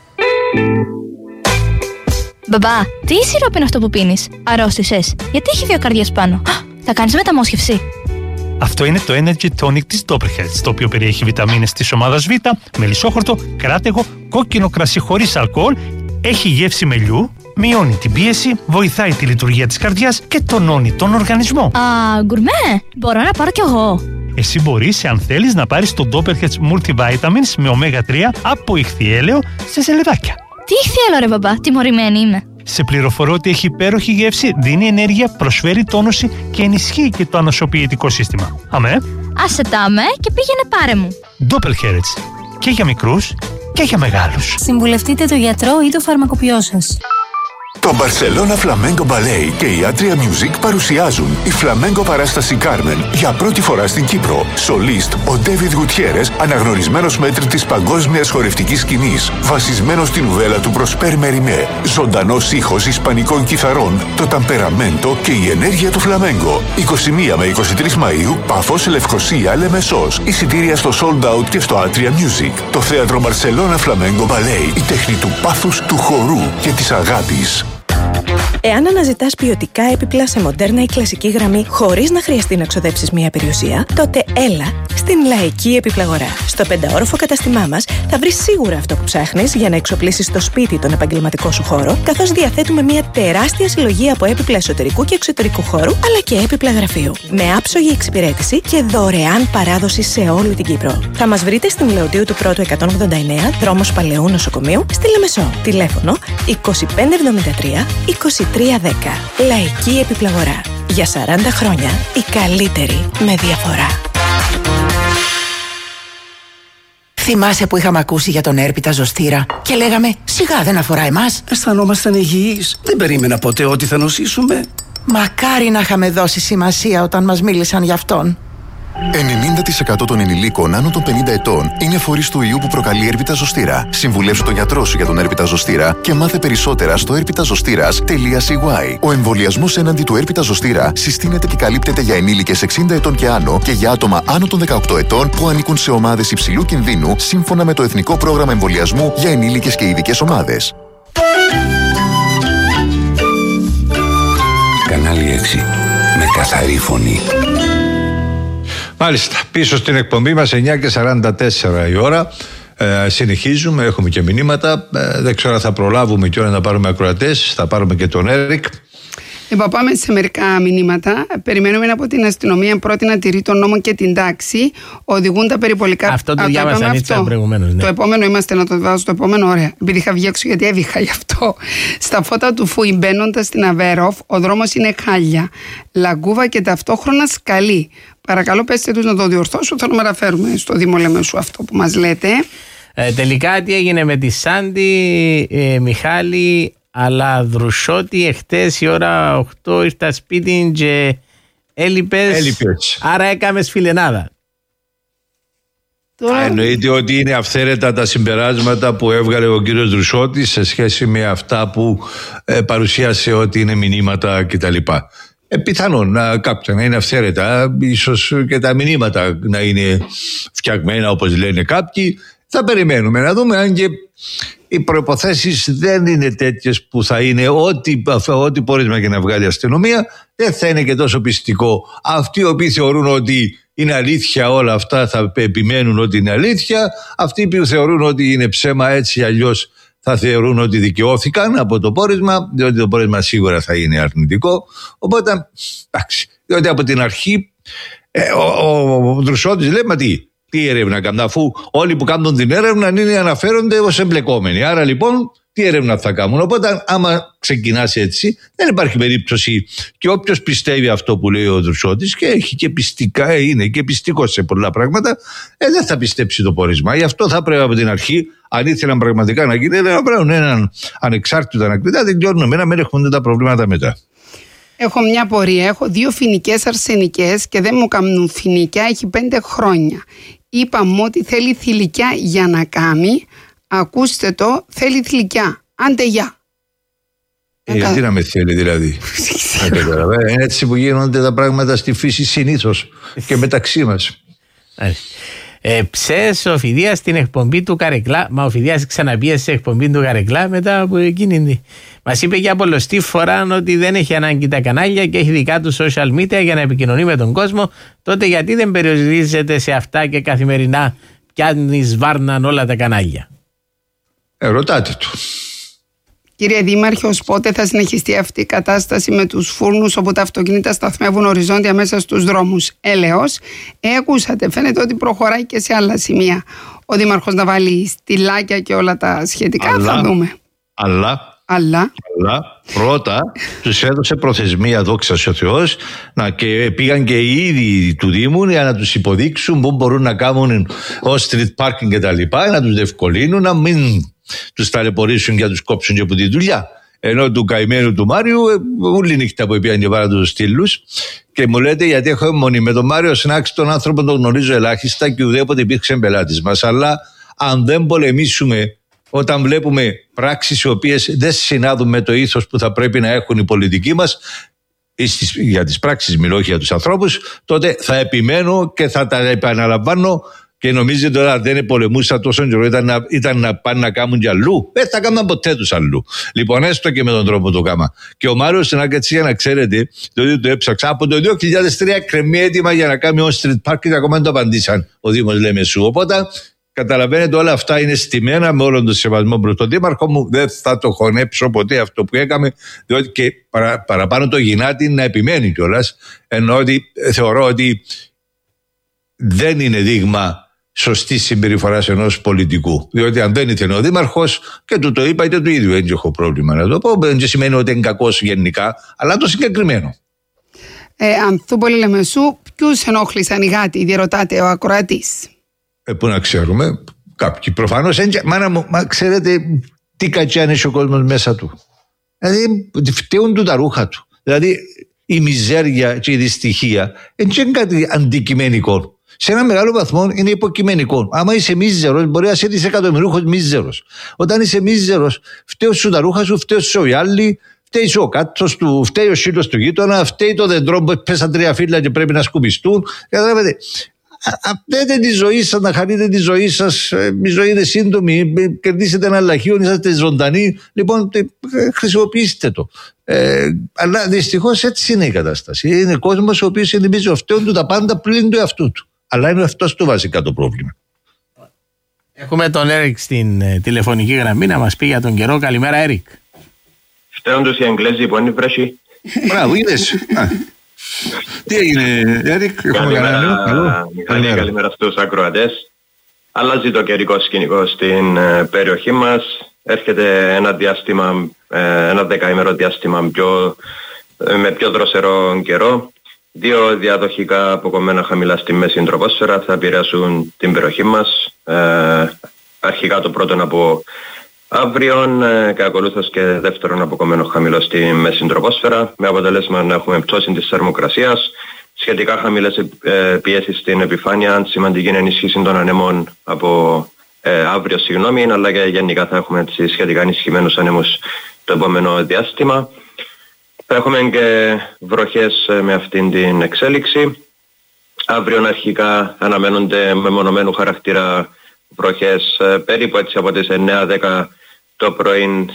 Μπαμπά, τι σιρόπι είναι αυτό που πίνεις? Αρρώστησες? Γιατί έχει 2 καρδιές πάνω? Θα κάνεις μεταμόσχευση? Αυτό είναι το Energy Tonic της Doppelherz, το οποίο περιέχει βιταμίνες της ομάδας Β, μελισσόχορτο, κράτεγο, κόκκινο κρασί χωρίς αλκοόλ, έχει γεύση μελιού, μειώνει την πίεση, βοηθάει τη λειτουργία της καρδιάς και τονώνει τον οργανισμό. Γκουρμέ, μπορώ να πάρω κι εγώ. Εσύ μπορείς, αν θέλεις, να πάρεις το Doppelherz Multivitamins με ω3 από ηχθιέλαιο σε σελεδάκια. Τι ηχθιέλαιο ρε μπαμπά, τιμωρημένη είμαι. Σε πληροφορώ ότι έχει υπέροχη γεύση, δίνει ενέργεια, προσφέρει τόνωση και ενισχύει και το ανοσοποιητικό σύστημα. Αμέ. Άσε τα με και πήγαινε πάρε μου. Doppelherz. Και για μικρούς και για μεγάλους. Συμβουλευτείτε το γιατρό ή το φαρμακοποιό σας. Το Barcelona Flamenco Ballet και η Atria Music παρουσιάζουν η φλαμέγκο παράσταση Carmen για πρώτη φορά στην Κύπρο. Σολίστ ο David Gutierrez, αναγνωρισμένος μέτρη της παγκόσμιας χορευτικής σκηνής, βασισμένος στην νουβέλα του Prosper Mérimée. Ζωντανός ήχος ισπανικών κιθαρών, το ταμπεραμέντο και η ενέργεια του φλαμέγκο. 21 με 23 Μαΐου, Παφός, Λευκοσία, Λεμεσός. Εισιτήρια στο Sold Out και στο Atria Music. Το θέατρο Barcelona Flamenco Ballet, η τέχνη του πάθους, του χορού και της αγάπης. Εάν αναζητάς ποιοτικά έπιπλα σε μοντέρνα ή κλασική γραμμή χωρίς να χρειαστεί να ξοδέψεις μία περιουσία, τότε έλα στην Λαϊκή Επιπλαγορά. Στο 5όροφο καταστημά μας θα βρεις σίγουρα αυτό που ψάχνεις για να εξοπλίσεις το σπίτι τον επαγγελματικό σου χώρο, καθώς διαθέτουμε μία τεράστια συλλογή από έπιπλα εσωτερικού και εξωτερικού χώρου, αλλά και έπιπλα γραφείου. Με άψογη εξυπηρέτηση και δωρεάν παράδοση σε όλη την Κύπρο. Θα μας βρείτε στην Λεωτίου του Πρώτου 189, δρόμος Παλαιού Νοσοκομείου, στη Λεμεσό. Τηλέφωνο 2573 2310. Λαϊκή Επιπλαγορά. Για 40 χρόνια η καλύτερη με διαφορά. Θυμάσαι που είχαμε ακούσει για τον έρπιτα ζωστήρα και λέγαμε σιγά δεν αφορά εμάς? Αισθανόμασταν υγιείς. Δεν περίμενα ποτέ ότι θα νοσήσουμε. Μακάρι να είχαμε δώσει σημασία όταν μας μίλησαν για αυτόν. 90% των ενηλίκων άνω των 50 ετών είναι φορείς του ιού που προκαλεί έρπιτα ζωστήρα. Συμβουλεύσου τον γιατρό σου για τον έρπιτα ζωστήρα και μάθε περισσότερα στο erpitazostira.cy. Ο εμβολιασμός έναντι του έρπιτα ζωστήρα συστήνεται και καλύπτεται για ενήλικες 60 ετών και άνω και για άτομα άνω των 18 ετών που ανήκουν σε ομάδες υψηλού κινδύνου σύμφωνα με το Εθνικό Πρόγραμμα Εμβολιασμού για ενήλικες και ειδικές ομάδες. Κανάλι 6. Με καθαρή φωνή. Μάλιστα, πίσω στην εκπομπή μας 9:44 η ώρα. Συνεχίζουμε, έχουμε και μηνύματα. Δεν ξέρω αν θα προλάβουμε και ώρα να πάρουμε ακροατές. Θα πάρουμε και τον Έρικ. Λοιπόν, πάμε σε μερικά μηνύματα. Περιμένουμε από την αστυνομία πρώτη να τηρεί τον νόμο και την τάξη. Οδηγούν τα περιπολικά. Αυτό το διάβασα Νίτσα προηγουμένως. Ναι. Το επόμενο είμαστε να το διαβάσω. Το επόμενο, ωραία. Επειδή είχα βγει έξω, γιατί έβηχα γι' αυτό. Στα φώτα του Φούι, μπαίνοντας στην Αβέροφ, ο δρόμος είναι χάλια. Λαγκούβα και ταυτόχρονα σκαλί. Παρακαλώ, πέστε τους να το διορθώσω. Θέλω να μεταφέρουμε στο Δήμο Λεμεσού αυτό που μας λέτε. Τελικά, τι έγινε με τη Σάντι, Μιχάλη, αλλά Δρουσότη, εχθές η ώρα 8 ήρθα σπίτι και έλειπες. Άρα έκαμες φιλενάδα. Εννοείται ότι είναι αυθαίρετα τα συμπεράσματα που έβγαλε ο κύριος Δρουσότης σε σχέση με αυτά που παρουσίασε ότι είναι μηνύματα κτλ. Πιθανόν κάποια να είναι αυθαίρετα, ίσως και τα μηνύματα να είναι φτιαγμένα όπως λένε κάποιοι. Θα περιμένουμε να δούμε, αν και οι προϋποθέσεις δεν είναι τέτοιες που θα είναι ό,τι πόρισμα και να βγάλει η αστυνομία, δεν θα είναι και τόσο πιστικό. Αυτοί οι οποίοι θεωρούν ότι είναι αλήθεια όλα αυτά θα επιμένουν ότι είναι αλήθεια. Αυτοί που θεωρούν ότι είναι ψέμα έτσι ή αλλιώς θα θεωρούν ότι δικαιώθηκαν από το πόρισμα, διότι το πόρισμα σίγουρα θα είναι αρνητικό. Οπότε, εντάξει, διότι από την αρχή ο Δρουσότης λέει, μα τι έρευνα κάνουν, αφού όλοι που κάνουν την έρευνα αναφέρονται ως εμπλεκόμενοι. Άρα λοιπόν, τι έρευνα θα κάνουν. Οπότε, άμα ξεκινάσει έτσι, δεν υπάρχει περίπτωση. Και όποιος πιστεύει αυτό που λέει ο Δρουσότης και έχει και πιστικά, είναι και πιστικός σε πολλά πράγματα, δεν θα πιστέψει το πόρισμα. Γι' αυτό θα πρέπει από την αρχή, αν ήθελαν πραγματικά να γίνει, να βρουν έναν ανεξάρτητο ανακριτά, δεν τελειώνουμε να μην έχουμε τα προβλήματα μετά. Έχω μια πορεία. Έχω 2 φοινικές αρσενικές και δεν μου κάνουν φοινικιά, έχει 5 χρόνια. Είπα μου ότι θέλει θηλυκιά για να κάνει. Ακούστε το, θέλει θηλυκιά. Άντε γεια. Γιατί να με θέλει δηλαδή. Είναι έτσι που γίνονται τα πράγματα στη φύση συνήθως και μεταξύ μας. Ψες ο Φιδίας στην εκπομπή του Καρεκλά. Μα ο Φιδίας ξαναπίεσε σε εκπομπή του Καρεκλά μετά από εκείνη. Μας είπε για πολλωστή φορά ότι δεν έχει ανάγκη τα κανάλια και έχει δικά του social media για να επικοινωνεί με τον κόσμο. Τότε γιατί δεν περιορίζεται σε αυτά και καθημερινά πιάνεις βάρναν όλα τα κανάλια? Ρωτάτε του. Κύριε Δήμαρχε, ως πότε θα συνεχιστεί αυτή η κατάσταση με τους φούρνους όπου τα αυτοκίνητα σταθμεύουν οριζόντια μέσα στους δρόμους? Έλεος, ακούσατε, φαίνεται ότι προχωράει και σε άλλα σημεία. Ο Δήμαρχος να βάλει στυλάκια και όλα τα σχετικά, θα δούμε. Αλλά πρώτα τους έδωσε προθεσμία, δόξα ο Θεός, και πήγαν και οι ίδιοι του Δήμου για να τους υποδείξουν που μπορούν να κάνουν ως street parking και τα λοιπά, να τους διευκολύνουν, να μην τους ταλαιπωρήσουν και να τους κόψουν και από τη δουλειά. Ενώ του καημένου του Μάριου, όλη νύχτα που πήγαν και βάλαν τους στήλους, και μου λέτε γιατί έχω αιμονή με τον Μάριο Σνάξ, τον άνθρωπο τον γνωρίζω ελάχιστα και ουδέποτε υπήρξε πελάτης μας. Αλλά αν δεν πολεμήσουμε όταν βλέπουμε πράξεις οι οποίες δεν συνάδουν με το ήθος που θα πρέπει να έχουν οι πολιτικοί μας, για τις πράξεις μιλώ, όχι για τους ανθρώπους, τότε θα επιμένω και θα τα επαναλαμβάνω. Και νομίζετε τώρα δεν πολεμούσα τόσο καιρό, ήταν να πάνε να κάνουν κι αλλού? Δεν θα κάνουν ποτέ τους αλλού. Λοιπόν, έστω και με τον τρόπο το κάμα. Και ο Μάριος Σνάκατση, για να ξέρετε, διότι το έψαξα, από το 2003 κρεμεί έτοιμα για να κάνει ως street park και ακόμα δεν το απαντήσαν ο Δήμος Λεμεσού. Οπότε καταλαβαίνετε, όλα αυτά είναι στημένα με όλον τον σεβασμό προς τον Δήμαρχο μου. Δεν θα το χωνέψω ποτέ αυτό που έκαμε, διότι και παραπάνω το γυνάτι να επιμένει κιόλας. Ενώ ότι θεωρώ ότι δεν είναι δείγμα σωστή συμπεριφορά ενός πολιτικού. Διότι αν δεν ήθελε ο Δήμαρχος, και του το είπα, είτε του ίδιου, δεν έχω πρόβλημα να το πω. Δεν σημαίνει ότι είναι κακός γενικά, αλλά το συγκεκριμένο. Ανθούπολη Λεμεσού, ποιους ενόχλησαν οι γάτοι, διερωτάται ο ακροατής. Πού να ξέρουμε, κάποιοι προφανώς. Μα ξέρετε τι κατσιάν έχει ο κόσμος μέσα του. Δηλαδή, φταίουν του τα ρούχα του. Δηλαδή, η μιζέρια και η δυστυχία δεν είναι κάτι αντικειμενικό. Σε ένα μεγάλο βαθμό είναι υποκειμενικό. Άμα είσαι μίζερος, μπορεί να είσαι δισεκατομμυρούχος μίζερος. Όταν είσαι μίζερος, φταίει σου τα ρούχα σου, φταίει σου οι άλλοι, φταίει ο κάτσος του, φταίει ο σύλλος του γείτονα, φταίει το δεντρό που πέσαν 3 φύλλα και πρέπει να σκουπιστούν. Καταλάβετε. Αφήνετε τη ζωή σας, να χαρείτε τη ζωή σας. Η ζωή είναι σύντομη. Κερδίσετε ένα λαχείο, είσαστε ζωντανοί. Λοιπόν, χρησιμοποιήστε το. Αλλά δυστυχώς έτσι είναι η κατάσταση. Είναι κόσμος ο οποίος συνειδητοποιεί αυτόν του τα πάντα πλην του εαυτού του. Αλλά είναι αυτό το βασικά το πρόβλημα. Έχουμε τον Έρικ στην τηλεφωνική γραμμή να μας πει για τον καιρό. Καλημέρα, Έρικ. Φταίοντος οι Εγγλέζοι που είναι βρέχει. Μπράβο, είδες. Τι έγινε, Έρικ, έχουμε κανένα? Καλημέρα στους ακροατές. Αλλάζει το καιρικό σκηνικό στην περιοχή μας. Έρχεται ένα δεκαήμερο διάστημα με πιο δροσερό καιρό. 2 διαδοχικά αποκομμένα χαμηλά στη μέση τροπόσφαιρα θα επηρεάσουν την περιοχή μας. Αρχικά το πρώτον από αύριο και ακολούθως και δεύτερον αποκομμένο χαμηλό στη μέση τροπόσφαιρα, με αποτέλεσμα να έχουμε πτώση της θερμοκρασίας, σχετικά χαμηλές πιέσεις στην επιφάνεια, σημαντική ενίσχυση των ανέμων από αύριο, αλλά και γενικά θα έχουμε σχετικά ενισχυμένους ανέμους το επόμενο διάστημα. Θα έχουμε και βροχές με αυτήν την εξέλιξη. Αύριο αρχικά αναμένονται μεμονωμένου χαρακτήρα βροχές περίπου έτσι από τις 9-10 το πρωί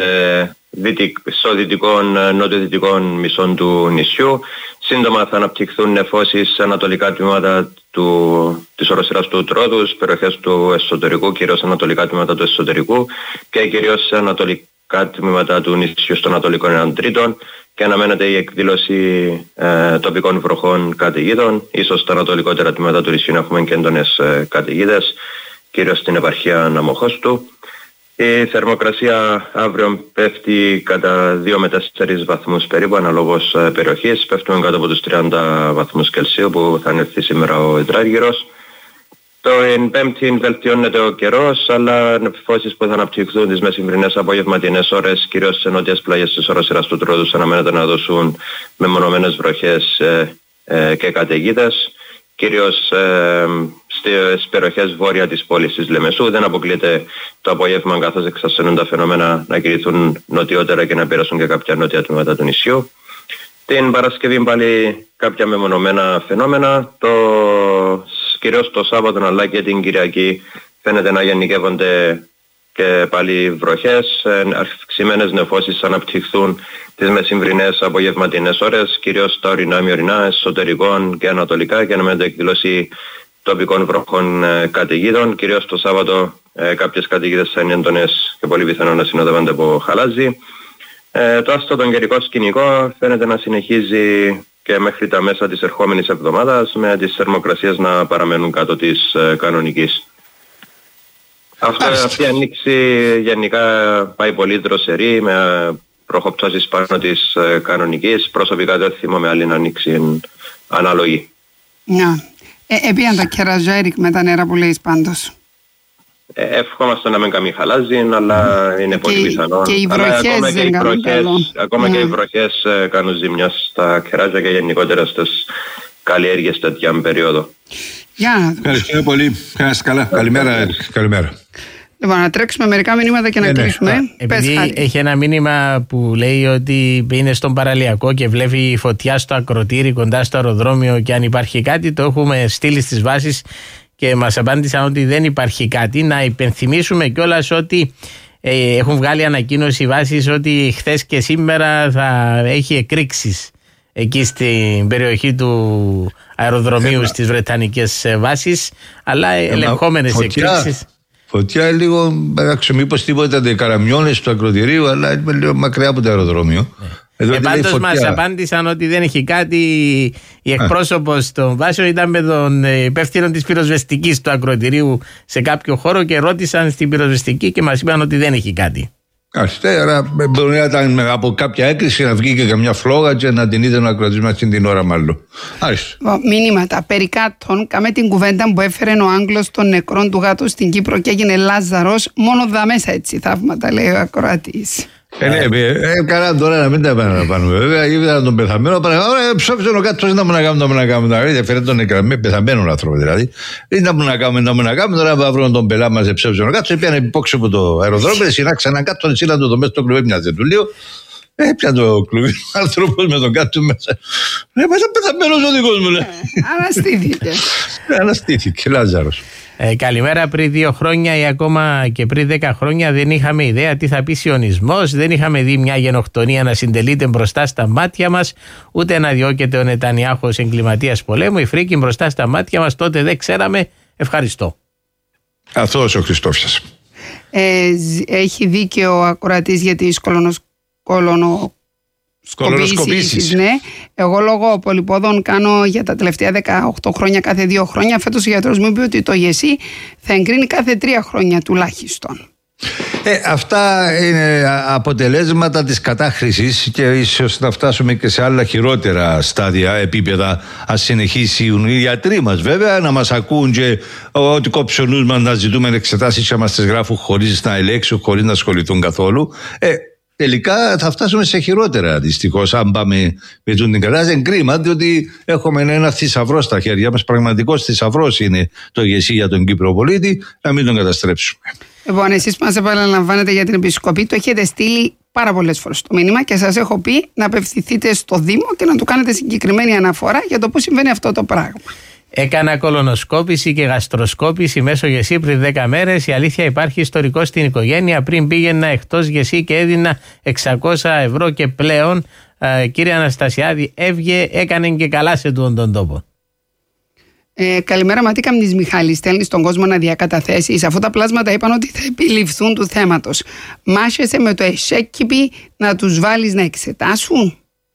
στο νότιο-δυτικό μισό του νησιού. Σύντομα θα αναπτυχθούν νεφώσεις σε ανατολικά τμήματα της οροσειράς του Τρόδους, περιοχές του εσωτερικού, κυρίως ανατολικά τμήματα του εσωτερικού και κυρίως σε ανατολικά τμήματα του νησιού στο ανατολικό 1/3, και αναμένεται η εκδήλωση τοπικών βροχών καταιγίδων. Ίσως στα ανατολικότερα τμήματα του νησιού έχουμε και έντονες καταιγίδες, κυρίως στην επαρχία Αμμοχώστου. Η θερμοκρασία αύριο πέφτει κατά 2 με 4 βαθμούς περίπου αναλόγως περιοχής. Πέφτουμε κάτω από τους 30 βαθμούς Κελσίου που θα ανέλθει σήμερα ο υδράργυρος. Την Πέμπτη βελτιώνεται ο καιρός, αλλά νεφώσεις που θα αναπτυχθούν τις μεσημβρινές απογευματινές ώρες, κυρίως σε νότιες πλαγιές της οροσειράς του Τρόδους, αναμένεται να δώσουν μεμονωμένες βροχές και καταιγίδες, κυρίως στις περιοχές βόρεια της πόλης της Λεμεσού. Δεν αποκλείεται το απόγευμα, καθώς εξασθενούν τα φαινόμενα, να κηρυθούν νοτιότερα και να πέρασουν και κάποια νότια τμήματα του νησιού. Την Παρασκευή πάλι κάποια μεμονωμένα φαινόμενα. Κυρίως το Σάββατο αλλά και την Κυριακή φαίνεται να γενικεύονται και πάλι βροχές. Αυξημένες νεφώσεις αναπτυχθούν τις μεσημβρινές απογευματινές ώρες, κυρίως στα ορεινά, μειωρινά, εσωτερικών και ανατολικά, και αναμένεται εκδήλωση τοπικών βροχών καταιγίδων. Κυρίως το Σάββατο κάποιες καταιγίδες θα είναι έντονες και πολύ πιθανό να συνοδεύονται από χαλάζι. Το άστατο καιρικό σκηνικό φαίνεται να συνεχίζει και μέχρι τα μέσα της ερχόμενης εβδομάδας, με τις θερμοκρασίες να παραμένουν κάτω της κανονικής. Αυτή η ανοίξη γενικά πάει πολύ δροσερή, με προχωπτώσεις πάνω της κανονικής. Προσωπικά δεν θυμάμαι άλλη ανοίξη ανάλογη. Ναι. Επίαν τα κεράζια, Έρικ, με τα νερά που λέεις πάντως. Ευχόμαστε να μην κάνει χαλάζει, αλλά είναι πολύ πιθανό. Και οι βροχές δεν κάνουν καλό. Ακόμα και οι βροχές κάνουν ζημιά στα κεράζια και γενικότερα στις καλλιέργειες τέτοια περίοδο. Ευχαριστώ πολύ. Καλά. Καλημέρα. Καλημέρα. Λοιπόν, να τρέξουμε μερικά μηνύματα και να κλείσουμε. Επειδή έχει ένα μήνυμα που λέει ότι είναι στον παραλιακό και βλέπει φωτιά στο ακροτήρι κοντά στο αεροδρόμιο και αν υπάρχει κάτι, το έχουμε στείλει στις βάσεις και μας απάντησαν ότι δεν υπάρχει κάτι. Να υπενθυμίσουμε κιόλας ότι έχουν βγάλει ανακοίνωση βάσεις ότι χθες και σήμερα θα έχει εκρήξεις εκεί στην περιοχή του αεροδρομίου στις Βρετανικές βάσεις, αλλά ελεγχόμενες εκρήξεις. Φωτιά λίγο, μήπως τίποτα καραμιώνες του ακροτηρίου, αλλά είμαι λίγο μακριά από το αεροδρόμιο. Πάντως μας απάντησαν ότι δεν έχει κάτι. Η εκπρόσωπος των βάσεων ήταν με τον υπεύθυνο της πυροσβεστικής του ακροτηρίου σε κάποιο χώρο και ρώτησαν στην πυροσβεστική και μας είπαν ότι δεν έχει κάτι. Άρα μπορεί να ήταν από κάποια έκρηξη να βγει και καμιά φλόγα και να την είδε να κρατήσουμε αυτή την ώρα μάλλον. Μήνυματα. Περί κάτων, κάμε την κουβέντα που έφερε ο Άγγλος των νεκρών του γάτου στην Κύπρο και έγινε Λάζαρος. Μόνο δα μέσα έτσι θαύματα, λέει ο ακροατής. Καλά τώρα να μην τα επαναλαμβάνουμε. Βέβαια, είδα τον πεθαμένο. Ψόφισε ο κάτω, δεν να κάνουμε. Φέρε τον νεκραμένο, πεθαμένον άνθρωπο δηλαδή. Δεν να κάνουμε. Τώρα θα βρουν τον πελά μα, ψόφισε ο κάτω. Έπιανε υπόξε από το αεροδρόμιο, συνάξαν έναν κάτω, σύλλαν το μέσα στο κλουβί, μοιάζε του λίγο. Έπιανε το κλουβί, ο άνθρωπο με τον κάτω μέσα. Μέσα πεθαμένο ο δικό μου, λέει. Αναστήθηκε, Λάζαρος. Καλημέρα. Πριν 2 χρόνια ή ακόμα και πριν 10 χρόνια δεν είχαμε ιδέα τι θα πει σιωνισμός, δεν είχαμε δει μια γενοκτονία να συντελείται μπροστά στα μάτια μας, ούτε να διώκεται ο Νετανιάχου ως εγκληματίας πολέμου. Η φρίκη μπροστά στα μάτια μας, τότε δεν ξέραμε. Ευχαριστώ. Αθώος ο Χριστός σας. Έχει δίκαιο ο ακροατής για τις κολονοσκοπήσεις. Ναι. Εγώ λόγω πολυπόδων κάνω για τα τελευταία 18 χρόνια κάθε 2 χρόνια. Φέτος ο γιατρός μου είπε ότι το ΓΕΣΥ θα εγκρίνει κάθε 3 χρόνια τουλάχιστον. Αυτά είναι αποτελέσματα της κατάχρησης και ίσως να φτάσουμε και σε άλλα χειρότερα στάδια, επίπεδα, ας συνεχίσουν οι γιατροί μας βέβαια να μας ακούν και ότι κόψει ο νους μας να ζητούμε εξετάσεις και μας τις γράφουν χωρίς να ελέγξουν, χωρίς να ασχοληθούν καθόλου. Τελικά θα φτάσουμε σε χειρότερα δυστυχώς αν πάμε με την κατάσταση. Είναι κρίμα διότι έχουμε ένα θησαυρό στα χέρια μας. Πραγματικός θησαυρός είναι το ΓΕΣΥ για τον Κύπρο πολίτη, να μην τον καταστρέψουμε. Λοιπόν, εσείς που μας επαναλαμβάνετε για την επισκοπή, το έχετε στείλει πάρα πολλές φορές το μήνυμα και σας έχω πει να απευθυνθείτε στο Δήμο και να του κάνετε συγκεκριμένη αναφορά για το πώς συμβαίνει αυτό το πράγμα. Έκανα κολονοσκόπηση και γαστροσκόπηση μέσω ΓΕΣΥ πριν 10 μέρες. Η αλήθεια, υπάρχει ιστορικό στην οικογένεια. Πριν πήγαινα εκτός ΓΕΣΥ και έδινα 600 ευρώ και πλέον. Κύριε Αναστασιάδη, έβγε, έκανε και καλά σε τον τόπο. Καλημέρα, Ματίκα Μνης Μιχάλη. Στέλνει στον κόσμο να διακαταθέσει. Αυτά τα πλάσματα είπαν ότι θα επιληφθούν του θέματος. Μάχεσαι με το ΕΣΕΚΙΠΗ να τους βάλεις να εξετάσουν.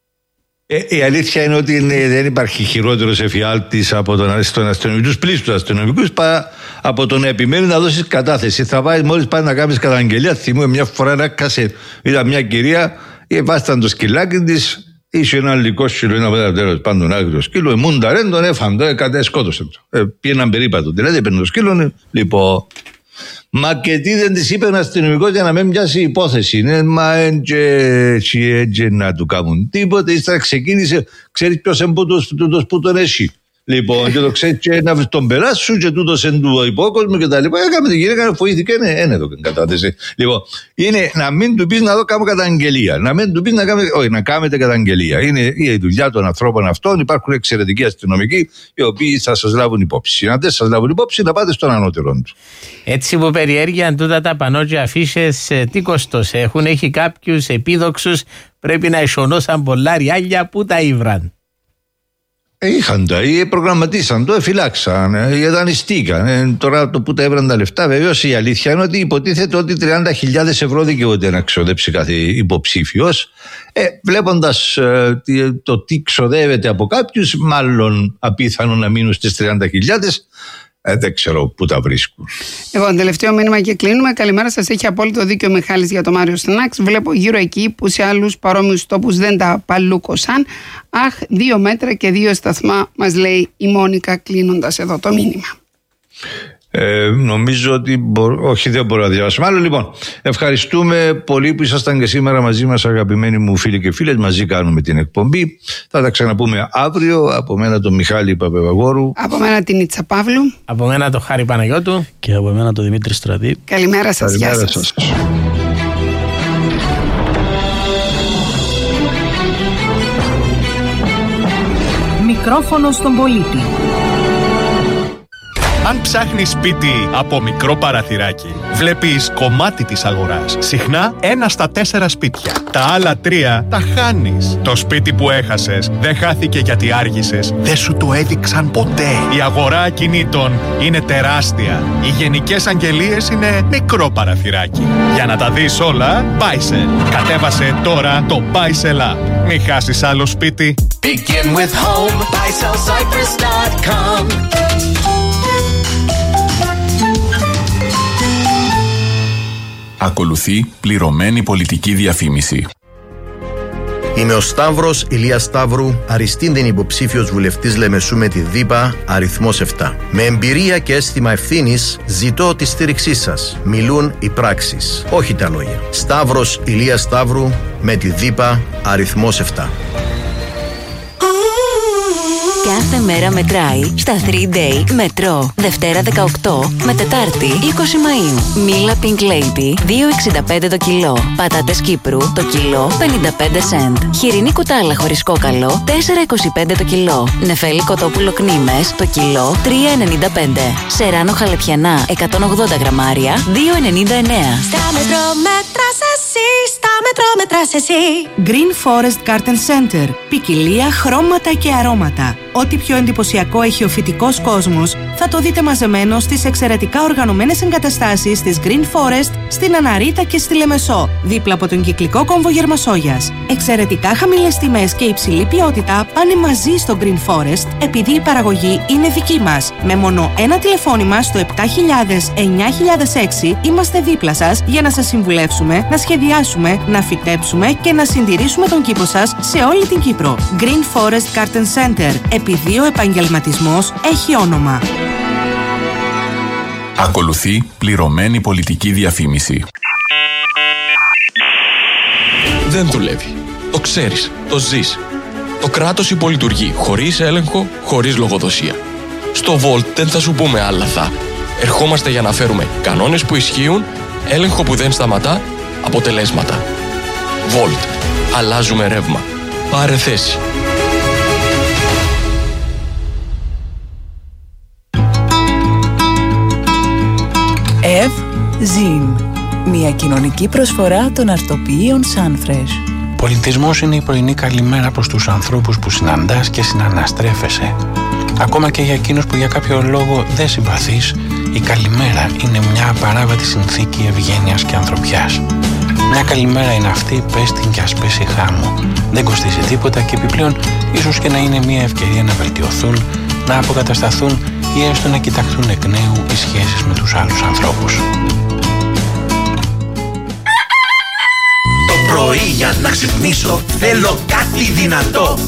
Η αλήθεια είναι ότι δεν υπάρχει χειρότερος εφιάλτης από τον αστυνομικούς, πλήστους αστυνομικούς, από τον να επιμένει να δώσεις κατάθεση. Θα πάει μόλις πάει να κάνεις καταγγελία. Θυμούμαι μια φορά ένα κασέτ. Είδα μια κυρία, βάσταν το σκυλάκι της, είχε ένα λικό σκύλο, ένα τέλος πάντων άγριο σκύλο, μούνταρεν τον έφαν, σκότωσε το. Πήγαιναν περίπατο. Δηλαδή έπαιρνε το σκύλο, λοιπόν. Μα και τι δεν της είπε ένα αστυνομικό για να μην πιάσει υπόθεση. Μα έτσι να του κάνουν τίποτε. Ύστερα ξεκίνησε, ξέρεις ποιος εμπούτος που τον έχει. Λοιπόν, και το ξέρει και να τον περάσουν και τούτος εν του υπόκοσμου και τα λοιπά. Έκαμε την γυναίκα, φοήθηκε, είναι εδώ κατάθεση. Λοιπόν, είναι να μην του πεις να δω κάνω καταγγελία. Να μην του πεις να κάνετε καταγγελία. Είναι η δουλειά των ανθρώπων αυτών. Υπάρχουν εξαιρετικοί αστυνομικοί οι οποίοι θα σας λάβουν υπόψη. Αν δεν σας λάβουν υπόψη, να πάτε στον ανώτερο του. Έτσι που περιέργειαν τούτα τα πανό και αφίσες, τι κόστος έχουν, έχει κάποιους επίδοξους, πρέπει να ισονώσαν πολλά ριάλια που τα ήβραν. Είχαν τα, ή προγραμματίσαν το, φυλάξαν, δανειστήκαν. Τώρα το που τα έβραν τα λεφτά, βεβαίως η αλήθεια είναι ότι υποτίθεται ότι 30.000 ευρώ δικαιούται να ξοδέψει κάθε υποψήφιος. Βλέποντας το τι ξοδεύεται από κάποιους, μάλλον απίθανο να μείνουν στις 30.000. Δεν ξέρω πού τα βρίσκουν. Λοιπόν, τελευταίο μήνυμα και κλείνουμε. Καλημέρα σας. Έχει απόλυτο δίκιο ο Μιχάλης για το Μάριο Στενάξ. Βλέπω γύρω εκεί που σε άλλους παρόμοιους τόπους δεν τα παλούκωσαν. Αχ, 2 μέτρα και 2 σταθμά, μας λέει η Μόνικα, κλείνοντας εδώ το μήνυμα. Νομίζω ότι όχι, δεν μπορώ να διαβάσω. Μάλλον λοιπόν, ευχαριστούμε πολύ που ήσασταν και σήμερα μαζί μας, αγαπημένοι μου φίλοι και φίλες. Μαζί κάνουμε την εκπομπή. Θα τα ξαναπούμε αύριο. Από μένα τον Μιχάλη Παπεβαγόρου. Από μένα την Ίτσα Παύλου. Από μένα τον Χάρη Παναγιώτου. Και από μένα τον Δημήτρη Στρατή. Καλημέρα σας. Γεια σας. Μικρόφωνο στον πολίτη. Αν ψάχνεις σπίτι από μικρό παραθυράκι, βλέπεις κομμάτι της αγοράς. Συχνά 1 στα 4 σπίτια. Τα άλλα 3 τα χάνεις. Το σπίτι που έχασες δεν χάθηκε γιατί άργησες. Δεν σου το έδειξαν ποτέ. Η αγορά ακινήτων είναι τεράστια. Οι γενικές αγγελίες είναι μικρό παραθυράκι. Για να τα δεις όλα, Buysell. Κατέβασε τώρα το Buysell App. Μην χάσεις άλλο σπίτι. Begin with home, BuysellCyprus.com. Ακολουθεί πληρωμένη πολιτική διαφήμιση. Είμαι ο Σταύρος Ηλίας Σταύρου, αριστείντην υποψήφιος βουλευτής Λεμεσού με τη ΔΥΠΑ, αριθμός 7. Με εμπειρία και αίσθημα ευθύνης ζητώ τη στήριξή σας. Μιλούν οι πράξεις, όχι τα λόγια. Σταύρος Ηλίας Σταύρου με τη ΔΥΠΑ, αριθμός 7. Κάθε μέρα μετράει στα 3-Day Μετρό. Δευτέρα 18 με Τετάρτη 20 Μαΐου. Μίλα Pink Lady 2,65 το κιλό. Πατάτες Κύπρου το κιλό 55 cent. Χοιρινή κουτάλα χωρίς κόκαλο 4,25 το κιλό. Νεφέλη κοτόπουλο κνήμες το κιλό 3,95. Σεράνο χαλεπιανά 180 γραμμάρια 2,99. Στα Μετρό μέτρας εσύ, στα μετράς εσύ. Green Forest Garden Center. Ποικιλία, χρώματα και αρώματα. Ό,τι πιο εντυπωσιακό έχει ο φυτικός κόσμος θα το δείτε μαζεμένο στις εξαιρετικά οργανωμένες εγκαταστάσεις της Green Forest στην Αναρίτα και στη Λεμεσό, δίπλα από τον κυκλικό κόμβο Γερμασόγιας. Εξαιρετικά χαμηλές τιμές και υψηλή ποιότητα πάνε μαζί στο Green Forest επειδή η παραγωγή είναι δική μας. Με μόνο ένα τηλεφώνημα στο 7000-9006 είμαστε δίπλα σας για να σας συμβουλεύσουμε, να σχεδιάσουμε, να φυτέψουμε και να συντηρήσουμε τον κήπο σας σε όλη την Κύπρο. Green Forest Garden Center. Επειδή ο επαγγελματισμός έχει όνομα. Ακολουθεί πληρωμένη πολιτική διαφήμιση. Δεν δουλεύει. Το ξέρεις. Το ζεις. Το κράτος υπολειτουργεί χωρίς έλεγχο, χωρίς λογοδοσία. Στο Volt δεν θα σου πούμε άλλα θα. Ερχόμαστε για να φέρουμε κανόνες που ισχύουν, έλεγχο που δεν σταματά, αποτελέσματα. Volt. Αλλάζουμε ρεύμα. Πάρε θέση. Ζιν. Μια κοινωνική προσφορά των αρτοποιείων Sunfresh. Πολιτισμός είναι η πρωινή καλημέρα προς τους ανθρώπους που συναντάς και συναναστρέφεσαι. Ακόμα και για εκείνους που για κάποιο λόγο δεν συμπαθείς, η καλημέρα είναι μια απαράβατη συνθήκη ευγένειας και ανθρωπιάς. Μια καλημέρα είναι αυτή, πες την κι ας πέσει χάμω. Δεν κοστίζει τίποτα και επιπλέον ίσως και να είναι μια ευκαιρία να βελτιωθούν, να αποκατασταθούν ή έστω να κοιταχθούν εκ νέου οι σχέσεις με τους άλλους ανθρώπους. Το πρωί για να ξυπνήσω θέλω κάτι δυνατό.